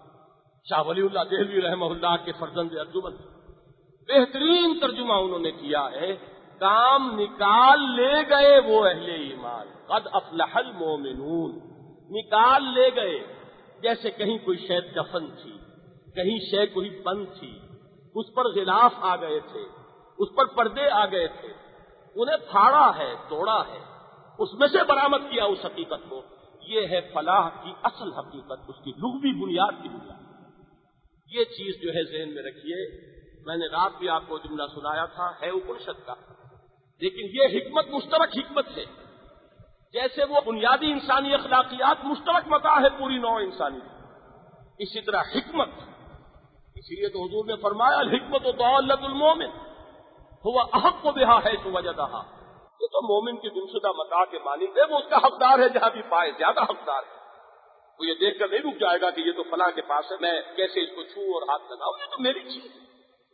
شاہ ولی اللہ دہلوی رحمہ اللہ کے فرزند ارجمند بہترین ترجمہ انہوں نے کیا ہے، کام نکال لے گئے وہ اہل ایمان، قد افلح المومنون، نکال لے گئے، جیسے کہیں کوئی شے دفن تھی، کہیں شے کوئی بند تھی، اس پر غلاف آ گئے تھے، اس پر پردے آ گئے تھے، انہیں پھاڑا ہے، توڑا ہے، اس میں سے برآمد کیا اس حقیقت کو۔ یہ ہے فلاح کی اصل حقیقت، اس کی لغوی بنیاد کی بنیاد۔ یہ چیز جو ہے ذہن میں رکھیے، میں نے رات بھی آپ کو جملہ سنایا تھا، ہے اپنشد کا، لیکن یہ حکمت مشترک حکمت ہے، جیسے وہ بنیادی انسانی اخلاقیات مشترک متاع ہے پوری نوع انسانی، اسی طرح حکمت، اسی لیے تو حضور نے فرمایا الحکمت ضالۃ المومن هو احق بها حيث وجدها، یہ تو مومن کی گمشدہ متاع کے مالک ہے، وہ اس کا حقدار ہے جہاں بھی پائے، زیادہ حقدار ہے۔ وہ یہ دیکھ کر نہیں رک جائے گا کہ یہ تو فلاں کے پاس ہے، میں کیسے اس کو چھوں اور ہاتھ لگاؤں، یہ تو میری چیز ہے۔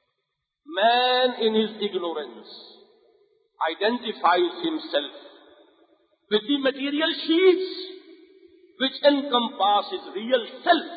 Man in his ignorance identifies himself with the material sheets which encompass his real self۔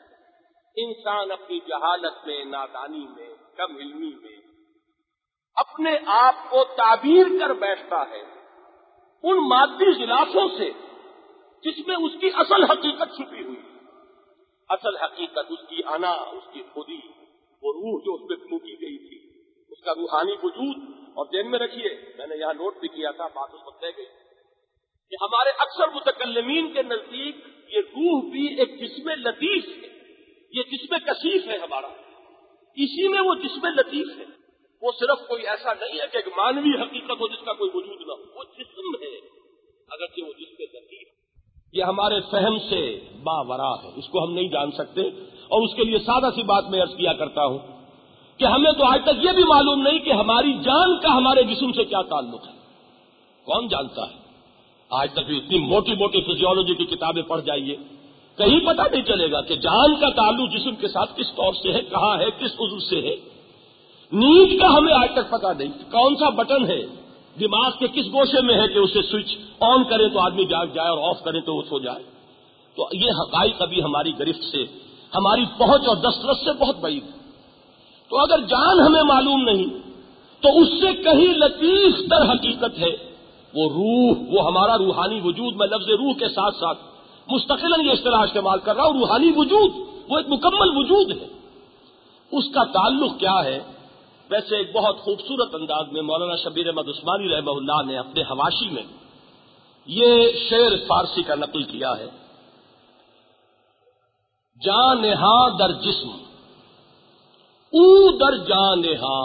انسان اپنی جہالت میں، نادانی میں، کم علمی میں اپنے آپ کو تعبیر کر بیٹھتا ہے ان مادی غلافوں سے جس میں اس کی اصل حقیقت چھپی ہوئی ہے۔ اصل حقیقت اس کی انا، اس کی خودی، وہ روح جو اس پہ پھونکی گئی تھی، اس کا روحانی وجود۔ اور ذہن میں رکھیے، میں نے یہاں نوٹ بھی کیا تھا، بات اس وقت رہ گئی، کہ ہمارے اکثر متکلمین کے نزدیک یہ روح بھی ایک جسم لطیف ہے، یہ جسم کثیف ہے ہمارا، اسی میں وہ جسم لطیف ہے۔ وہ صرف کوئی ایسا نہیں ہے کہ ایک مانوی حقیقت ہو جس کا کوئی وجود نہ ہو، وہ جسم ہے، اگرچہ وہ جسم لطیف ہے۔ یہ ہمارے فہم سے باورا ہے، اس کو ہم نہیں جان سکتے، اور اس کے لیے سادہ سی بات میں عرض کیا کرتا ہوں کہ ہمیں تو آج تک یہ بھی معلوم نہیں کہ ہماری جان کا ہمارے جسم سے کیا تعلق ہے، کون جانتا ہے؟ آج تک بھی اتنی موٹی موٹی فزیولوجی کی کتابیں پڑھ جائیے، کہیں پتہ نہیں چلے گا کہ جان کا تعلق جسم کے ساتھ کس طور سے ہے، کہاں ہے، کس عضو سے ہے۔ نیند کا ہمیں آج تک پتہ نہیں، کون سا بٹن ہے دماغ کے کس گوشے میں ہے کہ اسے سوئچ آن کریں تو آدمی جاگ جائے اور آف کریں تو وہ سو جائے۔ تو یہ حقائق ابھی ہماری گرفت سے، ہماری پہنچ اور دسترس سے بہت بعید ہے۔ تو اگر جان ہمیں معلوم نہیں تو اس سے کہیں لطیف تر حقیقت ہے وہ روح، وہ ہمارا روحانی وجود۔ میں لفظ روح کے ساتھ ساتھ مستقلاً یہ اصطلاح استعمال کر رہا ہوں، روحانی وجود، وہ ایک مکمل وجود ہے۔ اس کا تعلق کیا ہے؟ ویسے ایک بہت خوبصورت انداز میں مولانا شبیر احمد عثمانی رحمہ اللہ نے اپنے حواشی میں یہ شعر فارسی کا نقل کیا ہے، جان نہاں در جسم او در جان نہاں،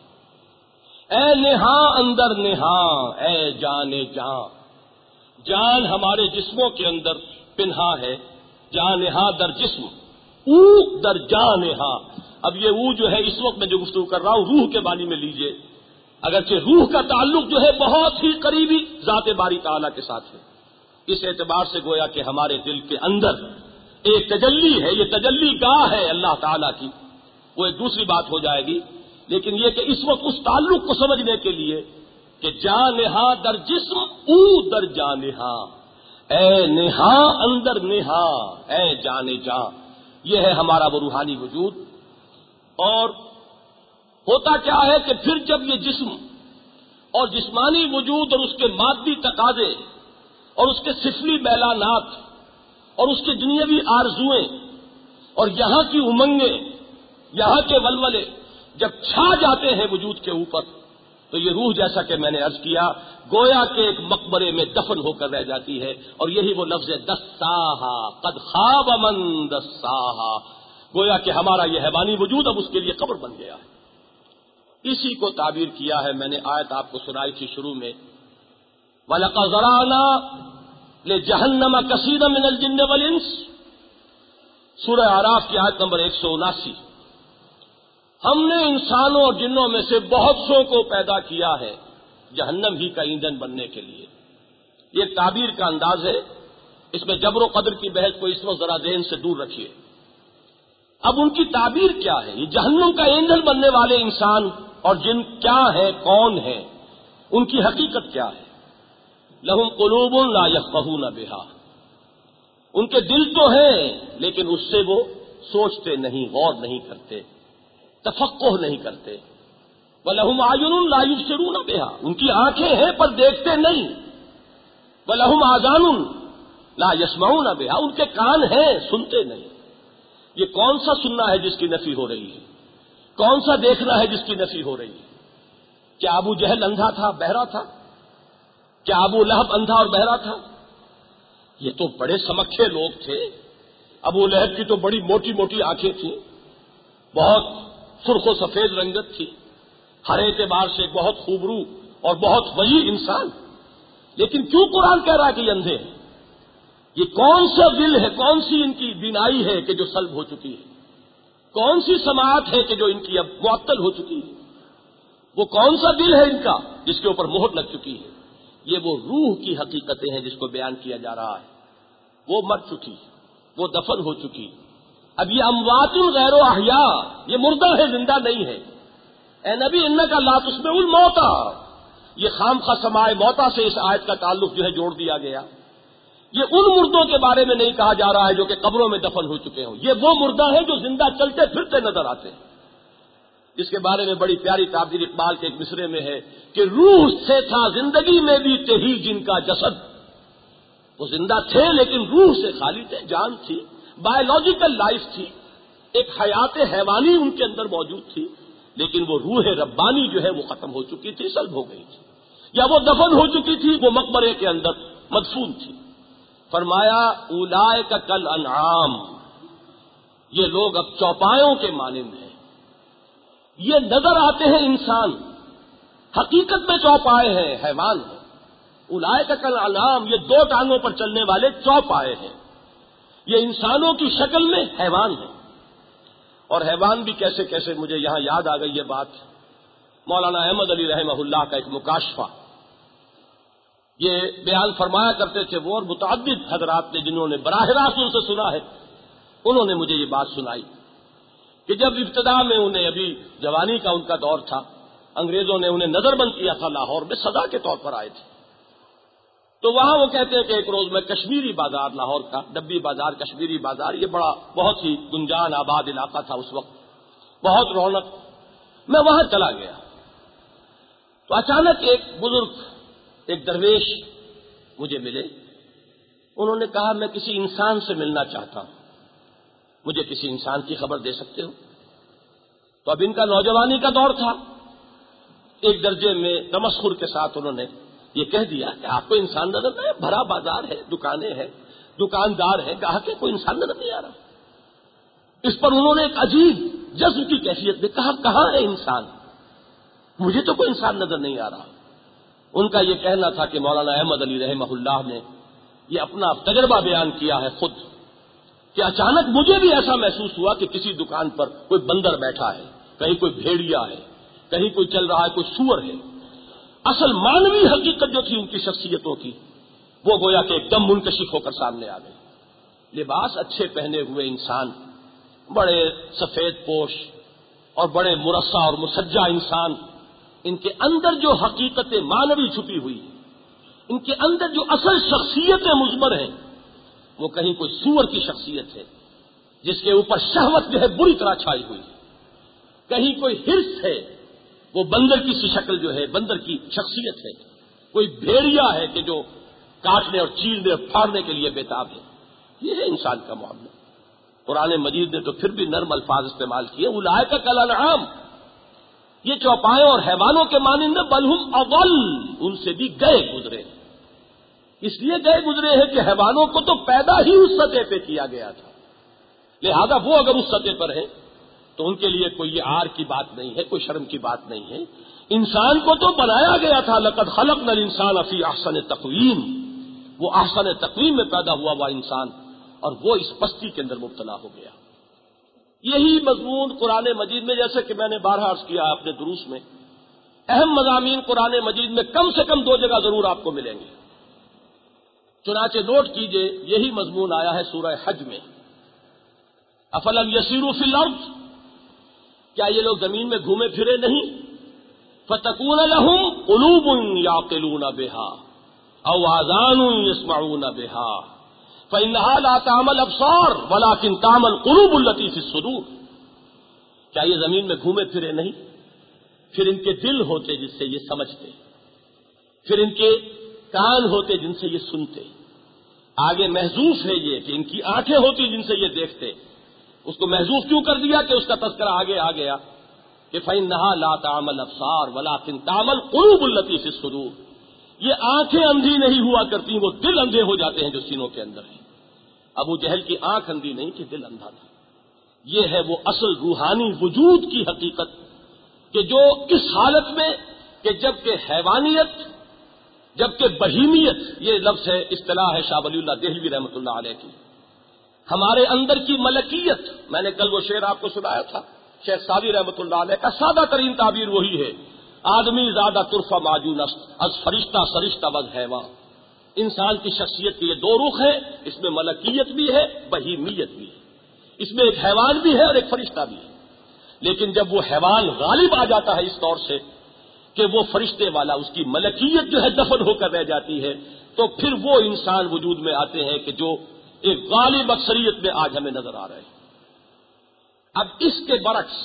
اے نہاں اندر نہاں، اے جان جان۔ جان ہمارے جسموں کے اندر پنہا ہے، جان نہاں در جسم او در جان نہاں۔ اب یہ او جو ہے اس وقت میں جو گفتگو کر رہا ہوں روح کے معنی میں لیجئے، اگرچہ روح کا تعلق جو ہے بہت ہی قریبی ذات باری تعالیٰ کے ساتھ ہے، اس اعتبار سے گویا کہ ہمارے دل کے اندر ایک تجلی ہے، یہ تجلی گاہ ہے اللہ تعالیٰ کی، وہ ایک دوسری بات ہو جائے گی، لیکن یہ کہ اس وقت اس تعلق کو سمجھنے کے لیے کہ جان نہاں در جسم او در جان نہاں، اے نہاں اندر نہاں، اے جان جان، یہ ہے ہمارا وہ روحانی وجود۔ اور ہوتا کیا ہے کہ پھر جب یہ جسم اور جسمانی وجود اور اس کے مادی تقاضے اور اس کے سفلی میلانات اور اس کے دنیاوی آرزوئیں اور یہاں کی امنگیں، یہاں کے ولولے جب چھا جاتے ہیں وجود کے اوپر، تو یہ روح جیسا کہ میں نے عرض کیا گویا کہ ایک مقبرے میں دفن ہو کر رہ جاتی ہے، اور یہی وہ لفظ ہے دساہا قد خواب من دساہا، گویا کہ ہمارا یہ حیوانی وجود اب اس کے لیے قبر بن گیا ہے۔ اسی کو تعبیر کیا ہے، میں نے آیت آپ کو سنائی تھی شروع میں، وَلَقَدْ ذَرَأْنَا لِجَهَنَّمَ كَثِيرًا مِنَ الْجِنِّ وَالْإِنسِ، سورہ اعراف کی آیت نمبر 179۔ ہم نے انسانوں اور جنوں میں سے بہت سو کو پیدا کیا ہے جہنم ہی کا ایندھن بننے کے لیے۔ یہ تعبیر کا انداز ہے، اس میں جبر و قدر کی بحث کو اس وقت ذرا ذہن سے دور رکھیے۔ اب ان کی تعبیر کیا ہے؟ یہ جہنم کا ایندھن بننے والے انسان اور جن کیا ہے، کون ہے، ان کی حقیقت کیا ہے؟ لہم قلوب لا یفقہون بہا، ان کے دل تو ہیں لیکن اس سے وہ سوچتے نہیں، غور نہیں کرتے، تفقہ نہیں کرتے۔ وَلَهُمْ أَعْيُنٌ لَا يُبْصِرُونَ بِهَا، ان کی آنکھیں ہیں پر دیکھتے نہیں۔ وَلَهُمْ آذَانٌ لَا يَسْمَعُونَ بِهَا، ان کے کان ہیں سنتے نہیں۔ یہ کون سا سننا ہے جس کی نفی ہو رہی ہے؟ کون سا دیکھنا ہے جس کی نفی ہو رہی ہے؟ کیا ابو جہل اندھا تھا، بہرا تھا؟ کیا ابو لہب اندھا اور بہرا تھا؟ یہ تو بڑے سمکھے لوگ تھے۔ ابو لہب کی تو بڑی موٹی موٹی آنکھیں تھیں، بہت سرخ و سفید رنگت تھی، ہر اعتبار سے بہت خوبرو اور بہت وسیع انسان، لیکن کیوں قرآن کہہ رہا ہے کہ یہ اندھے ہیں؟ یہ کون سا دل ہے، کون سی ان کی بینائی ہے کہ جو سلب ہو چکی ہے؟ کون سی سماعت ہے کہ جو ان کی اب معطل ہو چکی ہے؟ وہ کون سا دل ہے ان کا جس کے اوپر مہر لگ چکی ہے؟ یہ وہ روح کی حقیقتیں ہیں جس کو بیان کیا جا رہا ہے۔ وہ مر چکی، وہ دفن ہو چکی۔ اب یہ اموات غیر احیاء، یہ مردہ ہے، زندہ نہیں ہے۔ اے نبی انک لا تسمع الموتى، یہ خامخواہ سماع موتا سے اس آیت کا تعلق جو ہے جوڑ دیا گیا۔ یہ ان مردوں کے بارے میں نہیں کہا جا رہا ہے جو کہ قبروں میں دفن ہو چکے ہوں، یہ وہ مردہ ہیں جو زندہ چلتے پھرتے نظر آتے ہیں، جس کے بارے میں بڑی پیاری تعبیر اقبال کے ایک مصرے میں ہے کہ روح سے تھا زندگی میں بھی تہی جن کا جسد، وہ زندہ تھے لیکن روح سے خالی تھے، جان تھی، بایولوجیکل لائف تھی، ایک حیات حیوانی ان کے اندر موجود تھی، لیکن وہ روح ربانی جو ہے وہ ختم ہو چکی تھی، سلب ہو گئی تھی، یا وہ دفن ہو چکی تھی، وہ مقبرے کے اندر مدفون تھی۔ فرمایا اولئک کل انعام، یہ لوگ اب چوپایوں کے مانند ہیں، یہ نظر آتے ہیں انسان، حقیقت میں چوپائے ہیں، حیوان ہیں۔ اولئک کل انعام، یہ دو ٹانگوں پر چلنے والے چوپائے ہیں، یہ انسانوں کی شکل میں حیوان ہیں۔ اور حیوان بھی کیسے کیسے، مجھے یہاں یاد آ گئی یہ بات، مولانا احمد علی رحمہ اللہ کا ایک مکاشفہ، یہ بیان فرمایا کرتے تھے وہ، اور متعدد حضرات نے جنہوں نے براہ راست ان سے سنا ہے، انہوں نے مجھے یہ بات سنائی کہ جب ابتدا میں انہیں ابھی جوانی کا ان کا دور تھا، انگریزوں نے انہیں نظر بند کیا تھا لاہور میں، سزا کے طور پر آئے تھے، تو وہاں وہ کہتے ہیں کہ ایک روز میں کشمیری بازار، لاہور کا ڈبی بازار، کشمیری بازار، یہ بڑا بہت ہی گنجان آباد علاقہ تھا اس وقت، بہت رونق، میں وہاں چلا گیا تو اچانک ایک بزرگ، ایک درویش مجھے ملے، انہوں نے کہا میں کسی انسان سے ملنا چاہتا ہوں، مجھے کسی انسان کی خبر دے سکتے ہو؟ تو اب ان کا نوجوانی کا دور تھا، ایک درجے میں تمسخر کے ساتھ انہوں نے یہ کہہ دیا کہ آپ کو انسان نظر نہیں، بھرا بازار ہے، دکانیں ہیں، دکاندار ہے، گاہک ہے، کوئی انسان نظر نہیں آ رہا۔ اس پر انہوں نے ایک عجیب جذب کی کیفیت میں کہا کہاں ہے انسان؟ مجھے تو کوئی انسان نظر نہیں آ رہا۔ ان کا یہ کہنا تھا کہ مولانا احمد علی رحمہ اللہ نے یہ اپنا تجربہ بیان کیا ہے خود، کہ اچانک مجھے بھی ایسا محسوس ہوا کہ کسی دکان پر کوئی بندر بیٹھا ہے، کہیں کوئی بھیڑیا ہے، کہیں کوئی چل رہا ہے، کوئی سور ہے۔ اصل مانوی حقیقت جو تھی ان کی شخصیتوں کی، وہ گویا کہ ایک دم منکشف ہو کر سامنے آ گئی۔ لباس اچھے پہنے ہوئے انسان، بڑے سفید پوش اور بڑے مرصع اور مسجع انسان، ان کے اندر جو حقیقت مانوی چھپی ہوئی، ان کے اندر جو اصل شخصیت مضمر ہے، وہ کہیں کوئی سور کی شخصیت ہے جس کے اوپر شہوت جو ہے بری طرح چھائی ہوئی، کہیں کوئی ہرس ہے، وہ بندر کی سی شکل جو ہے بندر کی شخصیت ہے، کوئی بھیڑیا ہے کہ جو کاٹنے اور چیرنے اور پھاڑنے کے لیے بےتاب ہے۔ یہ ہے انسان کا معاملہ۔ قرآن مجید نے تو پھر بھی نرم الفاظ استعمال کیے، اولئک کل انعام، یہ چوپایوں اور حیوانوں کے مانند بل ہم اضل، ان سے بھی گئے گزرے، اس لیے گئے گزرے ہیں کہ حیوانوں کو تو پیدا ہی اس سطح پہ کیا گیا تھا، لہذا وہ اگر اس سطح پر ہے تو ان کے لیے کوئی یہ عار کی بات نہیں ہے، کوئی شرم کی بات نہیں ہے۔ انسان کو تو بنایا گیا تھا، لقد خلقنا الانسان فی احسن تقویم، وہ احسن تقویم میں پیدا ہوا وہ انسان، اور وہ اس پستی کے اندر مبتلا ہو گیا۔ یہی مضمون قرآن مجید میں، جیسے کہ میں نے بارہا عرض کیا اپنے دروس میں، اہم مضامین قرآن مجید میں کم سے کم دو جگہ ضرور آپ کو ملیں گے۔ چنانچہ نوٹ کیجئے، یہی مضمون آیا ہے سورہ حج میں، افلم یسیروا فی الارض، کیا یہ لوگ زمین میں گھومے پھرے نہیں؟ فتکون لہم قلوب یعقلون بہا او آذان یسمعون بہا فإنها لا تعمى الأبصار ولكن تعمى القلوب التي في الصدور. کیا یہ زمین میں گھومے پھرے نہیں؟ پھر ان کے دل ہوتے جس سے یہ سمجھتے، پھر ان کے کان ہوتے جن سے یہ سنتے. آگے محذوف ہے یہ کہ ان کی آنکھیں ہوتی جن سے یہ دیکھتے. اس کو محذوف کیوں کر دیا کہ اس کا تذکرہ آگے آ گیا کہ فإنها لا تعمى الأبصار ولكن تعمى القلوب التي في الصدور. یہ آنکھیں اندھی نہیں ہوا کرتی، وہ دل اندھے ہو جاتے ہیں جو سینوں کے اندر ہیں. ابو جہل کی آنکھ اندھی نہیں کہ دل اندھا تھا. یہ ہے وہ اصل روحانی وجود کی حقیقت کہ جو اس حالت میں کہ جبکہ حیوانیت، جبکہ بہیمیت، یہ لفظ ہے، اصطلاح ہے شاہ ولی اللہ دہلوی رحمۃ اللہ علیہ کی، ہمارے اندر کی ملکیت. میں نے کل وہ شعر آپ کو سنایا تھا شیخ سعدی رحمۃ اللہ علیہ کا، سادہ ترین تعبیر وہی ہے، آدمی زیادہ طرفہ ماجون است از فرشتہ سرشتہ وز حیوان. انسان کی شخصیت کے یہ دو رخ ہیں، اس میں ملکیت بھی ہے، بہیمیت بھی ہے، اس میں ایک حیوان بھی ہے اور ایک فرشتہ بھی ہے. لیکن جب وہ حیوان غالب آ جاتا ہے اس طور سے کہ وہ فرشتے والا، اس کی ملکیت جو ہے دفن ہو کر رہ جاتی ہے، تو پھر وہ انسان وجود میں آتے ہیں کہ جو ایک غالب اکثریت میں آج ہمیں نظر آ رہے ہیں. اب اس کے برعکس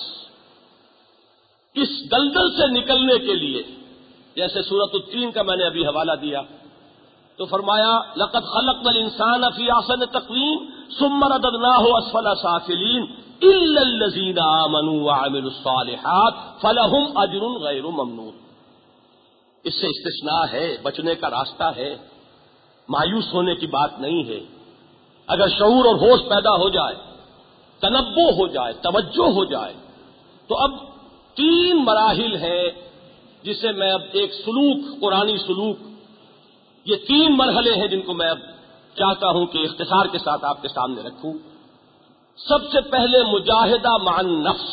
اس دلدل سے نکلنے کے لیے، جیسے سورۃ التین کا میں نے ابھی حوالہ دیا تو فرمایا لقد خلقنا الانسان فی احسن تقویم ثم رددناہ اسفل سافلین الا الذین آمنوا وعملوا الصالحات فلہم اجر غیر ممنون. اس سے استثناء ہے، بچنے کا راستہ ہے، مایوس ہونے کی بات نہیں ہے. اگر شعور اور ہوش پیدا ہو جائے، تنبہ ہو جائے، توجہ ہو جائے، تو اب 3 مراحل ہیں جسے میں اب ایک سلوک، قرآنی سلوک، یہ 3 مرحلے ہیں جن کو میں اب چاہتا ہوں کہ اختصار کے ساتھ آپ کے سامنے رکھوں. سب سے پہلے مجاہدہ مع النفس.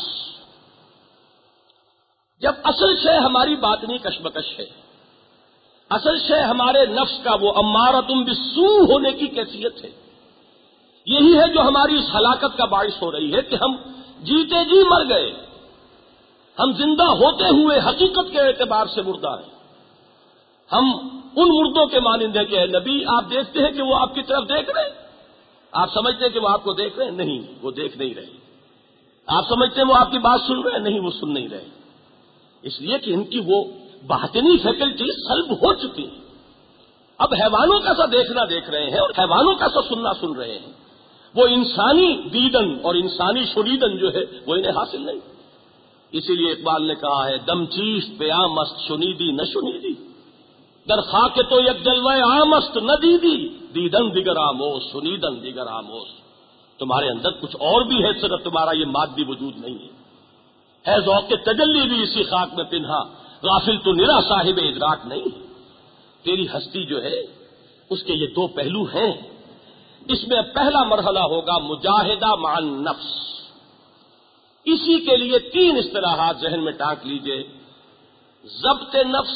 جب اصل شے ہماری باطنی کشمکش ہے، اصل شے ہمارے نفس کا وہ امارۃ بالسوء ہونے کی کیفیت ہے، یہی ہے جو ہماری اس ہلاکت کا باعث ہو رہی ہے کہ ہم جیتے جی مر گئے، ہم زندہ ہوتے ہوئے حقیقت کے اعتبار سے مردہ ہیں. ہم ان مردوں کے مانند ہیں کہ اے نبی آپ دیکھتے ہیں کہ وہ آپ کی طرف دیکھ رہے ہیں، آپ سمجھتے ہیں کہ وہ آپ کو دیکھ رہے ہیں، نہیں وہ دیکھ نہیں رہے. آپ سمجھتے ہیں وہ آپ کی بات سن رہے ہیں، نہیں وہ سن نہیں رہے. اس لیے کہ ان کی وہ باطنی فیکلٹی سلب ہو چکی ہے. اب حیوانوں کا سا دیکھنا دیکھ رہے ہیں اور حیوانوں کا سا سننا سن رہے ہیں. وہ انسانی دیدن اور انسانی شنیدن جو ہے وہ انہیں حاصل نہیں. اسی لیے اقبال نے کہا ہے دم چیست پہ آمست شنیدی نہ شنیدی، در خاک تو یک جلوہ آمست نہ دیدی، دیدن دیگر آموز شنیدن دیگر آموز. تمہارے اندر کچھ اور بھی ہے، صرف تمہارا یہ مادی وجود نہیں ہے ذوق کے تجلی بھی اسی خاک میں پنہا، غافل تو نرا صاحب ادراک نہیں ہے. تیری ہستی جو ہے اس کے یہ 2 پہلو ہیں. اس میں پہلا مرحلہ ہوگا مجاہدہ مع النفس. اسی کے لیے 3 اصطلاحات ذہن میں ٹانک لیجئے: ضبط نفس،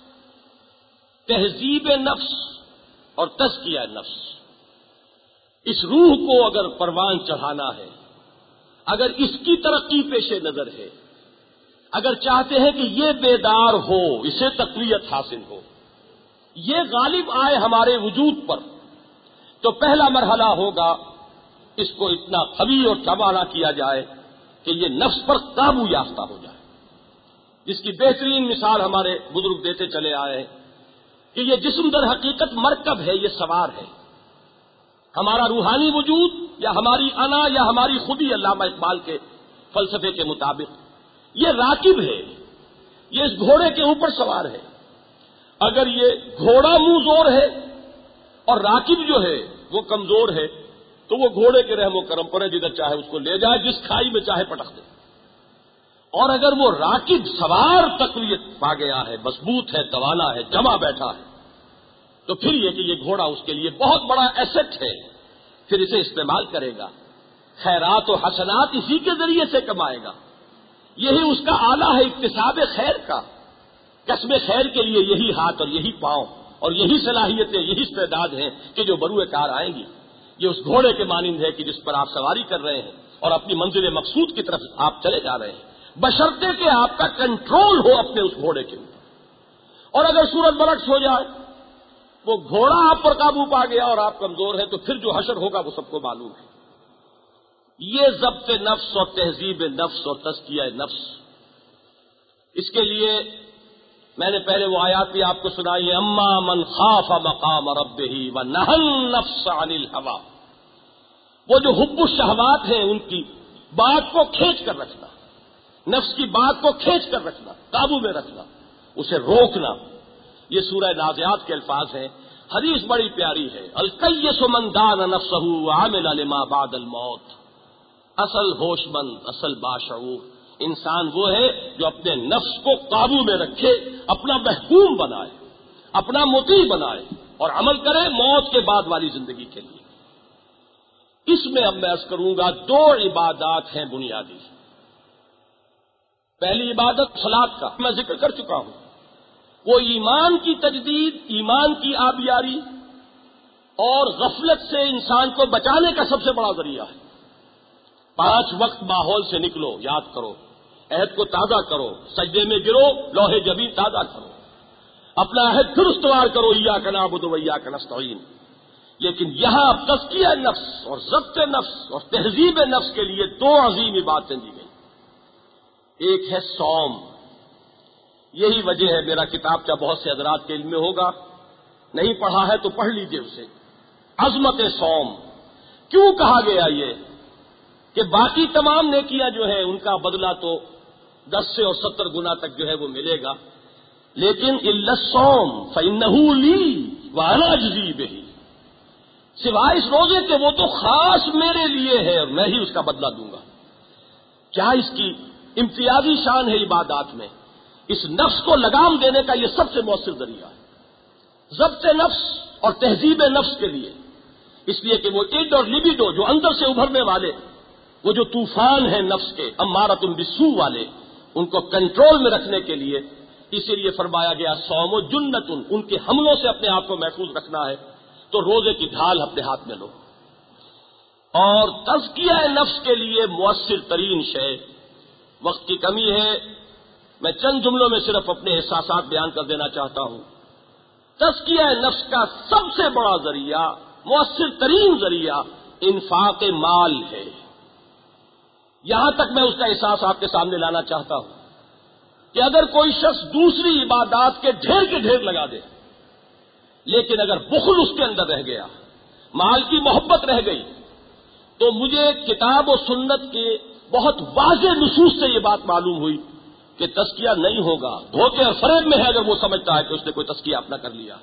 تہذیب نفس اور تزکیہ نفس. اس روح کو اگر پروان چڑھانا ہے، اگر اس کی ترقی پیش نظر ہے، اگر چاہتے ہیں کہ یہ بیدار ہو، اسے تقویت حاصل ہو، یہ غالب آئے ہمارے وجود پر، تو پہلا مرحلہ ہوگا اس کو اتنا قوی اور توانا کیا جائے کہ یہ نفس پر قابو یافتہ ہو جائے. جس کی بہترین مثال ہمارے بزرگ دیتے چلے آئے ہیں کہ یہ جسم در حقیقت مرکب ہے، یہ سوار ہے. ہمارا روحانی وجود یا ہماری انا یا ہماری خودی، علامہ اقبال کے فلسفے کے مطابق یہ راکب ہے، یہ اس گھوڑے کے اوپر سوار ہے. اگر یہ گھوڑا منہ زور ہے اور راکب جو ہے وہ کمزور ہے تو وہ گھوڑے کے رحم و کرم پر ہے، جدھر چاہے اس کو لے جائے، جس کھائی میں چاہے پٹک دے. اور اگر وہ راکب سوار تقویت پا گیا ہے، مضبوط ہے، توانا ہے، جمع بیٹھا ہے، تو پھر یہ کہ یہ گھوڑا اس کے لیے بہت بڑا ایسٹ ہے، پھر اسے استعمال کرے گا، خیرات و حسنات اسی کے ذریعے سے کمائے گا. یہی اس کا آلہ ہے اکتساب خیر کا. کسب خیر کے لیے یہی ہاتھ اور یہی پاؤں اور یہی صلاحیتیں، یہی استعداد ہیں کہ جو بروئے کار آئیں گی. یہ اس گھوڑے کے مانند ہے کہ جس پر آپ سواری کر رہے ہیں اور اپنی منزل مقصود کی طرف آپ چلے جا رہے ہیں، بشرطے کہ آپ کا کنٹرول ہو اپنے اس گھوڑے کے اوپر. اور اگر صورت برعکس ہو جائے وہ گھوڑا آپ پر قابو پا گیا اور آپ کمزور ہیں تو پھر جو حشر ہوگا وہ سب کو معلوم ہے۔ یہ ضبط نفس اور تہذیب نفس اور تزکیہ نفس، اس کے لیے میں نے پہلے وہ آیات بھی آپ کو سنائی ہے، اما من خاف مقام ربہ ونہى النفس عن الہوى، وہ جو حب الشہوات ہیں ان کی بات کو کھینچ کر رکھنا، نفس کی بات کو کھینچ کر رکھنا، قابو میں رکھنا، اسے روکنا، یہ سورہ نازعات کے الفاظ ہیں۔ حدیث بڑی پیاری ہے، الکیس من دان نفسہ وعمل لما بعد الموت، اصل ہوش مند، اصل باشعور انسان وہ ہے جو اپنے نفس کو قابو میں رکھے، اپنا محکوم بنائے، اپنا مطیع بنائے اور عمل کرے موت کے بعد والی زندگی کے لیے۔ اس میں اب میں عرض کروں گا دو عبادات ہیں بنیادی۔ پہلی عبادت صلاۃ کا میں ذکر کر چکا ہوں، وہ ایمان کی تجدید، ایمان کی آبیاری اور غفلت سے انسان کو بچانے کا سب سے بڑا ذریعہ ہے۔ 5 وقت ماحول سے نکلو، یاد کرو، عہد کو تازہ کرو، سجدے میں گرو، لوح جبین تازہ کرو، اپنا عہد پھر استوار کرو، ایاک نعبد و ایاک نستعین۔ لیکن یہاں اب تزکیہ نفس اور ضبط نفس اور تہذیب نفس کے لیے 2 عظیم عبادتیں دی گئی۔ ایک ہے صوم، یہی وجہ ہے میرا کتابچہ بہت سے حضرات کے علم میں ہوگا، نہیں پڑھا ہے تو پڑھ لیجئے اسے۔ عظمت صوم کیوں کہا گیا یہ کہ باقی تمام نیکیاں جو ہیں ان کا بدلہ تو 10 سے اور 70 گنا تک جو ہے وہ ملے گا، لیکن الا الصوم فإنه لی وأنا أجزی بہ، سوائے اس روزے کے وہ تو خاص میرے لیے ہے اور میں ہی اس کا بدلہ دوں گا۔ کیا اس کی امتیازی شان ہے عبادات میں، اس نفس کو لگام دینے کا یہ سب سے مؤثر ذریعہ ہے، ضبط نفس اور تہذیب نفس کے لیے، اس لیے کہ وہ اڈ اور لبیڈو جو اندر سے ابھرنے والے، وہ جو طوفان ہیں نفس کے امارۃ بالسوء والے، ان کو کنٹرول میں رکھنے کے لیے اسی لیے فرمایا گیا صوم و جنت، ان کے حملوں سے اپنے آپ کو محفوظ رکھنا ہے تو روزے کی ڈھال اپنے ہاتھ میں لو۔ اور تزکیہ نفس کے لیے مؤثر ترین شے، وقت کی کمی ہے، میں چند جملوں میں صرف اپنے احساسات بیان کر دینا چاہتا ہوں۔ تزکیہ نفس کا سب سے بڑا ذریعہ، مؤثر ترین ذریعہ انفاق مال ہے۔ یہاں تک میں اس کا احساس آپ کے سامنے لانا چاہتا ہوں کہ اگر کوئی شخص دوسری عبادات کے ڈھیر لگا دے، لیکن اگر بخل اس کے اندر رہ گیا، مال کی محبت رہ گئی، تو مجھے کتاب و سنت کے بہت واضح نصوص سے یہ بات معلوم ہوئی کہ تزکیہ نہیں ہوگا، دھوکے اور فریب میں ہے اگر وہ سمجھتا ہے کہ اس نے کوئی تزکیہ اپنا کر لیا۔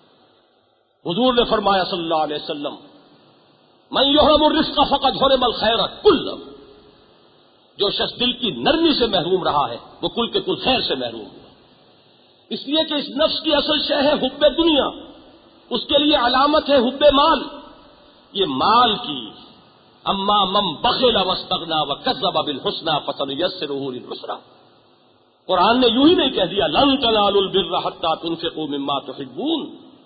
حضور نے فرمایا صلی اللہ علیہ وسلم، من یحرم الرزق فقد حرم الخیر کلہ، جو شخص دل کی نرمی سے محروم رہا ہے وہ کل کے کل خیر سے محروم ہوا، اس لیے کہ اس نفس کی اصل شے ہے حب دنیا، اس کے لیے علامت ہے حب مال۔ یہ مال کی اما من بخل واستغنى وكذب بالحسنى فسنيسره للعسرى، قرآن نے یوں ہی نہیں کہہ دیا لن تنالوا البر حتى تنفقوا مما تحبون،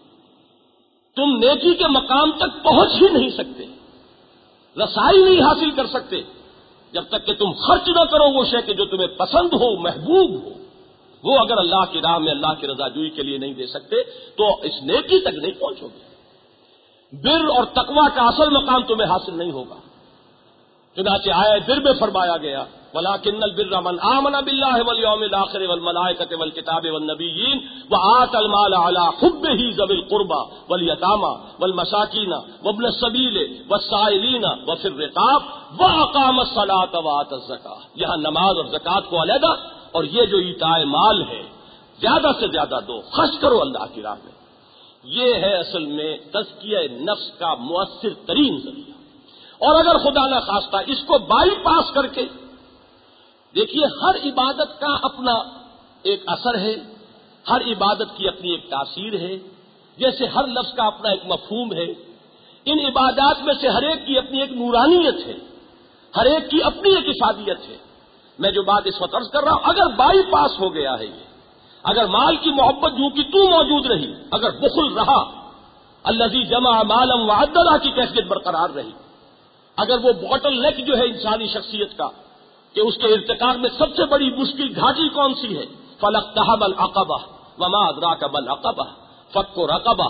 تم نیکی کے مقام تک پہنچ ہی نہیں سکتے، رسائی نہیں حاصل کر سکتے جب تک کہ تم خرچ نہ کرو وہ شے کہ جو تمہیں پسند ہو، محبوب ہو، وہ اگر اللہ کی راہ میں اللہ کی رضا جوئی کے لیے نہیں دے سکتے تو اس نیکی تک نہیں پہنچو گے۔ بر اور تقوی کا اصل مقام تمہیں حاصل نہیں ہوگا۔ چنانچہ آیت بر میں فرمایا گیا وَلَٰكِنَّ الْبِرَّ مَنْ آمَنَ بِاللَّهِ وَالْيَوْمِ الْآخِرِ وَالْمَلَائِكَةِ وَالْكِتَابِ وَالنَّبِيِّينَ وَآتَى الْمَالَ عَلَىٰ حُبِّهِ ذَوِي الْقُرْبَىٰ وَالْيَتَامَىٰ وَالْمَسَاكِينَ وَابْنِ السَّبِيلِ وَالسَّائِلِينَ وَفِي الرِّقَابِ وَأَقَامَ الصَّلَاةَ وَآتَى الزَّكَاةَ، یہاں نماز اور زکوٰۃ کو علیحدہ، اور یہ جو ایتاء مال ہے زیادہ سے زیادہ دو، خرچ کرو اللہ کی راہ میں۔ یہ ہے اصل میں تزکیہ نفس کا مؤثر ترین ذریعہ۔ اور اگر خدا نہ خواستہ اس کو بائی پاس کر کے، دیکھیے ہر عبادت کا اپنا ایک اثر ہے، ہر عبادت کی اپنی ایک تاثیر ہے، جیسے ہر لفظ کا اپنا ایک مفہوم ہے۔ ان عبادات میں سے ہر ایک کی اپنی ایک نورانیت ہے، ہر ایک کی اپنی ایک افادیت ہے۔ میں جو بات اس وقت عرض کر رہا ہوں، اگر بائی پاس ہو گیا ہے یہ، اگر مال کی محبت جو کی تو موجود رہی، اگر بخل رہا، الذی جمع مالا وعددہ کی کیفیت برقرار رہی، اگر وہ باٹل نیک جو ہے انسانی شخصیت کا کہ اس کے ارتکاب میں سب سے بڑی مشکل گھاٹی کون سی ہے، فلقتحم العقبہ وما ادراک ما العقبہ، فک رقبہ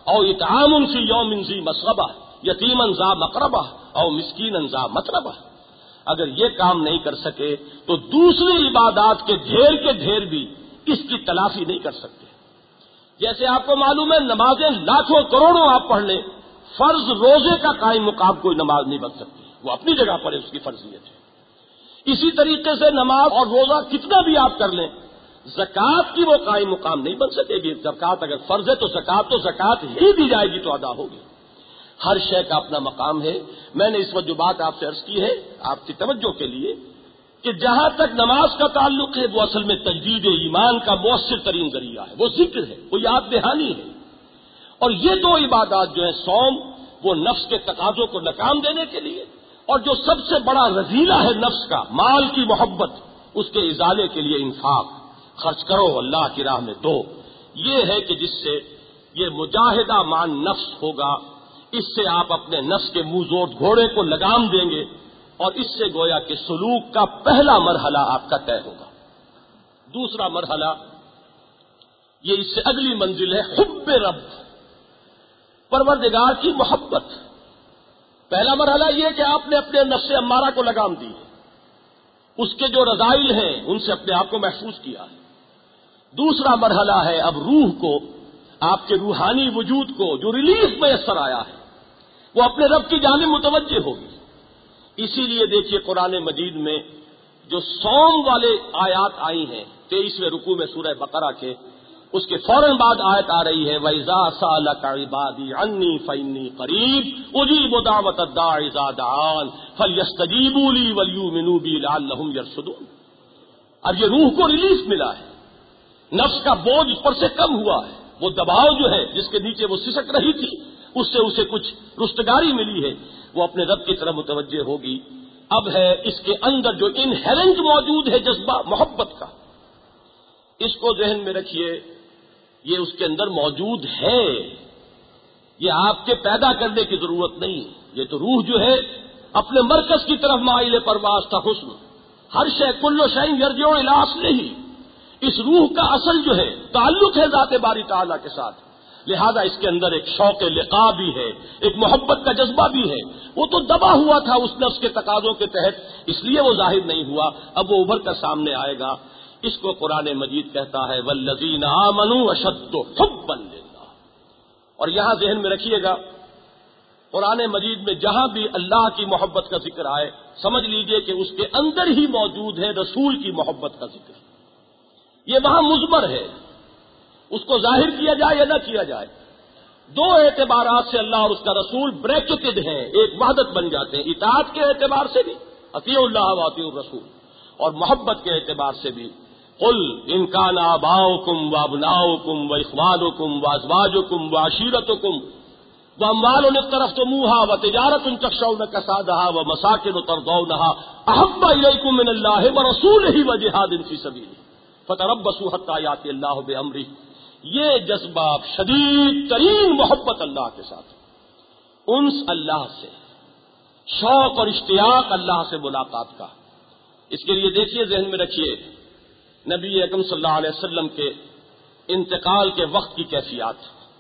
او اطعام فی یوم ذی مسغبہ یتیما ذا مقربہ او مسکینا ذا متربہ. اگر یہ کام نہیں کر سکے تو دوسری عبادات کے ڈھیر بھی اس کی تلافی نہیں کر سکتے. جیسے آپ کو معلوم ہے نمازیں لاکھوں کروڑوں آپ پڑھ لیں، فرض روزے کا قائم مقام کوئی نماز نہیں بن سکتی، وہ اپنی جگہ پر ہے، اس کی فرضیت ہے. اسی طریقے سے نماز اور روزہ کتنا بھی آپ کر لیں، زکوٰۃ کی وہ قائم مقام نہیں بن سکے گی. زکوٰۃ اگر فرض ہے تو زکوٰۃ ہی دی جائے گی تو ادا ہوگی. ہر شے کا اپنا مقام ہے. میں نے اس وقت جو بات آپ سے عرض کی ہے آپ کی توجہ کے لیے کہ جہاں تک نماز کا تعلق ہے وہ اصل میں تجدید ایمان کا مؤثر ترین ذریعہ ہے، وہ ذکر ہے، وہ یاد دہانی ہے. اور یہ دو عبادات جو ہیں، صوم وہ نفس کے تقاضوں کو ناکام دینے کے لیے، اور جو سب سے بڑا رذیلہ ہے نفس کا، مال کی محبت، اس کے ازالے کے لیے انفاق، خرچ کرو اللہ کی راہ میں دو. یہ ہے کہ جس سے یہ مجاہدہ مان نفس ہوگا، اس سے آپ اپنے نفس کے منہ زور گھوڑے کو لگام دیں گے، اور اس سے گویا کہ سلوک کا پہلا مرحلہ آپ کا طے ہوگا. دوسرا مرحلہ یہ اس سے اگلی منزل ہے حب رب، پروردگار کی محبت. پہلا مرحلہ یہ کہ آپ نے اپنے نفس امارہ کو لگام دی، اس کے جو رذائل ہیں ان سے اپنے آپ کو محفوظ کیا ہے. دوسرا مرحلہ ہے اب روح کو، آپ کے روحانی وجود کو جو ریلیف میسر آیا ہے وہ اپنے رب کی جانب متوجہ ہوگی. اسی لیے دیکھیے قرآن مجید میں جو صوم والے آیات آئی ہیں 23ویں رکوع میں سورہ بقرہ کے، اس کے فوراً بعد آیت آ رہی ہے وَإِذَا سَأَلَكَ عِبَادِي عَنِّي فَإِنِّي قَرِيبٌ أُجِيبُ دَعْوَةَ الدَّاعِ إِذَا دَعَانِ فَلْيَسْتَجِيبُوا لِي وَلْيُؤْمِنُوا بِي لَعَلَّهُمْ يَرْشُدُونَ. اب یہ روح کو ریلیف ملا ہے، نفس کا بوجھ اس پر سے کم ہوا ہے، وہ دباؤ جو ہے جس کے نیچے وہ سسک رہی تھی اس سے اسے کچھ رستگاری ملی ہے، وہ اپنے رب کی طرف متوجہ ہوگی. اب ہے اس کے اندر جو انہیرنٹ موجود ہے جذبہ محبت کا، اس کو ذہن میں رکھیے، یہ اس کے اندر موجود ہے، یہ آپ کے پیدا کرنے کی ضرورت نہیں. یہ تو روح جو ہے اپنے مرکز کی طرف مائل پرواز تھا حسن، ہر شے کل شیء یرجع الی اصلہ. اس روح کا اصل جو ہے تعلق ہے ذات باری تعالیٰ کے ساتھ، لہذا اس کے اندر ایک شوق لقاء بھی ہے، ایک محبت کا جذبہ بھی ہے. وہ تو دبا ہوا تھا اس نفس کے تقاضوں کے تحت، اس لیے وہ ظاہر نہیں ہوا، اب وہ ابھر کر سامنے آئے گا. اس کو قرآن مجید کہتا ہے والذین آمنوا اشد حبا للہ. اور یہاں ذہن میں رکھیے گا قرآن مجید میں جہاں بھی اللہ کی محبت کا ذکر آئے سمجھ لیجئے کہ اس کے اندر ہی موجود ہے رسول کی محبت کا ذکر. یہ وہاں مضمر ہے، اس کو ظاہر کیا جائے یا نہ کیا جائے، دو اعتبارات سے اللہ اور اس کا رسول بریکٹڈ ہیں، ایک وحدت بن جاتے ہیں. اطاعت کے اعتبار سے بھی اطیعوا اللہ و اطیعوا الرسول، اور محبت کے اعتبار سے بھی قل ان کان آباؤکم وابناؤکم واخوانکم وازواجکم وعشیرتکم واموال اقترفتموها وتجارۃ تخشون کسادها ومساکن ترضونها احب الیکم من اللہ ورسولہ وجہاد فی سبیلہ فتربصوا حتی یأتی اللہ بامرہ. یہ جذبہ شدید ترین محبت اللہ کے ساتھ، انس اللہ سے، شوق اور اشتیاق اللہ سے ملاقات کا. اس کے لیے دیکھیے ذہن میں رکھیے نبی اکرم صلی اللہ علیہ وسلم کے انتقال کے وقت کی کیفیات.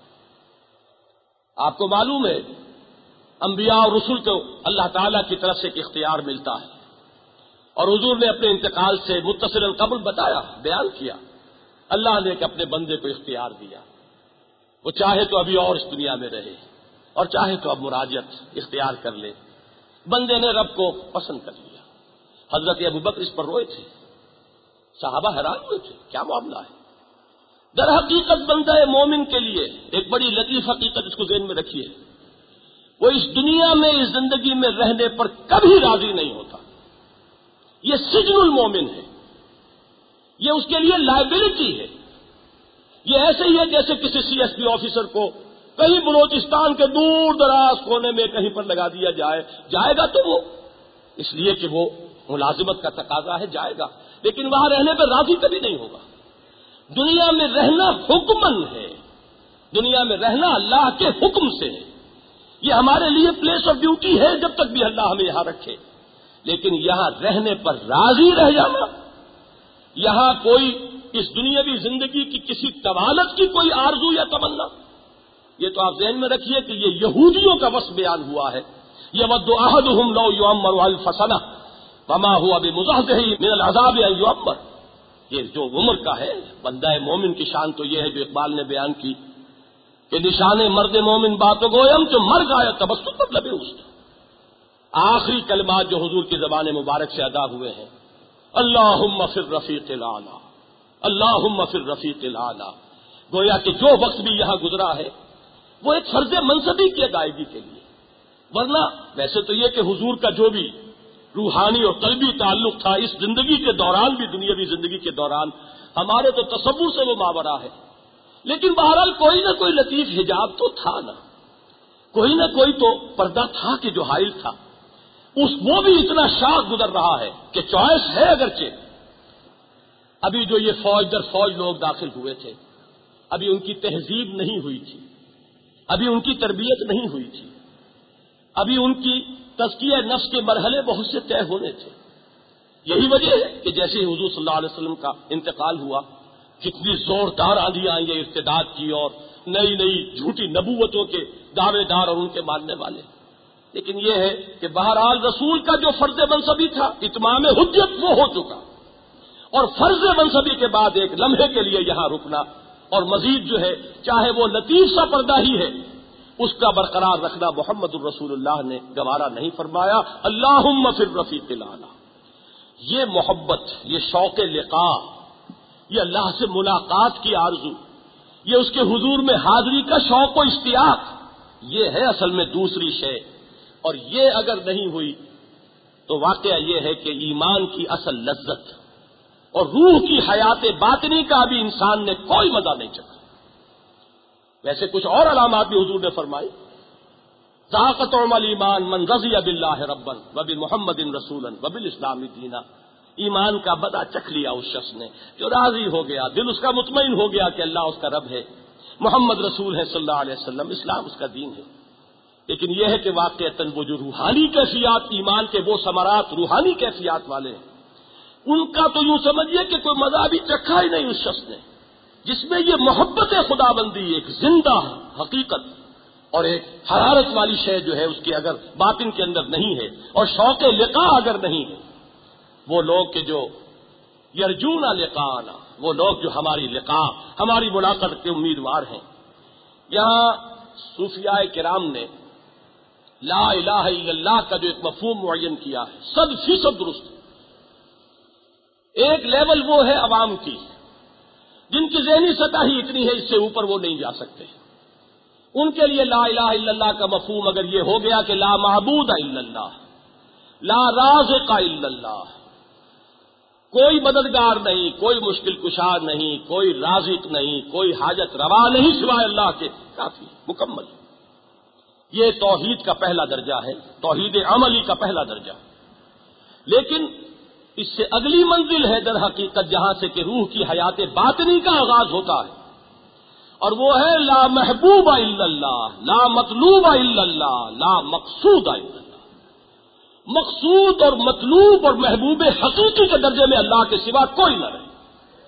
آپ کو معلوم ہے انبیاء اور رسول کو اللہ تعالیٰ کی طرف سے ایک اختیار ملتا ہے، اور حضور نے اپنے انتقال سے متصل قبل بتایا، بیان کیا. اللہ نے ایک اپنے بندے کو اختیار دیا، وہ چاہے تو ابھی اور اس دنیا میں رہے اور چاہے تو اب مراجعت اختیار کر لے. بندے نے رب کو پسند کر لیا. حضرت ابوبکر اس پر روئے تھے، صحابہ حیران ہوئے تھے، کیا معاملہ ہے؟ در حقیقت بندہ مومن کے لیے ایک بڑی لطیف حقیقت اس کو ذہن میں رکھیے، وہ اس دنیا میں اس زندگی میں رہنے پر کبھی راضی نہیں ہوتا. یہ سجن المومن ہے، یہ اس کے لیے لائبلٹی ہے. یہ ایسے ہی ہے جیسے کسی سی ایس پی آفیسر کو کہیں بلوچستان کے دور دراز کونے میں کہیں پر لگا دیا جائے گا تو وہ اس لیے کہ وہ ملازمت کا تقاضا ہے جائے گا، لیکن وہاں رہنے پر راضی کبھی نہیں ہوگا. دنیا میں رہنا حکمن ہے، دنیا میں رہنا اللہ کے حکم سے ہے. یہ ہمارے لیے پلیس آف ڈیوٹی ہے جب تک بھی اللہ ہمیں یہاں رکھے، لیکن یہاں رہنے پر راضی رہ جانا، یہاں کوئی اس دنیاوی زندگی کی کسی طوالت کی کوئی آرزو یا تمنا، یہ تو آپ ذہن میں رکھیے کہ یہ یہودیوں کا وصف بیان ہوا ہے. یود احدہم لو یعمر الف سنہ وما هو بمزحزح من العذاب ان یعمر. یہ جو عمر کا ہے بندہ مومن کی شان تو یہ ہے جو اقبال نے بیان کی کہ نشان مرد مومن باتوں گویم جو مر گایا تبسم مطلب اس. آخری کلمات جو حضور کی زبان مبارک سے ادا ہوئے ہیں اللہم فی الرفیق الاعلی، اللہم فی الرفیق الاعلی. گویا کہ جو وقت بھی یہاں گزرا ہے وہ ایک فرض منصبی کی ادائیگی کے لیے. ورنہ ویسے تو یہ کہ حضور کا جو بھی روحانی اور قلبی تعلق تھا اس زندگی کے دوران بھی، دنیاوی زندگی کے دوران، ہمارے تو تصور سے وہ ماورا ہے. لیکن بہرحال کوئی نہ کوئی لطیف حجاب تو تھا نا، کوئی نہ کوئی تو پردہ تھا کہ جو حائل تھا. وہ بھی اتنا شاخ گزر رہا ہے کہ چوائس ہے اگرچہ. ابھی جو یہ فوج در فوج لوگ داخل ہوئے تھے ابھی ان کی تہذیب نہیں ہوئی تھی، ابھی ان کی تربیت نہیں ہوئی تھی، ابھی ان کی تزکیہ نفس کے مرحلے بہت سے طے ہونے تھے. یہی وجہ ہے کہ جیسے حضور صلی اللہ علیہ وسلم کا انتقال ہوا کتنی زوردار آندھی آئیں یہ ارتداد کی اور نئی نئی جھوٹی نبوتوں کے دعوے دار اور ان کے ماننے والے. لیکن یہ ہے کہ بہرحال رسول کا جو فرض منصبی تھا اتمام حجت وہ ہو چکا، اور فرض منصبی کے بعد ایک لمحے کے لیے یہاں رکنا اور مزید جو ہے چاہے وہ لطیف سا پردہ ہی ہے اس کا برقرار رکھنا محمد الرسول اللہ نے گوارا نہیں فرمایا. اللہم فی الرفیق الاعلی. یہ محبت، یہ شوق لقاء، یہ اللہ سے ملاقات کی آرزو، یہ اس کے حضور میں حاضری کا شوق و اشتیاق، یہ ہے اصل میں دوسری شے. اور یہ اگر نہیں ہوئی تو واقعہ یہ ہے کہ ایمان کی اصل لذت اور روح کی حیات باطنی کا بھی انسان نے کوئی مزہ نہیں چکھا. ویسے کچھ اور علامات بھی حضور نے فرمائی. ذاق طعم الایمان من رضی باللہ ربا وبمحمد رسولا وبالاسلام دینا. ایمان کا مزہ چکھ لیا اس شخص نے جو راضی ہو گیا، دل اس کا مطمئن ہو گیا کہ اللہ اس کا رب ہے، محمد رسول ہے صلی اللہ علیہ وسلم، اسلام اس کا دین ہے. لیکن یہ ہے کہ واقعتاً وہ جو روحانی کیفیات، ایمان کے وہ ثمرات روحانی کیفیات والے ہیں، ان کا تو یوں سمجھیے کہ کوئی مزہ بھی چکھا ہی نہیں اس شخص نے، جس میں یہ محبت خدا بندی ایک زندہ حقیقت اور ایک حرارت والی شے جو ہے اس کی اگر باطن کے اندر نہیں ہے اور شوق لقاء اگر نہیں ہے، وہ لوگ کہ جو یرجون لقاءنا، وہ لوگ جو ہماری لقاء، ہماری ملاقات کے امیدوار ہیں. یہاں صوفیاء کرام نے لا الہ الا اللہ کا جو ایک مفہوم معین کیا ہے 100% درست. ایک لیول وہ ہے عوام کی جن کی ذہنی سطح ہی اتنی ہے اس سے اوپر وہ نہیں جا سکتے. ان کے لیے لا الہ الا اللہ کا مفہوم اگر یہ ہو گیا کہ لا معبود الا اللہ، لا رازق الا اللہ، کوئی مددگار نہیں، کوئی مشکل کشا نہیں، کوئی رازق نہیں، کوئی حاجت روا نہیں سوائے اللہ کے، کافی مکمل. یہ توحید کا پہلا درجہ ہے، توحید عملی کا پہلا درجہ. لیکن اس سے اگلی منزل ہے در حقیقت جہاں سے کہ روح کی حیات باطنی کا آغاز ہوتا ہے، اور وہ ہے لا محبوب الا اللہ، لا مطلوب الا اللہ، لا مقصود الا اللہ. مقصود اور مطلوب اور محبوب حقیقی کے درجے میں اللہ کے سوا کوئی نہ رہے.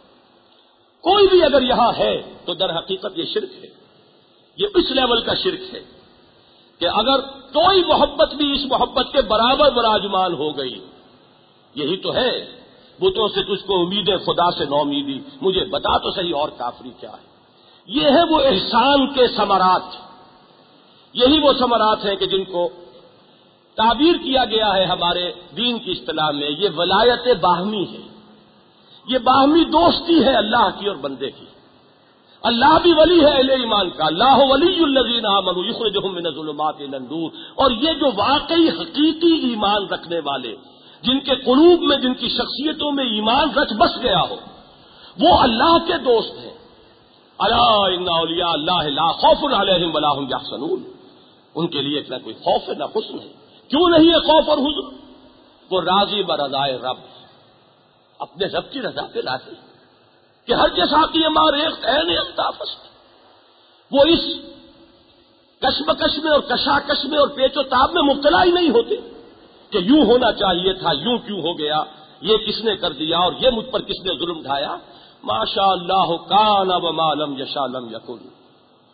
کوئی بھی اگر یہاں ہے تو در حقیقت یہ شرک ہے، یہ اس لیول کا شرک ہے کہ اگر کوئی محبت بھی اس محبت کے برابر براجمان ہو گئی. یہی تو ہے بتوں سے تجھ کو امید خدا سے نو امیدی، مجھے بتا تو صحیح اور کافری کیا ہے. یہ ہے وہ احسان کے ثمرات، یہی وہ ثمرات ہیں کہ جن کو تعبیر کیا گیا ہے ہمارے دین کی اصطلاح میں یہ ولایت باہمی ہے. یہ باہمی دوستی ہے اللہ کی اور بندے کی. اللہ بھی ولی ہے اہل ایمان کا، اللہ ولی الذین آمنوا یخرجہم من الظلمات الی النور. اور یہ جو واقعی حقیقی ایمان رکھنے والے، جن کے قلوب میں، جن کی شخصیتوں میں ایمان رچ بس گیا ہو، وہ اللہ کے دوست ہیں. الا ان اولیاء اللہ لا خوف علیہم ولا هم یحزنون. ان کے لیے نہ کوئی خوف ہے نہ حزن ہے. کیوں نہیں ہے خوف اور حزن؟ وہ راضی برضائے رب، اپنے رب کی رضا پہ راضی کہ ہر جیسا کی مار ایک عین التافست. وہ اس کشمکش میں اور کشاکش میں اور پیچ و تاب میں مبتلا ہی نہیں ہوتے کہ یوں ہونا چاہیے تھا، یوں کیوں ہو گیا، یہ کس نے کر دیا اور یہ مجھ پر کس نے ظلم ڈھایا. ماشاء اللہ کان وما لم یشاء لم یکن.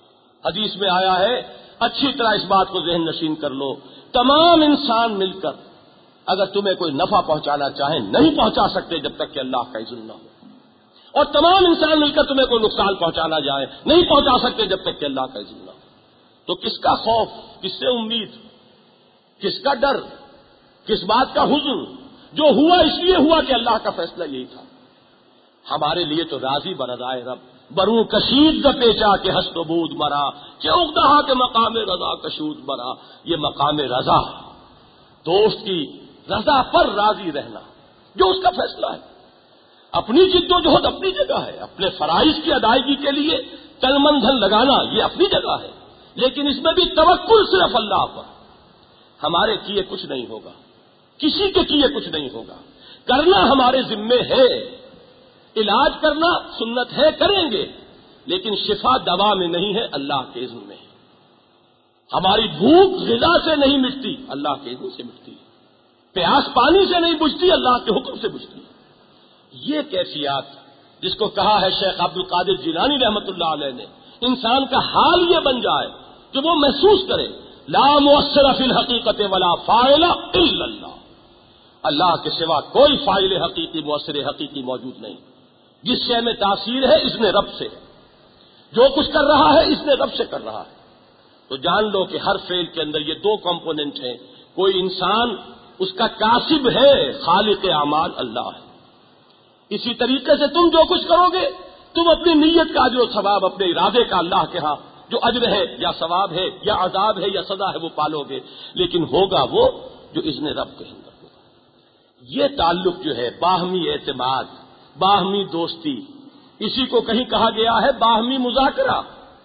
حدیث میں آیا ہے، اچھی طرح اس بات کو ذہن نشین کر لو، تمام انسان مل کر اگر تمہیں کوئی نفع پہنچانا چاہیں نہیں پہنچا سکتے جب تک کہ اللہ کا اذن نہ ہو، اور تمام انسان مل کر تمہیں کوئی نقصان پہنچانا جائے نہیں پہنچا سکتے جب تک کہ اللہ کا اذن نہ ہو۔ تو کس کا خوف، کس سے امید، کس کا ڈر، کس بات کا حزن؟ جو ہوا اس لیے ہوا کہ اللہ کا فیصلہ یہی تھا۔ ہمارے لیے تو راضی برضائے رب، برو کشید پیچا کے ہست و بود مرا، چوک دہا کے مقام رضا کشود برا۔ یہ مقام رضا، دوست کی رضا پر راضی رہنا، جو اس کا فیصلہ ہے۔ اپنی جد و جہد اپنی جگہ ہے، اپنے فرائض کی ادائیگی کے لیے تن من دھن لگانا یہ اپنی جگہ ہے، لیکن اس میں بھی توکل صرف اللہ پر۔ ہمارے کیے کچھ نہیں ہوگا، کسی کے کیے کچھ نہیں ہوگا، کرنا ہمارے ذمے ہے، علاج کرنا سنت ہے، کریں گے، لیکن شفا دوا میں نہیں ہے، اللہ کے اذن میں ہے۔ ہماری بھوک غذا سے نہیں مٹتی، اللہ کے اذن سے مٹتی ہے۔ پیاس پانی سے نہیں بجھتی، اللہ کے حکم سے بجھتی ہے۔ یہ کیفیات جس کو کہا ہے شیخ عبد القادر جیلانی رحمۃ اللہ علیہ نے، انسان کا حال یہ بن جائے کہ وہ محسوس کرے لا مؤثر فی الحقیقت ولا فاعل الا اللہ، اللہ کے سوا کوئی فاعل حقیقی مؤثر حقیقی موجود نہیں۔ جس شے میں تاثیر ہے اس نے رب سے ہے، جو کچھ کر رہا ہے اس نے رب سے کر رہا ہے۔ تو جان لو کہ ہر فعل کے اندر یہ دو کمپوننٹ ہیں، کوئی انسان اس کا کاسب ہے، خالق اعمال اللہ ہے۔ اسی طریقے سے تم جو کچھ کرو گے تم اپنی نیت کا اجر و ثواب، اپنے ارادے کا اللہ کے ہاں جو اجر ہے یا ثواب ہے یا عذاب ہے یا سزا ہے وہ پالو گے، لیکن ہوگا وہ جو اذن رب کے اندر ہوگا۔ یہ تعلق جو ہے باہمی اعتماد، باہمی دوستی، اسی کو کہیں کہا گیا ہے باہمی مذاکرہ۔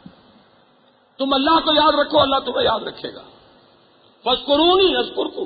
تم اللہ کو یاد رکھو، اللہ تمہیں یاد رکھے گا۔ فاذکرونی اذکرکم،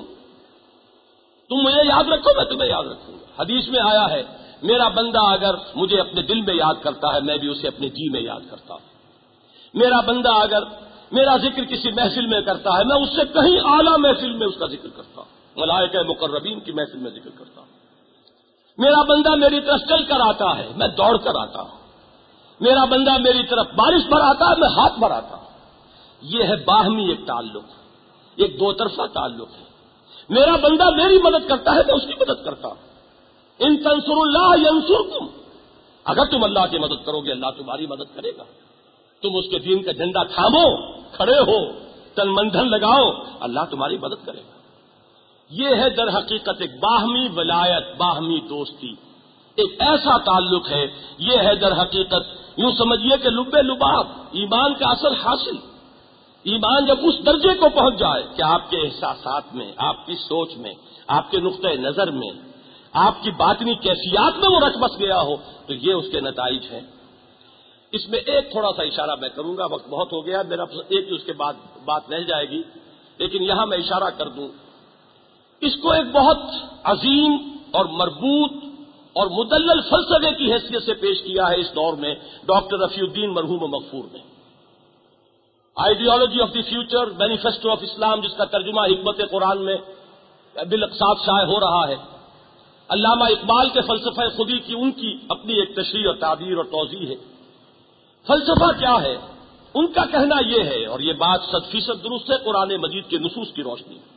تم مجھے یاد رکھو میں تمہیں یاد رکھوں گا۔ حدیث میں آیا ہے میرا بندہ اگر مجھے اپنے دل میں یاد کرتا ہے میں بھی اسے اپنے جی میں یاد کرتا ہوں۔ میرا بندہ اگر میرا ذکر کسی محفل میں کرتا ہے میں اس سے کہیں اعلیٰ محفل میں اس کا ذکر کرتا ہوں، ملائکہ مقربین کی محفل میں ذکر کرتا ہوں۔ میرا بندہ میری طرف چل کر آتا ہے میں دوڑ کر آتا ہوں۔ میرا بندہ میری طرف بارش بھر آتا ہے میں ہاتھ بھر آتا ہوں۔ یہ ہے باہمی ایک تعلق، ایک دو طرفہ تعلق ہے۔ میرا بندہ میری مدد کرتا ہے میں اس کی مدد کرتا ہوں۔ ان تنصر اللہ ینصرکم، اگر تم اللہ کی مدد کرو گے اللہ تمہاری مدد کرے گا۔ تم اس کے دین کا جھنڈا تھامو، کھڑے ہو، تن من دھن لگاؤ، اللہ تمہاری مدد کرے گا۔ یہ ہے در حقیقت ایک باہمی ولایت، باہمی دوستی، ایک ایسا تعلق ہے۔ یہ ہے در حقیقت یوں سمجھیے کہ لب لباب، ایمان کا اصل حاصل۔ ایمان جب اس درجے کو پہنچ جائے کہ آپ کے احساسات میں، آپ کی سوچ میں، آپ کے نقطۂ نظر میں، آپ کی باطنی کیفیات میں وہ رچ بس گیا ہو تو یہ اس کے نتائج ہیں۔ اس میں ایک تھوڑا سا اشارہ میں کروں گا، وقت بہت ہو گیا میرا، ایک ہی اس کے بعد بات رہ جائے گی، لیکن یہاں میں اشارہ کر دوں۔ اس کو ایک بہت عظیم اور مربوط اور مدلل فلسفے کی حیثیت سے پیش کیا ہے اس دور میں ڈاکٹر رفیع الدین مرحوم و مغفور نے۔ Ideology of the future, manifesto of Islam, جس کا ترجمہ حکمت قرآن میں بالاقساط شائع ہو رہا ہے۔ علامہ اقبال کے فلسفہ خودی کی ان کی اپنی ایک تشریح اور تعبیر اور توضیح ہے۔ فلسفہ کیا ہے؟ ان کا کہنا یہ ہے، اور یہ بات 100% درست ہے قرآن مجید کے نصوص کی روشنی میں،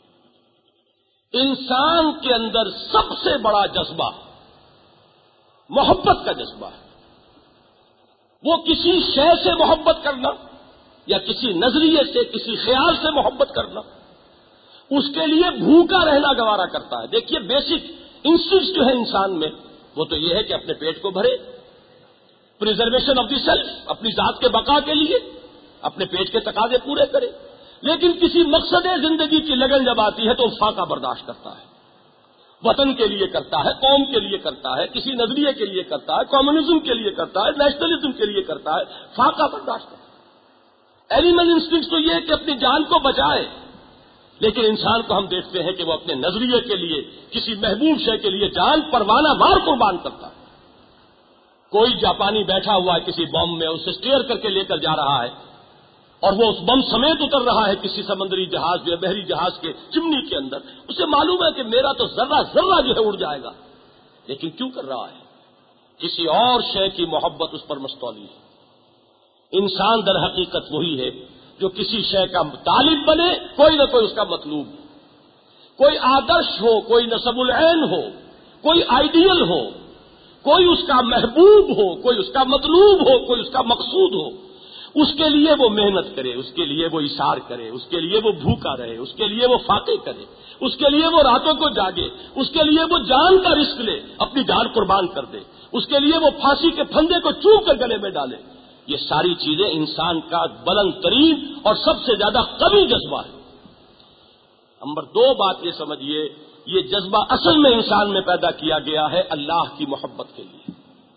انسان کے اندر سب سے بڑا جذبہ محبت کا جذبہ ہے۔ وہ کسی شے سے محبت کرنا یا کسی نظریے سے، کسی خیال سے محبت کرنا، اس کے لیے بھوکا رہنا گوارا کرتا ہے۔ دیکھیے بیسک انسٹنکٹ جو ہے انسان میں وہ تو یہ ہے کہ اپنے پیٹ کو بھرے، پریزرویشن آف دی سیلف، اپنی ذات کے بقا کے لیے اپنے پیٹ کے تقاضے پورے کرے، لیکن کسی مقصد زندگی کی لگن جب آتی ہے تو فاقہ برداشت کرتا ہے، وطن کے لیے کرتا ہے، قوم کے لیے کرتا ہے، کسی نظریے کے لیے کرتا ہے، کمیونزم کے لیے کرتا ہے، نیشنلزم کے لیے کرتا ہے، فاقہ برداشت کرتا ہے۔ اینیمل انسٹنکٹ تو یہ ہے کہ اپنی جان کو بچائے، لیکن انسان کو ہم دیکھتے ہیں کہ وہ اپنے نظریے کے لیے، کسی محبوب شے کے لیے جان پروانہ وار قربان کرتا ہے۔ کوئی جاپانی بیٹھا ہوا ہے کسی بم میں، اسے اسٹیئر کر کے لے کر جا رہا ہے اور وہ اس بم سمیت اتر رہا ہے کسی سمندری جہاز یا بحری جہاز کے چمنی کے اندر، اسے معلوم ہے کہ میرا تو ذرہ ذرہ جو ہے اڑ جائے گا، لیکن کیوں کر رہا ہے؟ کسی اور شے کی محبت اس پر مستولی ہے۔ انسان در حقیقت وہی ہے جو کسی شے کا طالب بنے، کوئی نہ کوئی اس کا مطلوب، کوئی آدرش ہو، کوئی نصب العین ہو، کوئی آئیڈیل ہو، کوئی اس کا محبوب ہو، کوئی اس کا مطلوب ہو، کوئی اس کا مقصود ہو، اس کے لیے وہ محنت کرے، اس کے لیے وہ اشار کرے، اس کے لیے وہ بھوکا رہے، اس کے لیے وہ فاقے کرے، اس کے لیے وہ راتوں کو جاگے، اس کے لیے وہ جان کا رسک لے، اپنی جان قربان کر دے، اس کے لیے وہ پھانسی کے پھندے کو چوم کر گلے میں ڈالے۔ یہ ساری چیزیں انسان کا بلند ترین اور سب سے زیادہ قوی جذبہ ہے۔ نمبر 2 بات یہ سمجھیے، یہ جذبہ اصل میں انسان میں پیدا کیا گیا ہے اللہ کی محبت کے لیے،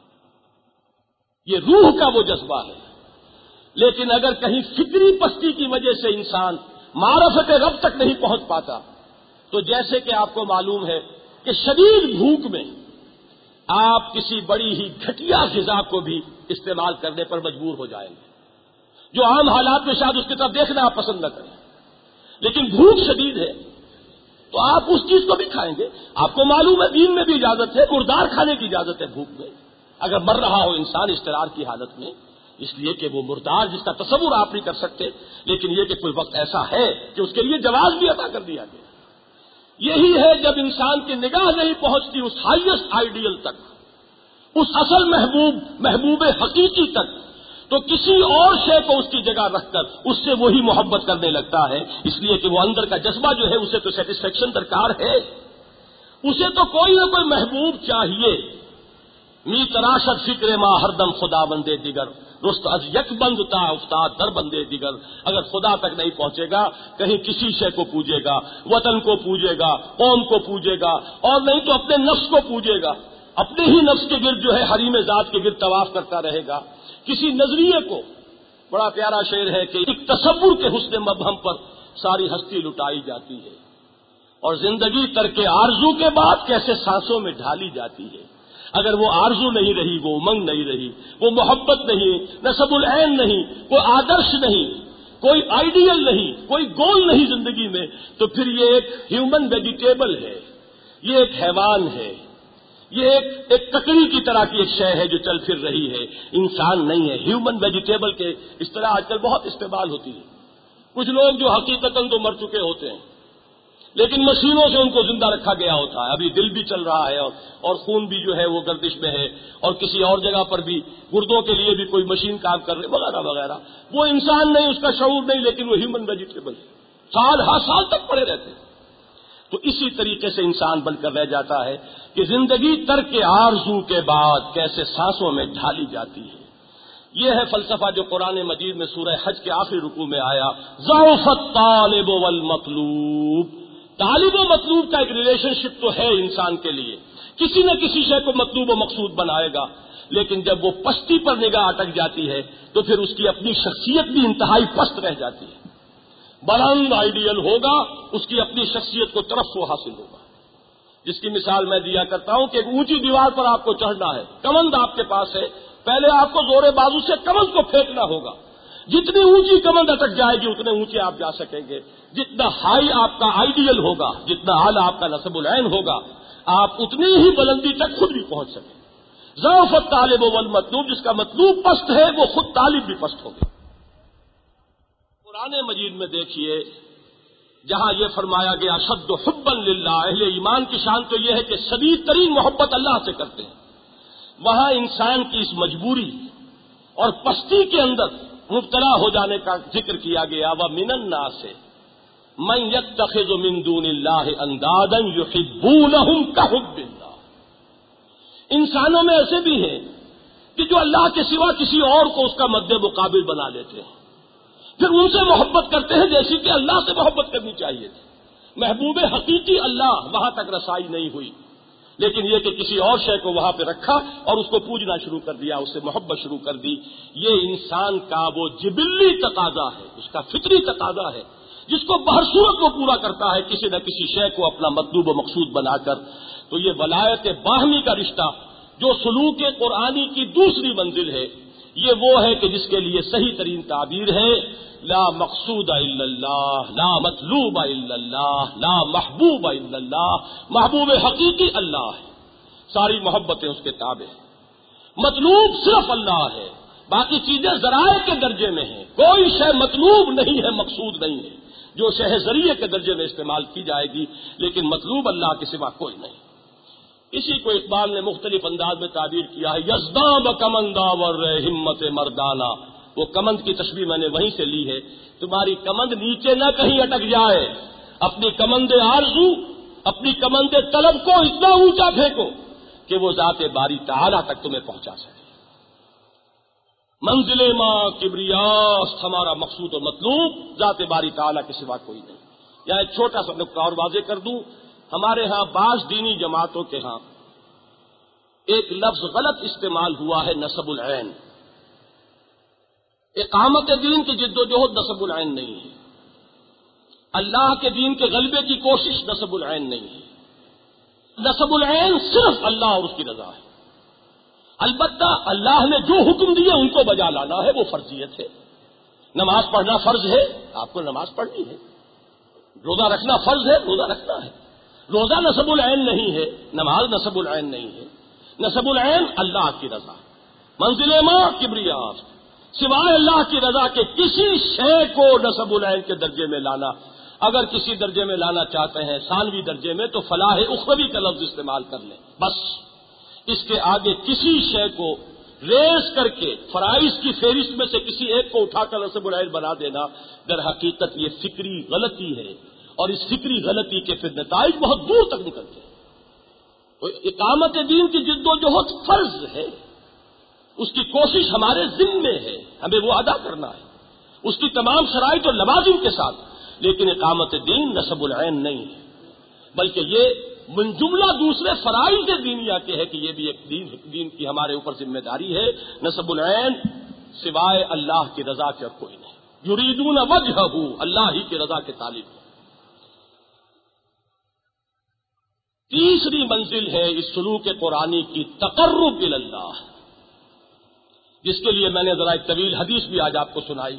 یہ روح کا وہ جذبہ ہے۔ لیکن اگر کہیں فکری پستی کی وجہ سے انسان معرفت رب تک نہیں پہنچ پاتا، تو جیسے کہ آپ کو معلوم ہے کہ شدید بھوک میں آپ کسی بڑی ہی گھٹیا غذا کو بھی استعمال کرنے پر مجبور ہو جائیں گے، جو عام حالات میں شاید اس کی طرف دیکھنا آپ پسند نہ کریں، لیکن بھوک شدید ہے تو آپ اس چیز کو بھی کھائیں گے۔ آپ کو معلوم ہے دین میں بھی اجازت ہے، مردار کھانے کی اجازت ہے بھوک میں، اگر مر رہا ہو انسان اضطرار کی حالت میں، اس لیے کہ وہ مردار جس کا تصور آپ نہیں کر سکتے، لیکن یہ کہ کوئی وقت ایسا ہے کہ اس کے لیے جواز بھی عطا کر دیا گیا۔ یہی ہے جب انسان کی نگاہ نہیں پہنچتی اس ہائیسٹ آئیڈیل تک، اس اصل محبوب حقیقی تک، تو کسی اور شے کو اس کی جگہ رکھ کر اس سے وہی محبت کرنے لگتا ہے، اس لیے کہ وہ اندر کا جذبہ جو ہے اسے تو سیٹسفیکشن درکار ہے، اسے تو کوئی نہ کوئی محبوب چاہیے۔ می تراشد فکر ما ہر دم خدا بندے دیگر، رست از یک بند تا افتاد در بندے دیگر۔ اگر خدا تک نہیں پہنچے گا، کہیں کسی شے کو پوجے گا، وطن کو پوجے گا، قوم کو پوجے گا، اور نہیں تو اپنے نفس کو پوجے گا، اپنے ہی نفس کے گرد جو ہے حریم ذات کے گرد طواف کرتا رہے گا۔ کسی نظریے کو، بڑا پیارا شعر ہے کہ ایک تصور کے حسن مبہم پر ساری ہستی لٹائی جاتی ہے، اور زندگی ترک آرزو کے بعد کیسے سانسوں میں ڈھالی جاتی ہے۔ اگر وہ آرزو نہیں رہی، وہ امنگ نہیں رہی، وہ محبت نہیں، نصب العین نہیں، کوئی آدرش نہیں، کوئی آئیڈیل نہیں، کوئی گول نہیں زندگی میں، تو پھر یہ ایک ہیومن ویجیٹیبل ہے، یہ ایک حیوان ہے، یہ ایک ککڑی کی طرح کی ایک شے ہے جو چل پھر رہی ہے، انسان نہیں ہے۔ ہیومن ویجیٹیبل کے اس طرح آج کل بہت استعمال ہوتی ہے۔ کچھ لوگ جو حقیقتاً تو مر چکے ہوتے ہیں، لیکن مشینوں سے ان کو زندہ رکھا گیا ہوتا ہے، ابھی دل بھی چل رہا ہے اور خون بھی جو ہے وہ گردش میں ہے، اور کسی اور جگہ پر بھی گردوں کے لیے بھی کوئی مشین کام کر رہی وغیرہ وغیرہ۔ وہ انسان نہیں، اس کا شعور نہیں، لیکن وہ ہیومن ویجیٹیبل سال ہر سال تک پڑے رہتے ہیں۔ تو اسی طریقے سے انسان بن کر رہ جاتا ہے کہ زندگی ترک آرزو کے بعد کیسے سانسوں میں ڈھالی جاتی ہے۔ یہ ہے فلسفہ جو قرآن مجید میں سورہ حج کے آخری رکوع میں آیا، ضعف الطالب والمطلوب۔ طالب و مطلوب کا ایک ریلیشن شپ تو ہے انسان کے لیے، کسی نہ کسی شے کو مطلوب و مقصود بنائے گا، لیکن جب وہ پستی پر نگاہ اٹک جاتی ہے تو پھر اس کی اپنی شخصیت بھی انتہائی پست رہ جاتی ہے۔ بلند آئیڈیل ہوگا، اس کی اپنی شخصیت کو ترفع حاصل ہوگا۔ جس کی مثال میں دیا کرتا ہوں کہ ایک اونچی دیوار پر آپ کو چڑھنا ہے، کمند آپ کے پاس ہے، پہلے آپ کو زور بازو سے کمند کو پھینکنا ہوگا، جتنی اونچی کمند اٹک جائے گی اتنے اونچے آپ جا سکیں گے، جتنا ہائی آپ کا آئیڈیل ہوگا، جتنا اعلیٰ آپ کا نصب العین ہوگا، آپ اتنی ہی بلندی تک خود بھی پہنچ سکیں۔ ضعف الطالب والمطلوب، جس کا مطلوب پست ہے وہ خود طالب بھی پست ہوگا۔ قرآن مجید میں دیکھیے جہاں یہ فرمایا گیا اشد حبا للہ، اہل ایمان کی شان تو یہ ہے کہ شدید ترین محبت اللہ سے کرتے ہیں، وہاں انسان کی اس مجبوری اور پستی کے اندر مبتلا ہو جانے کا ذکر کیا گیا۔ وَمِنَ النَّاسِ مَن يَتَّخِذُ مِن دُونِ اللَّهِ أَندَادًا يُحِبُّونَهُمْ كَحُبِّ اللَّهِ۔ انسانوں میں ایسے بھی ہیں کہ جو اللہ کے سوا کسی اور کو اس کا مد مقابل بنا لیتے ہیں، پھر ان سے محبت کرتے ہیں جیسی کہ اللہ سے محبت کرنی چاہیے تھی۔ محبوب حقیقی اللہ وہاں تک رسائی نہیں ہوئی، لیکن یہ کہ کسی اور شے کو وہاں پہ رکھا اور اس کو پوجنا شروع کر دیا، اس سے محبت شروع کر دی۔ یہ انسان کا وہ جبلی تقاضا ہے، اس کا فطری تقاضا ہے، جس کو بہر صورت وہ پورا کرتا ہے کسی نہ کسی شے کو اپنا مطلوب و مقصود بنا کر۔ تو یہ ولایت باہمی کا رشتہ جو سلوک قرآنی کی دوسری منزل ہے، یہ وہ ہے کہ جس کے لیے صحیح ترین تعبیر ہے لا مقصود الا اللہ، لا مطلوب الا اللہ، لا محبوب الا اللہ۔ محبوب حقیقی اللہ ہے، ساری محبتیں اس کے تابع ہیں، مطلوب صرف اللہ ہے، باقی چیزیں ذرائع کے درجے میں ہیں، کوئی شے مطلوب نہیں ہے، مقصود نہیں ہے، جو شے ذریعے کے درجے میں استعمال کی جائے گی، لیکن مطلوب اللہ کے سوا کوئی نہیں۔ اسی کو اقبال نے مختلف انداز میں تعبیر کیا ہے، یزداں بکمندہ ور ہمت مردانہ، وہ کمند کی تشبیہ میں نے وہیں سے لی ہے، تمہاری کمند نیچے نہ کہیں اٹک جائے، اپنی کمند آرزو، اپنی کمند طلب کو اتنا اونچا پھینکو کہ وہ ذات باری تعالیٰ تک تمہیں پہنچا سکے۔ منزل ماں کبریاست، ہمارا مقصود و مطلوب ذات باری تعالیٰ کے سوا کوئی نہیں۔ یا ایک چھوٹا سا نقطہ اور واضح کر دوں، ہمارے ہاں بعض دینی جماعتوں کے ہاں ایک لفظ غلط استعمال ہوا ہے، نسب العین۔ اقامت دین کی جد و جہد نسب العین نہیں ہے، اللہ کے دین کے غلبے کی کوشش نسب العین نہیں ہے۔ نسب العین صرف اللہ اور اس کی رضا ہے۔ البتہ اللہ نے جو حکم دیے ان کو بجا لانا ہے، وہ فرضیت ہے۔ نماز پڑھنا فرض ہے، آپ کو نماز پڑھنی ہے۔ روزہ رکھنا فرض ہے، روزہ رکھنا ہے۔ روزہ نسب العین نہیں ہے، نماز نسب العین نہیں ہے۔ نسب العین اللہ کی رضا، منزل ماں کبریاست، سوائے اللہ کی رضا کے کسی شے کو نسب العین کے درجے میں لانا، اگر کسی درجے میں لانا چاہتے ہیں ثانوی درجے میں، تو فلاح اخروی کا لفظ استعمال کر لیں بس۔ اس کے آگے کسی شے کو ریز کر کے فرائض کی فہرست میں سے کسی ایک کو اٹھا کر نسب العین بنا دینا، در حقیقت یہ فکری غلطی ہے، اور اس فکری غلطی کے پھر نتائج بہت دور تک نکلتے ہیں۔ تو اقامت دین کی جد و جہد فرض ہے، اس کی کوشش ہمارے ذمے ہے، ہمیں وہ ادا کرنا ہے، اس کی تمام شرائط اور لوازم کے ساتھ، لیکن اقامت دین نسب العین نہیں ہے، بلکہ یہ من جملہ دوسرے فرائض دینیا کے ہے کہ یہ بھی ایک دین کی ہمارے اوپر ذمہ داری ہے۔ نسب العین سوائے اللہ کی رضا کے اور کوئی نہیں، یریدون وجہہ، اللہ ہی کی رضا کے طالب ہے۔ تیسری منزل ہے اس سلوک قرآنی کی تقرب اللہ، جس کے لیے میں نے ذرا ایک طویل حدیث بھی آج آپ کو سنائی۔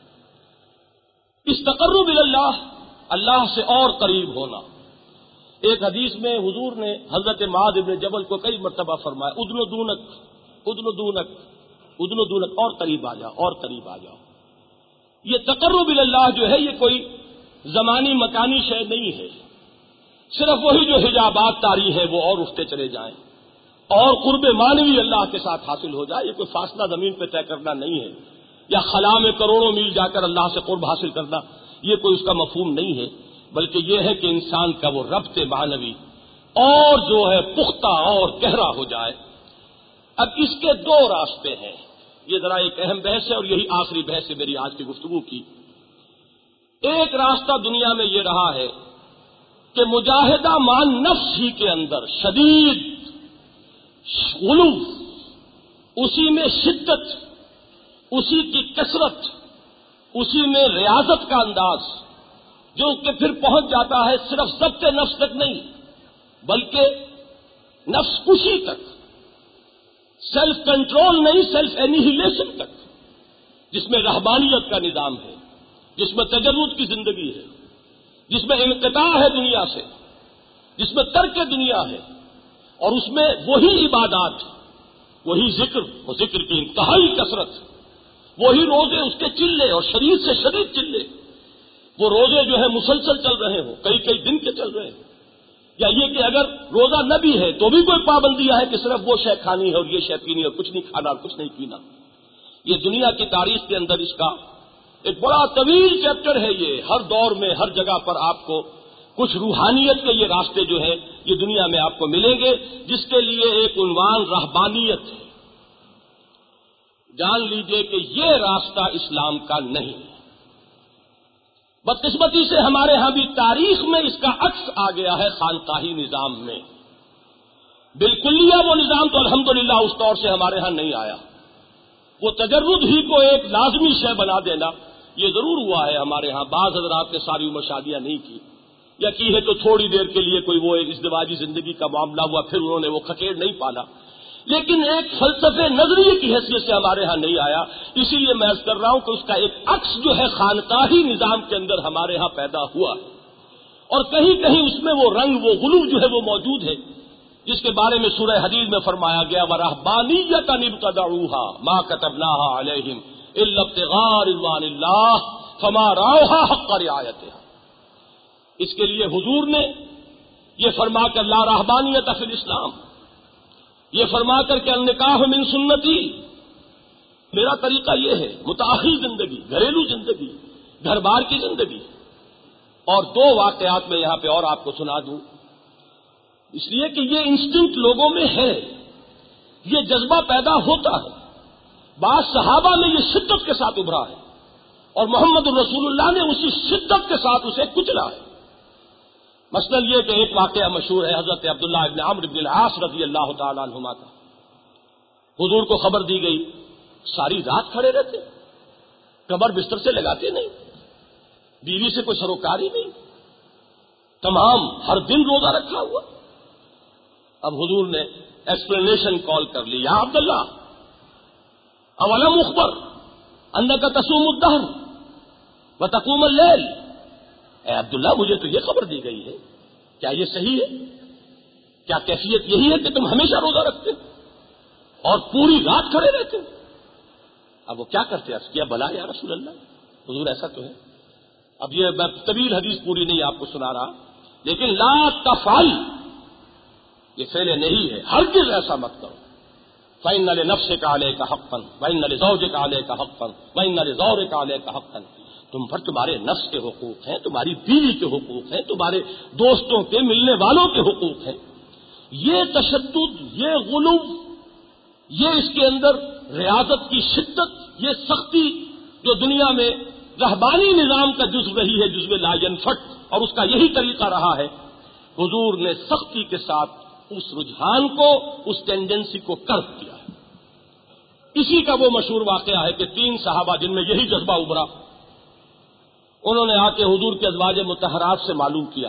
اس تقرب اللہ، اللہ سے اور قریب ہونا، ایک حدیث میں حضور نے حضرت معاذ ابن جبل کو کئی مرتبہ فرمایا، ادن دونک ادن دونک ادن دونک، اور قریب آ جاؤ، اور قریب آ جاؤ۔ یہ تقرب اللہ جو ہے، یہ کوئی زمانی مکانی شے نہیں ہے، صرف وہی جو حجابات طاری ہیں وہ اور اٹھتے چلے جائیں، اور قرب معنوی اللہ کے ساتھ حاصل ہو جائے۔ یہ کوئی فاصلہ زمین پہ طے کرنا نہیں ہے، یا خلا میں کروڑوں میل جا کر اللہ سے قرب حاصل کرنا، یہ کوئی اس کا مفہوم نہیں ہے، بلکہ یہ ہے کہ انسان کا وہ ربط معنوی اور جو ہے پختہ اور گہرا ہو جائے۔ اب اس کے دو راستے ہیں، یہ ذرا ایک اہم بحث ہے، اور یہی آخری بحث ہے میری آج کی گفتگو کی۔ ایک راستہ دنیا میں یہ رہا ہے کہ مجاہدہ مان نفس ہی کے اندر شدید غلو، اسی میں شدت، اسی کی کثرت، اسی میں ریاضت کا انداز، جو کہ پھر پہنچ جاتا ہے صرف ضبط نفس تک نہیں، بلکہ نفس کشی تک، سیلف کنٹرول نہیں، سیلف اینیہیلیشن تک، جس میں رہبانیت کا نظام ہے، جس میں تجرد کی زندگی ہے، جس میں انقطاع ہے دنیا سے، جس میں ترک دنیا ہے، اور اس میں وہی عبادات، وہی ذکر، وہ ذکر کی انتہائی کثرت، وہی روزے اس کے چلے اور شدید سے شدید چلے، وہ روزے جو ہے مسلسل چل رہے ہوں، کئی کئی دن کے چل رہے ہیں، یا یہ کہ اگر روزہ نہ بھی ہے تو بھی کوئی پابندیاں ہے کہ صرف وہ شے کھانی ہے اور یہ شے پینی ہے، اور کچھ نہیں کھانا اور کچھ نہیں پینا۔ یہ دنیا کی تاریخ کے اندر اس کا ایک بڑا طویل چیپٹر ہے، یہ ہر دور میں ہر جگہ پر آپ کو کچھ روحانیت کے یہ راستے جو ہیں یہ دنیا میں آپ کو ملیں گے، جس کے لیے ایک عنوان رہبانیت ہے۔ جان لیجئے کہ یہ راستہ اسلام کا نہیں ہے۔ بدقسمتی سے ہمارے ہاں بھی تاریخ میں اس کا عکس آ گیا ہے خانقاہی نظام میں۔ بالکلیہ وہ نظام تو الحمدللہ اس طور سے ہمارے ہاں نہیں آیا، وہ تجرد ہی کو ایک لازمی شے بنا دینا یہ ضرور ہوا ہے ہمارے ہاں۔ بعض حضرات نے ساری عمر شادیاں نہیں کی، یا کی ہے تو تھوڑی دیر کے لیے کوئی وہ ایک ازدواجی زندگی کا معاملہ ہوا، پھر انہوں نے وہ کھکیڑ نہیں پالا، لیکن ایک فلسفے نظریے کی حیثیت سے ہمارے ہاں نہیں آیا۔ اسی لیے میں عرض کر رہا ہوں کہ اس کا ایک عکس جو ہے خانقاہی نظام کے اندر ہمارے ہاں پیدا ہوا ہے، اور کہیں کہیں اس میں وہ رنگ، وہ غلو جو ہے وہ موجود ہے۔ جس کے بارے میں سورہ حدید میں فرمایا گیا وَرَهْبَانِيَّةً ابْتَدَعُوهَا مَا كَتَبْنَاهَا عَلَيْهِمْ إِلَّا ابْتِغَاءَ رِضْوَانِ اللَّهِ فَمَا رَعَوْهَا حَقَّ رِعَایَتِهَا۔ اس کے لیے حضور نے یہ فرما کر لا رہبانیت فی الاسلام، یہ فرما کر کہ النکاح من سنتی، میرا طریقہ یہ ہے، متاخر زندگی، گھریلو زندگی، گھر بار کی زندگی۔ اور دو واقعات میں یہاں پہ اور آپ کو سنا دوں، اس لیے کہ یہ انسٹنکٹ لوگوں میں ہے، یہ جذبہ پیدا ہوتا ہے۔ بعض صحابہ میں یہ شدت کے ساتھ ابھرا ہے اور محمد الرسول اللہ نے اسی شدت کے ساتھ اسے کچلا ہے۔ مثلا یہ کہ ایک واقعہ مشہور ہے حضرت عبداللہ ابن عمرو بن العاص رضی اللہ تعالی عنہما کا۔ حضور کو خبر دی گئی، ساری رات کھڑے رہتے، کمر بستر سے لگاتے نہیں، بیوی سے کوئی سروکاری نہیں، تمام ہر دن روزہ رکھا ہوا۔ اب حضور نے ایکسپلینیشن کال کر لی، یا عبداللہ اولم اخبر انک تصوم الدہر وتقوم اللیل، اے عبداللہ مجھے تو یہ خبر دی گئی ہے، کیا یہ صحیح ہے؟ کیا کیفیت یہی ہے کہ تم ہمیشہ روزہ رکھتے اور پوری رات کھڑے رہتے؟ اب وہ کیا کرتے؟ عرض کیا بلا یا رسول اللہ، حضور ایسا تو ہے۔ اب یہ میں طویل حدیث پوری نہیں آپ کو سنا رہا، لیکن لا تفعل یہ فعل نہیں ہے، ہرگز ایسا مت کرو۔ فإن لنفسك عليك حقا وإن لزوجك عليك حقا وإن لزوجك عليك حقا، تم پر تمہارے نفس کے حقوق ہیں، تمہاری بیوی کے حقوق ہیں، تمہارے دوستوں کے ملنے والوں کے حقوق ہیں۔ یہ تشدد، یہ غلو، یہ اس کے اندر ریاضت کی شدت، یہ سختی جو دنیا میں رہبانی نظام کا جزو رہی ہے، جزو لا ينفٹ، اور اس کا یہی طریقہ رہا ہے، حضور نے سختی کے ساتھ اس رجحان کو، اس ٹینڈنسی کو کرد کیا ہے۔ اسی کا وہ مشہور واقعہ ہے کہ 3 صحابہ جن میں یہی جذبہ ابھرا، انہوں نے آ کے حضور کے ازواج مطہرات سے معلوم کیا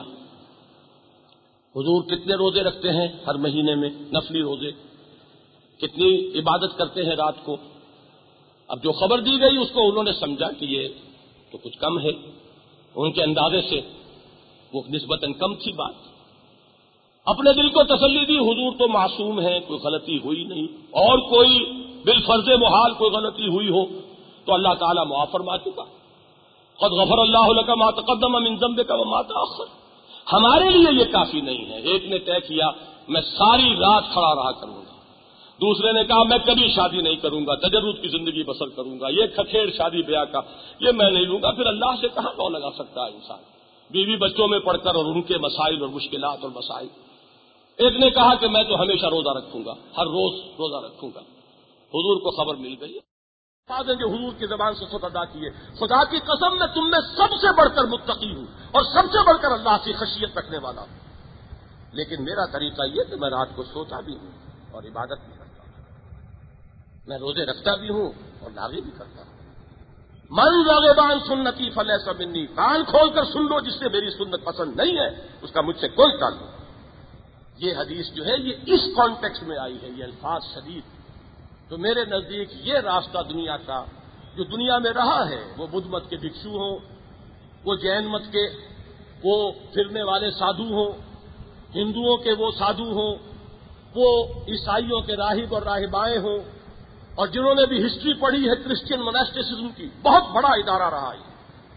حضور کتنے روزے رکھتے ہیں ہر مہینے میں، نفلی روزے، کتنی عبادت کرتے ہیں رات کو۔ اب جو خبر دی گئی اس کو انہوں نے سمجھا کہ یہ تو کچھ کم ہے، ان کے اندازے سے وہ نسبتاً کم تھی بات۔ اپنے دل کو تسلی دی، حضور تو معصوم ہیں، کوئی غلطی ہوئی نہیں، اور کوئی بالفرض محال کوئی غلطی ہوئی ہو تو اللہ تعالیٰ معاف فرما چکا۔ قد غفر اللہ لک ما تقدم من ذنبک وما تأخر، ہمارے لیے یہ کافی نہیں ہے۔ ایک نے طے کیا میں ساری رات کھڑا رہا کروں گا، دوسرے نے کہا میں کبھی شادی نہیں کروں گا، تجرد کی زندگی بسر کروں گا، یہ کھکھیڑ شادی بیاہ کا یہ میں نہیں لوں گا۔ پھر اللہ سے کہاں لو لگا سکتا ہے انسان، بیوی بچوں میں پڑھ کر اور ان کے مسائل اور مشکلات اور مسائل۔ ایک نے کہا کہ میں تو ہمیشہ روزہ رکھوں گا، ہر روز روزہ رکھوں گا۔ حضور کو خبر مل گئی، جو حضور کی زبان سے خود ادا کیے، خدا کی قسم میں تم میں سب سے بڑھ کر متقی ہوں اور سب سے بڑھ کر اللہ کی خشیت رکھنے والا ہوں، لیکن میرا طریقہ یہ کہ میں رات کو سوتا بھی ہوں اور عبادت بھی کرتا ہوں، میں روزے رکھتا بھی ہوں اور لاغی بھی کرتا ہوں۔ من راغب عن سنتی فلیس منی، کان کھول کر سن لو، جس سے میری سنت پسند نہیں ہے اس کا مجھ سے کوئی تعلق۔ یہ حدیث جو ہے یہ اس کانٹیکسٹ میں آئی ہے، یہ الفاظ شدید، تو میرے نزدیک یہ راستہ دنیا کا جو دنیا میں رہا ہے، وہ بدھ مت کے بھکشو ہوں، وہ جین مت کے وہ پھرنے والے سادھو ہوں، ہندوؤں کے وہ سادھو ہوں، وہ عیسائیوں کے راہب اور راہبائیں ہوں، اور جنہوں نے بھی ہسٹری پڑھی ہے کرسچین موناسٹیسزم کی، بہت بڑا ادارہ رہا ہے،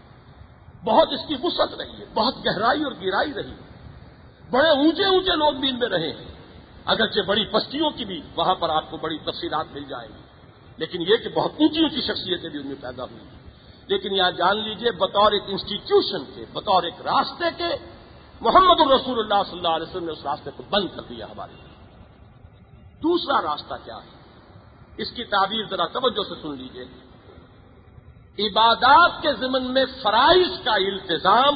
بہت اس کی وسعت رہی ہے، بہت گہرائی اور گہرائی رہی ہے، بڑے اونچے اونچے لوگ بھی ان میں رہے ہیں، اگرچہ بڑی پستیوں کی بھی وہاں پر آپ کو بڑی تفصیلات مل جائیں گی، لیکن یہ کہ بہت اونچی اونچی شخصیتیں بھی ان میں پیدا ہوئی ہیں۔ لیکن یہاں جان لیجئے بطور ایک انسٹیٹیوشن کے، بطور ایک راستے کے، محمد الرسول اللہ صلی اللہ علیہ وسلم نے اس راستے کو بند کر دیا ہمارے لیے۔ دوسرا راستہ کیا ہے؟ اس کی تعبیر ذرا توجہ سے سن لیجئے۔ عبادات کے ضمن میں فرائض کا التزام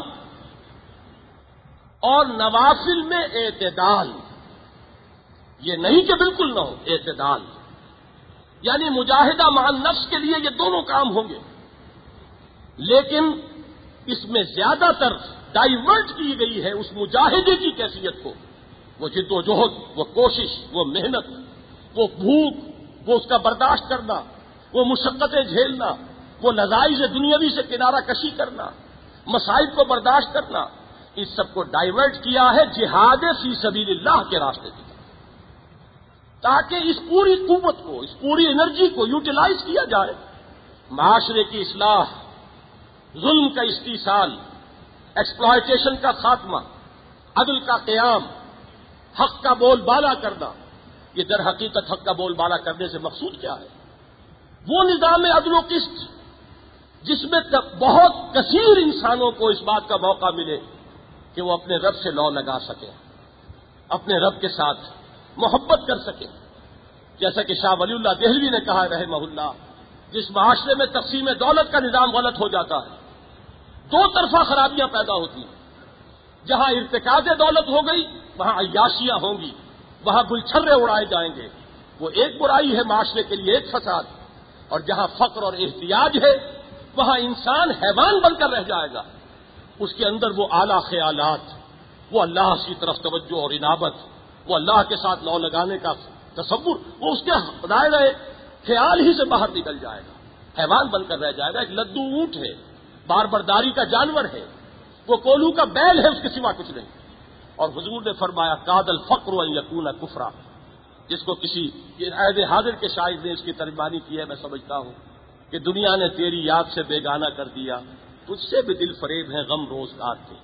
اور نوافل میں اعتدال، یہ نہیں کہ بالکل نہ ہو، اعتدال، یعنی مجاہدہ مع النفس کے لیے یہ دونوں کام ہوں گے، لیکن اس میں زیادہ تر ڈائیورٹ کی گئی ہے اس مجاہدے کی کیفیت کو، وہ جد و جہد، وہ کوشش، وہ محنت، وہ بھوک، وہ اس کا برداشت کرنا، وہ مشقتیں جھیلنا، وہ لذائذ دنیاوی سے کنارہ کشی کرنا، مسائل کو برداشت کرنا، اس سب کو ڈائیورٹ کیا ہے جہاد فی سبیل اللہ کے راستے کی طرف۔ تاکہ اس پوری قوت کو، اس پوری انرجی کو یوٹیلائز کیا جائے، معاشرے کی اصلاح، ظلم کا استیصال، ایکسپلائٹیشن کا خاتمہ، عدل کا قیام، حق کا بول بالا کرنا۔ یہ در حقیقت حق کا بول بالا کرنے سے مقصود کیا ہے؟ وہ نظام عدل و قسط جس میں بہت کثیر انسانوں کو اس بات کا موقع ملے کہ وہ اپنے رب سے لو لگا سکیں، اپنے رب کے ساتھ محبت کر سکیں۔ جیسا کہ شاہ ولی اللہ دہلوی نے کہا رحمہ اللہ، جس معاشرے میں تقسیم دولت کا نظام غلط ہو جاتا ہے، دو طرفہ خرابیاں پیدا ہوتی ہیں۔ جہاں ارتکاز دولت ہو گئی وہاں عیاشیاں ہوں گی، وہاں گلچھرے اڑائے جائیں گے، وہ ایک برائی ہے معاشرے کے لیے، ایک فساد۔ اور جہاں فقر اور احتیاج ہے وہاں انسان حیوان بن کر رہ جائے گا۔ اس کے اندر وہ اعلیٰ خیالات، وہ اللہ کی طرف توجہ اور انابت، وہ اللہ کے ساتھ لو لگانے کا تصور، وہ اس کے دائرہ خیال ہی سے باہر نکل جائے گا، حیوان بن کر رہ جائے گا۔ ایک لدو اونٹ ہے، بار برداری کا جانور ہے، وہ کولو کا بیل ہے، اس کے سوا کچھ نہیں۔ اور حضور نے فرمایا کاد الفقر ان یکون کفرا، جس کو کسی عہد حاضر کے شاعر نے اس کی ترجمانی کی ہے، میں سمجھتا ہوں کہ دنیا نے تیری یاد سے بیگانہ کر دیا، تجھ سے بھی دل فریب ہے غم روزگار کے۔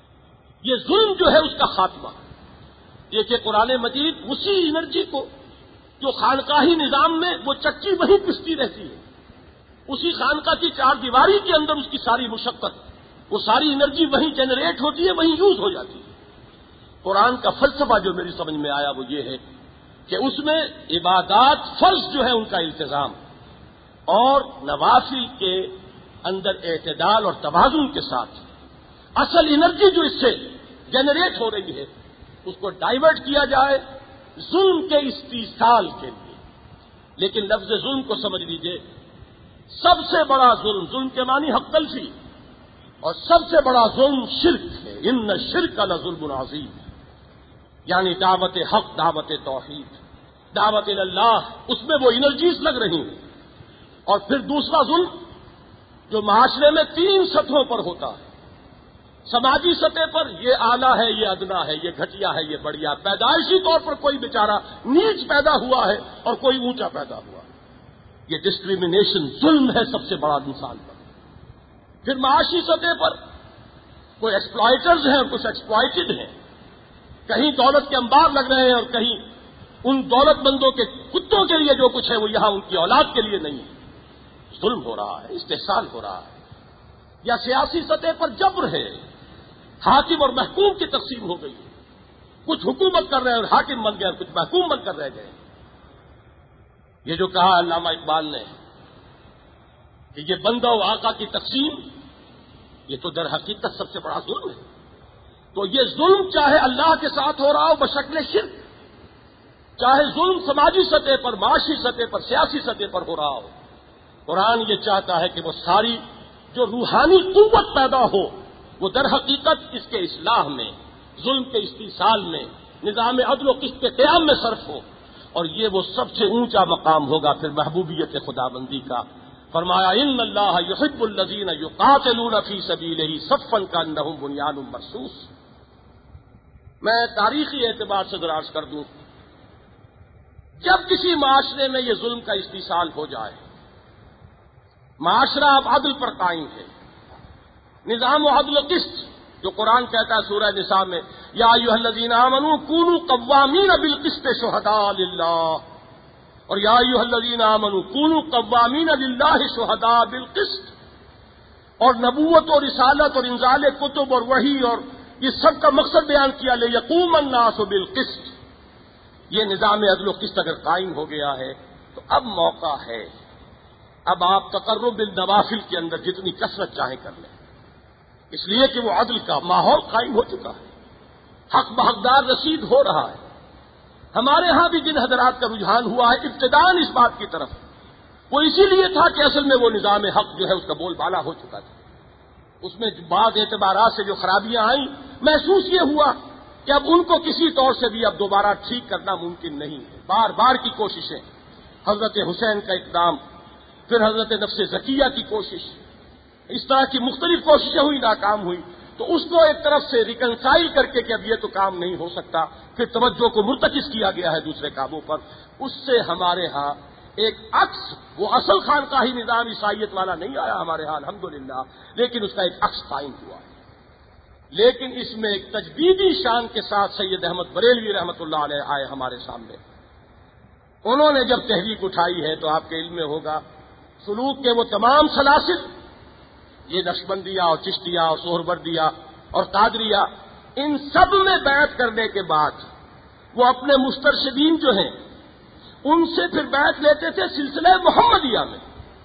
یہ ظلم جو ہے اس کا خاتمہ، یہ کہ قرآن مجید اسی انرجی کو جو خانقاہی نظام میں وہ چکی وہیں پستی رہتی ہے، اسی خانقاہ کی چار دیواری کے اندر اس کی ساری مشقت، وہ ساری انرجی وہیں جنریٹ ہوتی ہے، وہیں یوز ہو جاتی ہے۔ قرآن کا فلسفہ جو میری سمجھ میں آیا وہ یہ ہے کہ اس میں عبادات فرض جو ہے ان کا التزام اور نوافل کے اندر اعتدال اور توازن کے ساتھ اصل انرجی جو اس سے جنریٹ ہو رہی ہے اس کو ڈائیورٹ کیا جائے ظلم کے استیصال کے لیے۔ لیکن لفظ ظلم کو سمجھ لیجئے، سب سے بڑا ظلم، ظلم کے معنی حق تلفی، اور سب سے بڑا ظلم شرک ہے۔ ان الشرک لظلم عظیم، یعنی دعوت حق، دعوت توحید، دعوت اللہ، اس میں وہ انرجیز لگ رہی ہیں۔ اور پھر دوسرا ظلم جو معاشرے میں تین سطحوں پر ہوتا ہے، سماجی سطح پر یہ اعلیٰ ہے، یہ ادنا ہے، یہ گھٹیا ہے، یہ بڑھیا، پیدائشی طور پر کوئی بیچارہ نیچ پیدا ہوا ہے اور کوئی اونچا پیدا ہوا ہے، یہ ڈسکریمنیشن ظلم ہے سب سے بڑا انسان پر۔ پھر معاشی سطح پر کوئی ایکسپلائٹرز ہیں اور کچھ ایکسپلائٹڈ ہیں، کہیں دولت کے انبار لگ رہے ہیں اور کہیں ان دولت مندوں کے کتوں کے لیے جو کچھ ہے وہ یہاں ان کی اولاد کے لیے نہیں ہے۔ ظلم ہو رہا ہے، استحصال ہو رہا ہے۔ یا سیاسی سطح پر جبر ہے، حاکم اور محکوم کی تقسیم ہو گئی، کچھ حکومت کر رہے ہیں اور حاکم بن گئے اور کچھ محکوم بن کر رہ گئے۔ یہ جو کہا علامہ اقبال نے کہ یہ بندہ و آقا کی تقسیم، یہ تو در حقیقت سب سے بڑا ظلم ہے۔ تو یہ ظلم چاہے اللہ کے ساتھ ہو رہا ہو بشکل شرک، چاہے ظلم سماجی سطح پر، معاشی سطح پر، سیاسی سطح پر ہو رہا ہو، قرآن یہ چاہتا ہے کہ وہ ساری جو روحانی قوت پیدا ہو وہ در حقیقت اس کے اصلاح میں، ظلم کے استیصال میں، نظام عدل و قسط کے قیام میں صرف ہو، اور یہ وہ سب سے اونچا مقام ہوگا پھر محبوبیت خداوندی کا۔ فرمایا ان اللہ یحب الذین یقاتلون فی سبیلہ صفا کانہم بنیان مرصوص۔ میں تاریخی اعتبار سے ذرا عرض کر دوں، جب کسی معاشرے میں یہ ظلم کا استیصال ہو جائے، معاشرہ اب عدل پر قائم ہے، نظام و عدل و قسط جو قرآن کہتا ہے سورہ نساء میں یا ایھا الذین آمنوا کونوا قوامین بالقسط شہداء للہ، اور یا ایھا الذین آمنوا کونوا قوامین للہ شہداء بالقسط، اور نبوت اور رسالت اور انزال کتب اور وحی اور یہ سب کا مقصد بیان کیا لیقوم الناس بالقسط۔ یہ نظام عدل و قسط اگر قائم ہو گیا ہے تو اب موقع ہے، اب آپ تقرب بالنوافل کے اندر جتنی کثرت چاہیں کر لیں، اس لیے کہ وہ عدل کا ماحول قائم ہو چکا ہے، حق بحقدار رسید ہو رہا ہے۔ ہمارے ہاں بھی جن حضرات کا رجحان ہوا ہے ابتداءً اس بات کی طرف، وہ اسی لیے تھا کہ اصل میں وہ نظام حق جو ہے اس کا بول بالا ہو چکا تھا، اس میں بعض اعتبارات سے جو خرابیاں آئیں محسوس یہ ہوا کہ اب ان کو کسی طور سے بھی اب دوبارہ ٹھیک کرنا ممکن نہیں ہے۔ بار بار کی کوششیں، حضرت حسین کا اقدام، پھر حضرت نفس زکیہ کی کوشش، اس طرح کی مختلف کوششیں ہوئی، ناکام ہوئی، تو اس کو ایک طرف سے ریکنسائل کر کے کہ اب یہ تو کام نہیں ہو سکتا، پھر توجہ کو مرتکز کیا گیا ہے دوسرے کاموں پر، اس سے ہمارے ہاں ایک عکس، وہ اصل خانقاہی نظام عیسائیت والا نہیں آیا ہمارے ہاں الحمدللہ، لیکن اس کا ایک عکس قائم ہوا ہے۔ لیکن اس میں ایک تجدیدی شان کے ساتھ سید احمد بریلوی رحمۃ اللہ علیہ آئے ہمارے سامنے۔ انہوں نے جب تحریک اٹھائی ہے تو آپ کے علم میں ہوگا سلوک کے وہ تمام سلاسل، یہ نقشبندیہ اور چشتیہ اور سہروردیہ اور قادریہ، ان سب میں بیعت کرنے کے بعد وہ اپنے مسترشدین جو ہیں ان سے پھر بیعت لیتے تھے سلسلہ محمدیہ میں۔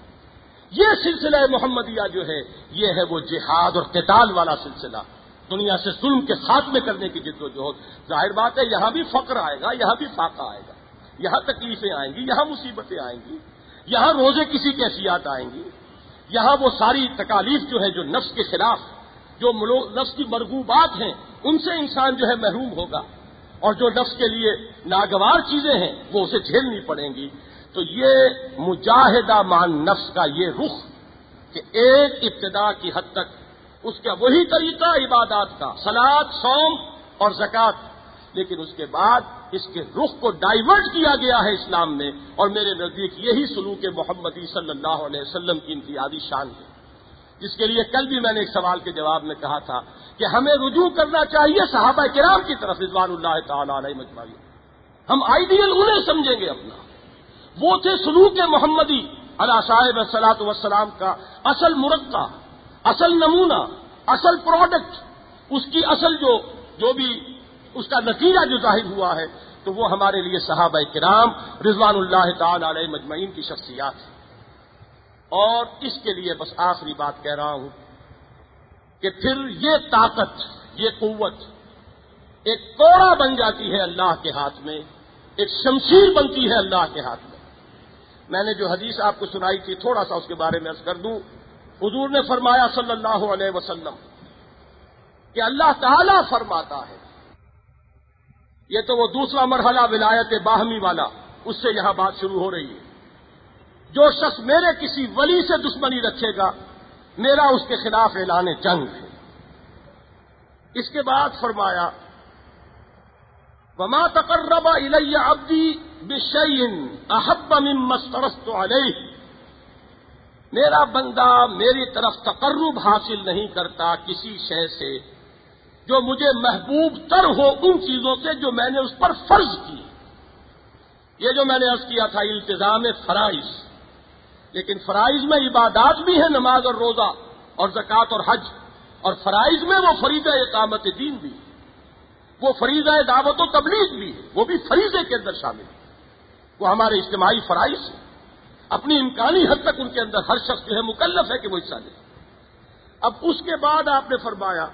یہ سلسلہ محمدیہ جو ہے یہ ہے وہ جہاد اور قتال والا سلسلہ، دنیا سے ظلم کے خاتمے کرنے کی جد و جہد۔ ظاہر بات ہے یہاں بھی فقر آئے گا، یہاں بھی فاقہ آئے گا، یہاں تکلیفیں آئیں گی، یہاں مصیبتیں آئیں گی، یہاں روزے کسی کیفیات آئیں گی، یہاں وہ ساری تکالیف جو ہے جو نفس کے خلاف، جو نفس کی مرغوبات ہیں ان سے انسان جو ہے محروم ہوگا، اور جو نفس کے لیے ناگوار چیزیں ہیں وہ اسے جھیلنی پڑیں گی۔ تو یہ مجاہدہ مان نفس کا یہ رخ کہ ایک ابتدا کی حد تک اس کا وہی طریقہ عبادات کا، صلاۃ، صوم اور زکوٰۃ، لیکن اس کے بعد اس کے رخ کو ڈائیورٹ کیا گیا ہے اسلام میں، اور میرے نزدیک یہی سلوک محمدی صلی اللہ علیہ وسلم کی امتیازی شان ہے، جس کے لیے کل بھی میں نے ایک سوال کے جواب میں کہا تھا کہ ہمیں رجوع کرنا چاہیے صحابہ کرام کی طرف رضوان اللہ تعالی علیہ مجمعین۔ ہم آئیڈیل انہیں سمجھیں گے اپنا، وہ تھے سلوک محمدی علی صاحب الصلاۃ والسلام کا اصل مرقع، اصل نمونہ، اصل پروڈکٹ، اس کی اصل جو بھی اس کا نتیجہ جو ظاہر ہوا ہے، تو وہ ہمارے لیے صحابہ کرام رضوان اللہ تعالی علیہ مجمعین کی شخصیات ہیں۔ اور اس کے لیے بس آخری بات کہہ رہا ہوں کہ پھر یہ طاقت، یہ قوت ایک کوڑا بن جاتی ہے اللہ کے ہاتھ میں، ایک شمشیر بنتی ہے اللہ کے ہاتھ میں۔ میں نے جو حدیث آپ کو سنائی تھی تھوڑا سا اس کے بارے میں عرض کر دوں۔ حضور نے فرمایا صلی اللہ علیہ وسلم کہ اللہ تعالی فرماتا ہے، یہ تو وہ دوسرا مرحلہ ولایت باہمی والا، اس سے یہاں بات شروع ہو رہی ہے۔ جو شخص میرے کسی ولی سے دشمنی رکھے گا میرا اس کے خلاف اعلان جنگ ہے۔ اس کے بعد فرمایا وما تقرب الی عبدی بشیء احب مما افترضت علیہ، میرا بندہ میری طرف تقرب حاصل نہیں کرتا کسی شے سے جو مجھے محبوب تر ہو ان چیزوں سے جو میں نے اس پر فرض کی۔ یہ جو میں نے عرض کیا تھا التزام فرائض، لیکن فرائض میں عبادات بھی ہیں، نماز اور روزہ اور زکوٰۃ اور حج، اور فرائض میں وہ فریضہ اقامت دین بھی، وہ فریضہ دعوت و تبلیغ بھی ہے، وہ بھی فریضے کے اندر شامل ہے، وہ ہمارے اجتماعی فرائض ہیں، اپنی امکانی حد تک ان کے اندر ہر شخص جو ہے مکلف ہے کہ وہ حصہ لے۔ اب اس کے بعد آپ نے فرمایا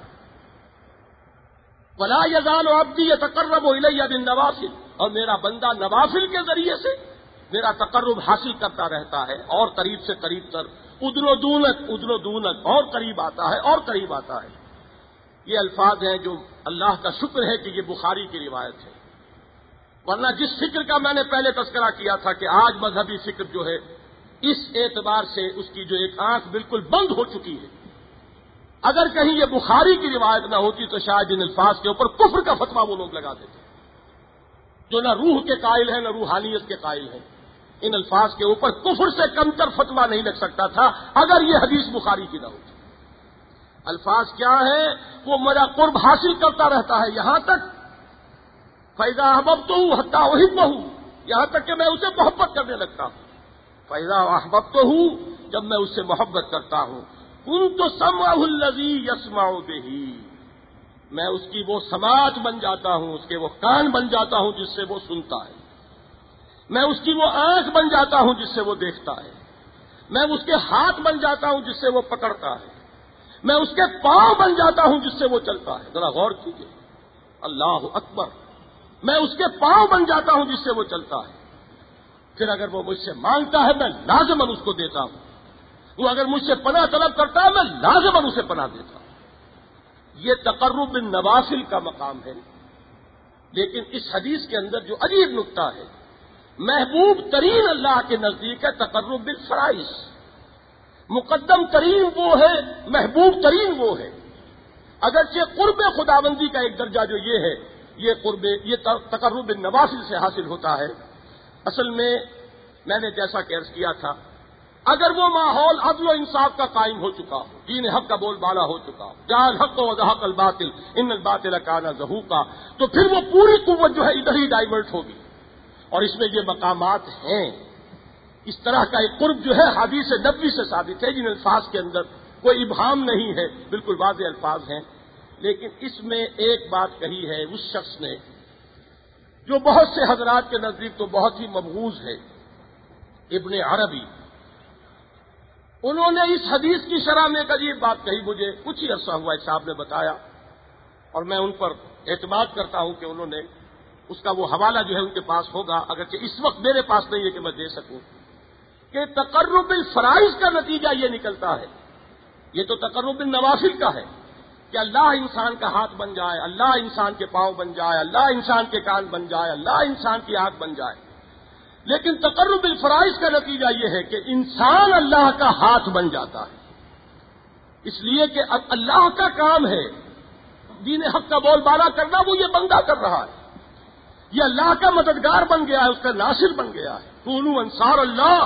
وَلَا يَزَالُ عَبْدِي يَتَقَرَّبُ إِلَيَّ بِالنَّوَافِلِ، اور میرا بندہ نوافل کے ذریعے سے میرا تقرب حاصل کرتا رہتا ہے، اور قریب سے قریب تر، ادنو دونک اور قریب آتا ہے اور قریب آتا ہے۔ یہ الفاظ ہیں جو اللہ کا شکر ہے کہ یہ بخاری کی روایت ہے، ورنہ جس فکر کا میں نے پہلے تذکرہ کیا تھا کہ آج مذہبی فکر جو ہے اس اعتبار سے اس کی جو ایک آنکھ بالکل بند ہو چکی ہے، اگر کہیں یہ بخاری کی روایت نہ ہوتی تو شاید ان الفاظ کے اوپر کفر کا فتویٰ وہ لوگ لگا دیتے جو نہ روح کے قائل ہیں نہ روحانیت کے قائل ہیں۔ ان الفاظ کے اوپر کفر سے کم تر فتویٰ نہیں لگ سکتا تھا اگر یہ حدیث بخاری کی نہ ہوتی۔ الفاظ کیا ہے؟ وہ میرا قرب حاصل کرتا رہتا ہے یہاں تک فَإِذَا أَحْبَبْتُهُ حَتَّى أُحِبَّهُ، یہاں تک کہ میں اسے محبت کرنے لگتا ہوں۔ فَإِذَا أَحْبَبْتُهُ، جب میں اس سے محبت کرتا ہوں، كُنتُ سَمْعَهُ الَّذِي يَسْمَعُ بِهِ، میں اس کی وہ سماعت بن جاتا ہوں، اس کے وہ کان بن جاتا ہوں جس سے وہ سنتا ہے، میں اس کی وہ آنکھ بن جاتا ہوں جس سے وہ دیکھتا ہے، میں اس کے ہاتھ بن جاتا ہوں جس سے وہ پکڑتا ہے، میں اس کے پاؤں بن جاتا ہوں جس سے وہ چلتا ہے۔ ذرا غور کیجیے، اللہ اکبر، میں اس کے پاؤں بن جاتا ہوں جس سے وہ چلتا ہے۔ پھر اگر وہ مجھ سے مانگتا ہے میں لازماً اس کو دیتا ہوں، وہ اگر مجھ سے پناہ طلب کرتا ہے میں لازماً اسے پناہ دیتا ہوں۔ یہ تقرب بالنوافل کا مقام ہے، لیکن اس حدیث کے اندر جو عجیب نکتہ ہے، محبوب ترین اللہ کے نزدیک ہے تقرب بالفرائض، مقدم ترین وہ ہے، محبوب ترین وہ ہے۔ اگرچہ قرب خداوندی کا ایک درجہ جو یہ ہے یہ تقرب النوافل سے حاصل ہوتا ہے۔ اصل میں نے جیسا کہ عرض کیا تھا، اگر وہ ماحول عدل و انصاف کا قائم ہو چکا ہو، دین حق کا بول بالا ہو چکا ہو، جاء الحق وزهق الباطل ان الباطل کان زہوقا، تو پھر وہ پوری قوت جو ہے ادھر ہی ڈائیورٹ ہوگی۔ اور اس میں یہ مقامات ہیں، اس طرح کا ایک قرب جو ہے حدیث نبوی سے ثابت ہے، جن الفاظ کے اندر کوئی ابہام نہیں ہے، بالکل واضح الفاظ ہیں۔ لیکن اس میں ایک بات کہی ہے اس شخص نے جو بہت سے حضرات کے نزدیک تو بہت ہی مبغوض ہے، ابن عربی۔ انہوں نے اس حدیث کی شرح میں ایک عجیب بات کہی، مجھے کچھ ہی عرصہ ہوا ایک صاحب نے بتایا، اور میں ان پر اعتماد کرتا ہوں کہ انہوں نے اس کا وہ حوالہ جو ہے ان کے پاس ہوگا، اگرچہ اس وقت میرے پاس نہیں ہے کہ میں دے سکوں، کہ تقرب الفرائض کا نتیجہ یہ نکلتا ہے، یہ تو تقرب النوافل کا ہے کہ اللہ انسان کا ہاتھ بن جائے، اللہ انسان کے پاؤں بن جائے، اللہ انسان کے کان بن جائے، اللہ انسان کی آنکھ بن جائے۔ لیکن تقرب الفرائض کا نتیجہ یہ ہے کہ انسان اللہ کا ہاتھ بن جاتا ہے، اس لیے کہ اب اللہ کا کام ہے دین حق کا بول بالا کرنا، وہ یہ بندہ کر رہا ہے، یہ اللہ کا مددگار بن گیا ہے، اس کا ناصر بن گیا ہے۔ کونوا انصار اللہ،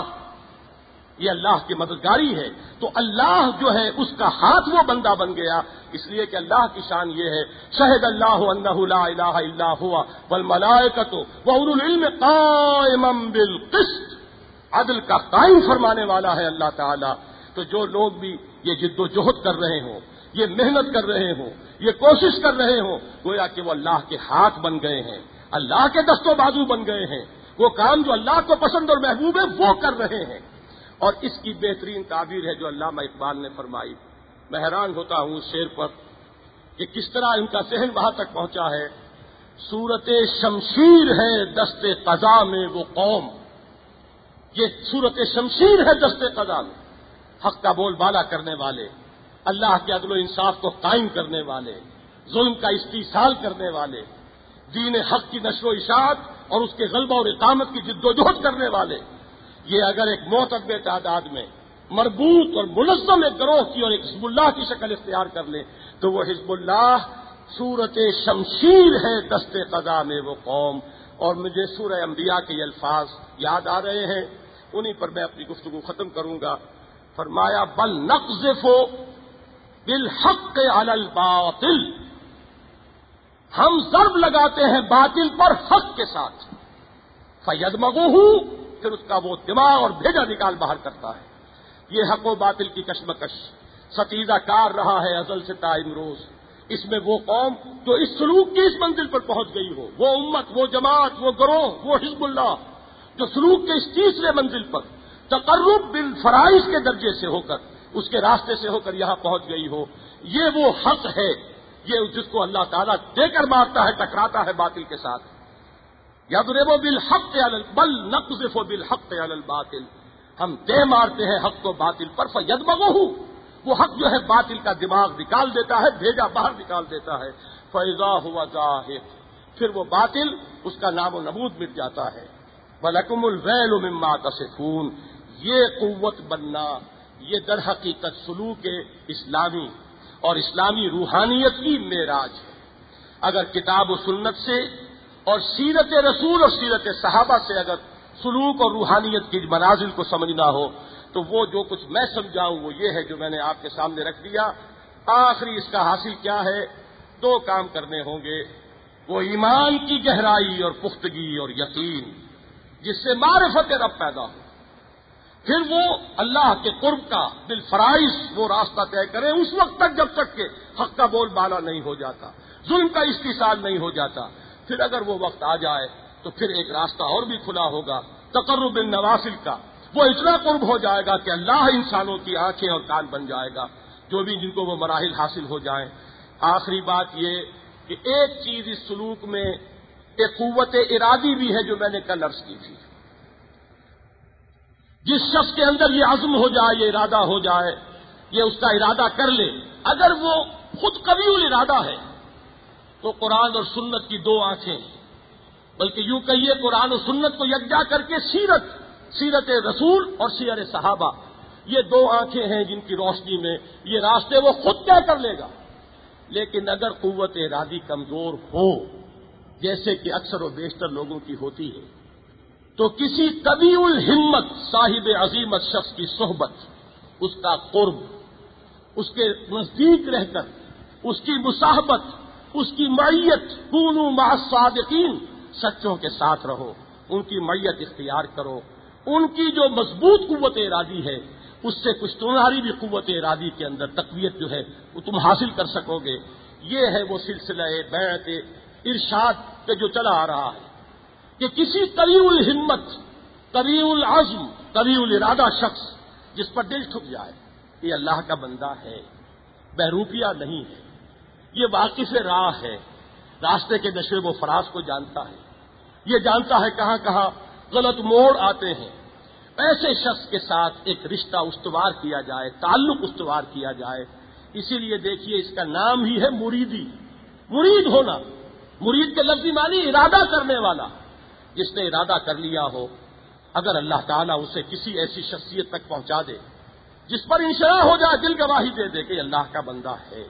یہ اللہ کی مددگاری ہے، تو اللہ جو ہے اس کا ہاتھ وہ بندہ بن گیا، اس لیے کہ اللہ کی شان یہ ہے، شہد اللہ انہ لا الہ الا ہوا والملائکۃ واولو العلم قائما بالقسط، عدل کا قائم فرمانے والا ہے اللہ تعالی۔ تو جو لوگ بھی یہ جد و جہد کر رہے ہوں، یہ محنت کر رہے ہوں، یہ کوشش کر رہے ہوں، گویا کہ وہ اللہ کے ہاتھ بن گئے ہیں، اللہ کے دست و بازو بن گئے ہیں، وہ کام جو اللہ کو پسند اور محبوب ہے وہ کر رہے ہیں۔ اور اس کی بہترین تعبیر ہے جو علامہ اقبال نے فرمائی، میں حیران ہوتا ہوں اس شعر پر کہ کس طرح ان کا ذہن وہاں تک پہنچا ہے۔ صورت شمشیر ہے دست قضا میں وہ قوم، یہ صورت شمشیر ہے دست قضا میں، حق کا بول بالا کرنے والے، اللہ کے عدل و انصاف کو قائم کرنے والے، ظلم کا استیصال کرنے والے، دین حق کی نشر و اشاعت اور اس کے غلبہ اور اقامت کی جد و جہد کرنے والے، یہ اگر ایک معتدل تعداد میں مربوط اور منظم ایک گروہ کی اور ایک حزب اللہ کی شکل اختیار کر لیں تو وہ حزب اللہ صورت شمشیر ہے دست قضا میں وہ قوم۔ اور مجھے سورہ انبیاء کے یہ الفاظ یاد آ رہے ہیں، انہی پر میں اپنی گفتگو ختم کروں گا۔ فرمایا بل نقذف بالحق علی الباطل، ہم ضرب لگاتے ہیں باطل پر حق کے ساتھ، فیدمغہ، پھر اس کا وہ دماغ اور بھیجا نکال باہر کرتا ہے۔ یہ حق و باطل کی کشمکش ستیزہ کار رہا ہے ازل سے تا امروز۔ اس میں وہ قوم جو اس سلوک کی اس منزل پر پہنچ گئی ہو، وہ امت، وہ جماعت، وہ گروہ، وہ حزب اللہ جو سلوک کے اس تیسرے منزل پر تقرب بالفرائض کے درجے سے ہو کر، اس کے راستے سے ہو کر یہاں پہنچ گئی ہو، یہ وہ حق ہے، یہ جس کو اللہ تعالیٰ دے کر مارتا ہے، ٹکراتا ہے باطل کے ساتھ۔ یضرب بالحق بل نقذف بالحق علی الباطل، ہم دے مارتے ہیں حق کو باطل پر، فیدمغہ، وہ حق جو ہے باطل کا دماغ نکال دیتا ہے، بھیجا باہر نکال دیتا ہے، فاذا هو زاهق، پھر وہ باطل اس کا نام و نمود مٹ جاتا ہے۔ وَلَكُمُ الْوَيْلُ مِمَّا تَصِفُونَ، یہ قوت بننا، یہ در حقیقت سلوک اسلامی اور اسلامی روحانیت کی معراج ہے۔ اگر کتاب و سنت سے اور سیرت رسول اور سیرت صحابہ سے اگر سلوک اور روحانیت کی منازل کو سمجھنا ہو تو وہ جو کچھ میں سمجھاؤں وہ یہ ہے جو میں نے آپ کے سامنے رکھ دیا۔ آخری اس کا حاصل کیا ہے؟ دو کام کرنے ہوں گے، وہ ایمان کی گہرائی اور پختگی اور یقین جس سے معرفت رب پیدا ہو، پھر وہ اللہ کے قرب کا بالفرائض وہ راستہ طے کرے اس وقت تک جب تک کہ حق کا بول بالا نہیں ہو جاتا، ظلم کا استحصال نہیں ہو جاتا۔ پھر اگر وہ وقت آ جائے تو پھر ایک راستہ اور بھی کھلا ہوگا تقرب النوافل کا، وہ اتنا قرب ہو جائے گا کہ اللہ انسانوں کی آنکھیں اور کان بن جائے گا، جو بھی جن کو وہ مراحل حاصل ہو جائیں۔ آخری بات یہ کہ ایک چیز اس سلوک میں ایک قوت ارادی بھی ہے جو میں نے کل عرض کی تھی۔ جس شخص کے اندر یہ عزم ہو جائے، یہ ارادہ ہو جائے، یہ اس کا ارادہ کر لے، اگر وہ خود قوی الارادہ ہے تو قرآن اور سنت کی دو آنکھیں، بلکہ یوں کہیے قرآن و سنت کو یکجا کر کے سیرت رسول اور سیر صحابہ، یہ دو آنکھیں ہیں جن کی روشنی میں یہ راستے وہ خود طے کر لے گا۔ لیکن اگر قوت ارادی کمزور ہو جیسے کہ اکثر و بیشتر لوگوں کی ہوتی ہے، تو کسی قوی الہمت صاحب عظیمت شخص کی صحبت، اس کا قرب، اس کے نزدیک رہ کر اس کی مصاحبت، اس کی معیت، کونوا مع الصادقین، سچوں کے ساتھ رہو، ان کی معیت اختیار کرو، ان کی جو مضبوط قوت ارادی ہے اس سے کچھ تمہاری بھی قوت ارادی کے اندر تقویت جو ہے وہ تم حاصل کر سکو گے۔ یہ ہے وہ سلسلہ بیعت ارشاد پہ جو چلا آ رہا ہے کہ کسی قوی الہمت، قوی العزم، قوی الارادہ شخص جس پر دل ٹھک جائے یہ اللہ کا بندہ ہے، بہروپیہ نہیں ہے، یہ واقف راہ ہے، راستے کے نشیب و فراز کو جانتا ہے، یہ جانتا ہے کہاں کہاں غلط موڑ آتے ہیں۔ ایسے شخص کے ساتھ ایک رشتہ استوار کیا جائے، تعلق استوار کیا جائے۔ اسی لیے دیکھیے اس کا نام ہی ہے مریدی، مرید ہونا، مرید کے لفظی معنی ارادہ کرنے والا۔ جس نے ارادہ کر لیا ہو، اگر اللہ تعالیٰ اسے کسی ایسی شخصیت تک پہنچا دے جس پر انشراح ہو جائے، دل گواہی دے دے کہ اللہ کا بندہ ہے،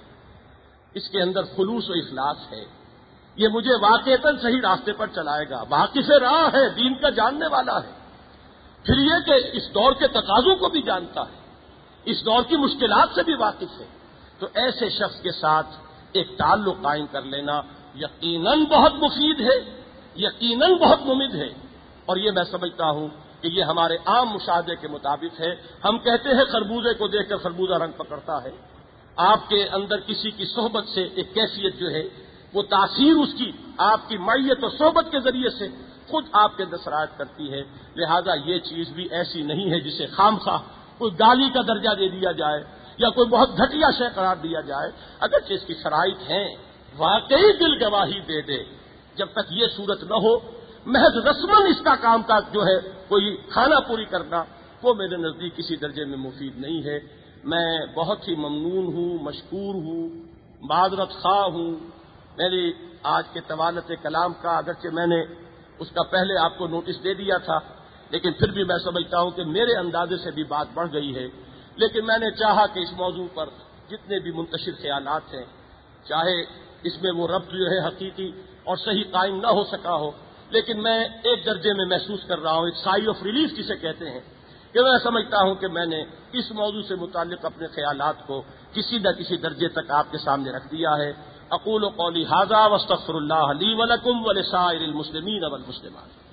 اس کے اندر خلوص و اخلاص ہے، یہ مجھے واقعتاً صحیح راستے پر چلائے گا، واقف راہ ہے، دین کا جاننے والا ہے، پھر یہ کہ اس دور کے تقاضوں کو بھی جانتا ہے، اس دور کی مشکلات سے بھی واقف ہے، تو ایسے شخص کے ساتھ ایک تعلق قائم کر لینا یقیناً بہت مفید ہے، یقیناً بہت ممد ہے۔ اور یہ میں سمجھتا ہوں کہ یہ ہمارے عام مشاہدے کے مطابق ہے۔ ہم کہتے ہیں خربوزے کو دیکھ کر خربوزہ رنگ پکڑتا ہے، آپ کے اندر کسی کی صحبت سے ایک کیفیت جو ہے وہ تاثیر اس کی آپ کی معیت و صحبت کے ذریعے سے خود آپ کے اندر سرایت کرتی ہے۔ لہذا یہ چیز بھی ایسی نہیں ہے جسے خامخواہ کوئی گالی کا درجہ دے دیا جائے یا کوئی بہت گھٹیا شے قرار دیا جائے، اگرچہ اس کی شرائط ہیں، واقعی دل گواہی دے دے، جب تک یہ صورت نہ ہو محض رسماً اس کا کام کاج جو ہے کوئی کھانا پوری کرنا، وہ میرے نزدیک کسی درجے میں مفید نہیں ہے۔ میں بہت ہی ممنون ہوں، مشکور ہوں، معذرت خواہ ہوں میری آج کے طوالت کلام کا، اگرچہ میں نے اس کا پہلے آپ کو نوٹس دے دیا تھا، لیکن پھر بھی میں سمجھتا ہوں کہ میرے اندازے سے بھی بات بڑھ گئی ہے، لیکن میں نے چاہا کہ اس موضوع پر جتنے بھی منتشر خیالات ہیں، چاہے اس میں وہ ربط جو ہے حقیقی اور صحیح قائم نہ ہو سکا ہو، لیکن میں ایک درجے میں محسوس کر رہا ہوں، ایک سائی آف ریلیف جسے کہتے ہیں، کہ میں سمجھتا ہوں کہ میں نے اس موضوع سے متعلق اپنے خیالات کو کسی نہ کسی درجے تک آپ کے سامنے رکھ دیا ہے۔ اقول قولی ھذا واستغفر اللہ لی ولکم ولسائر المسلمین والمسلمات۔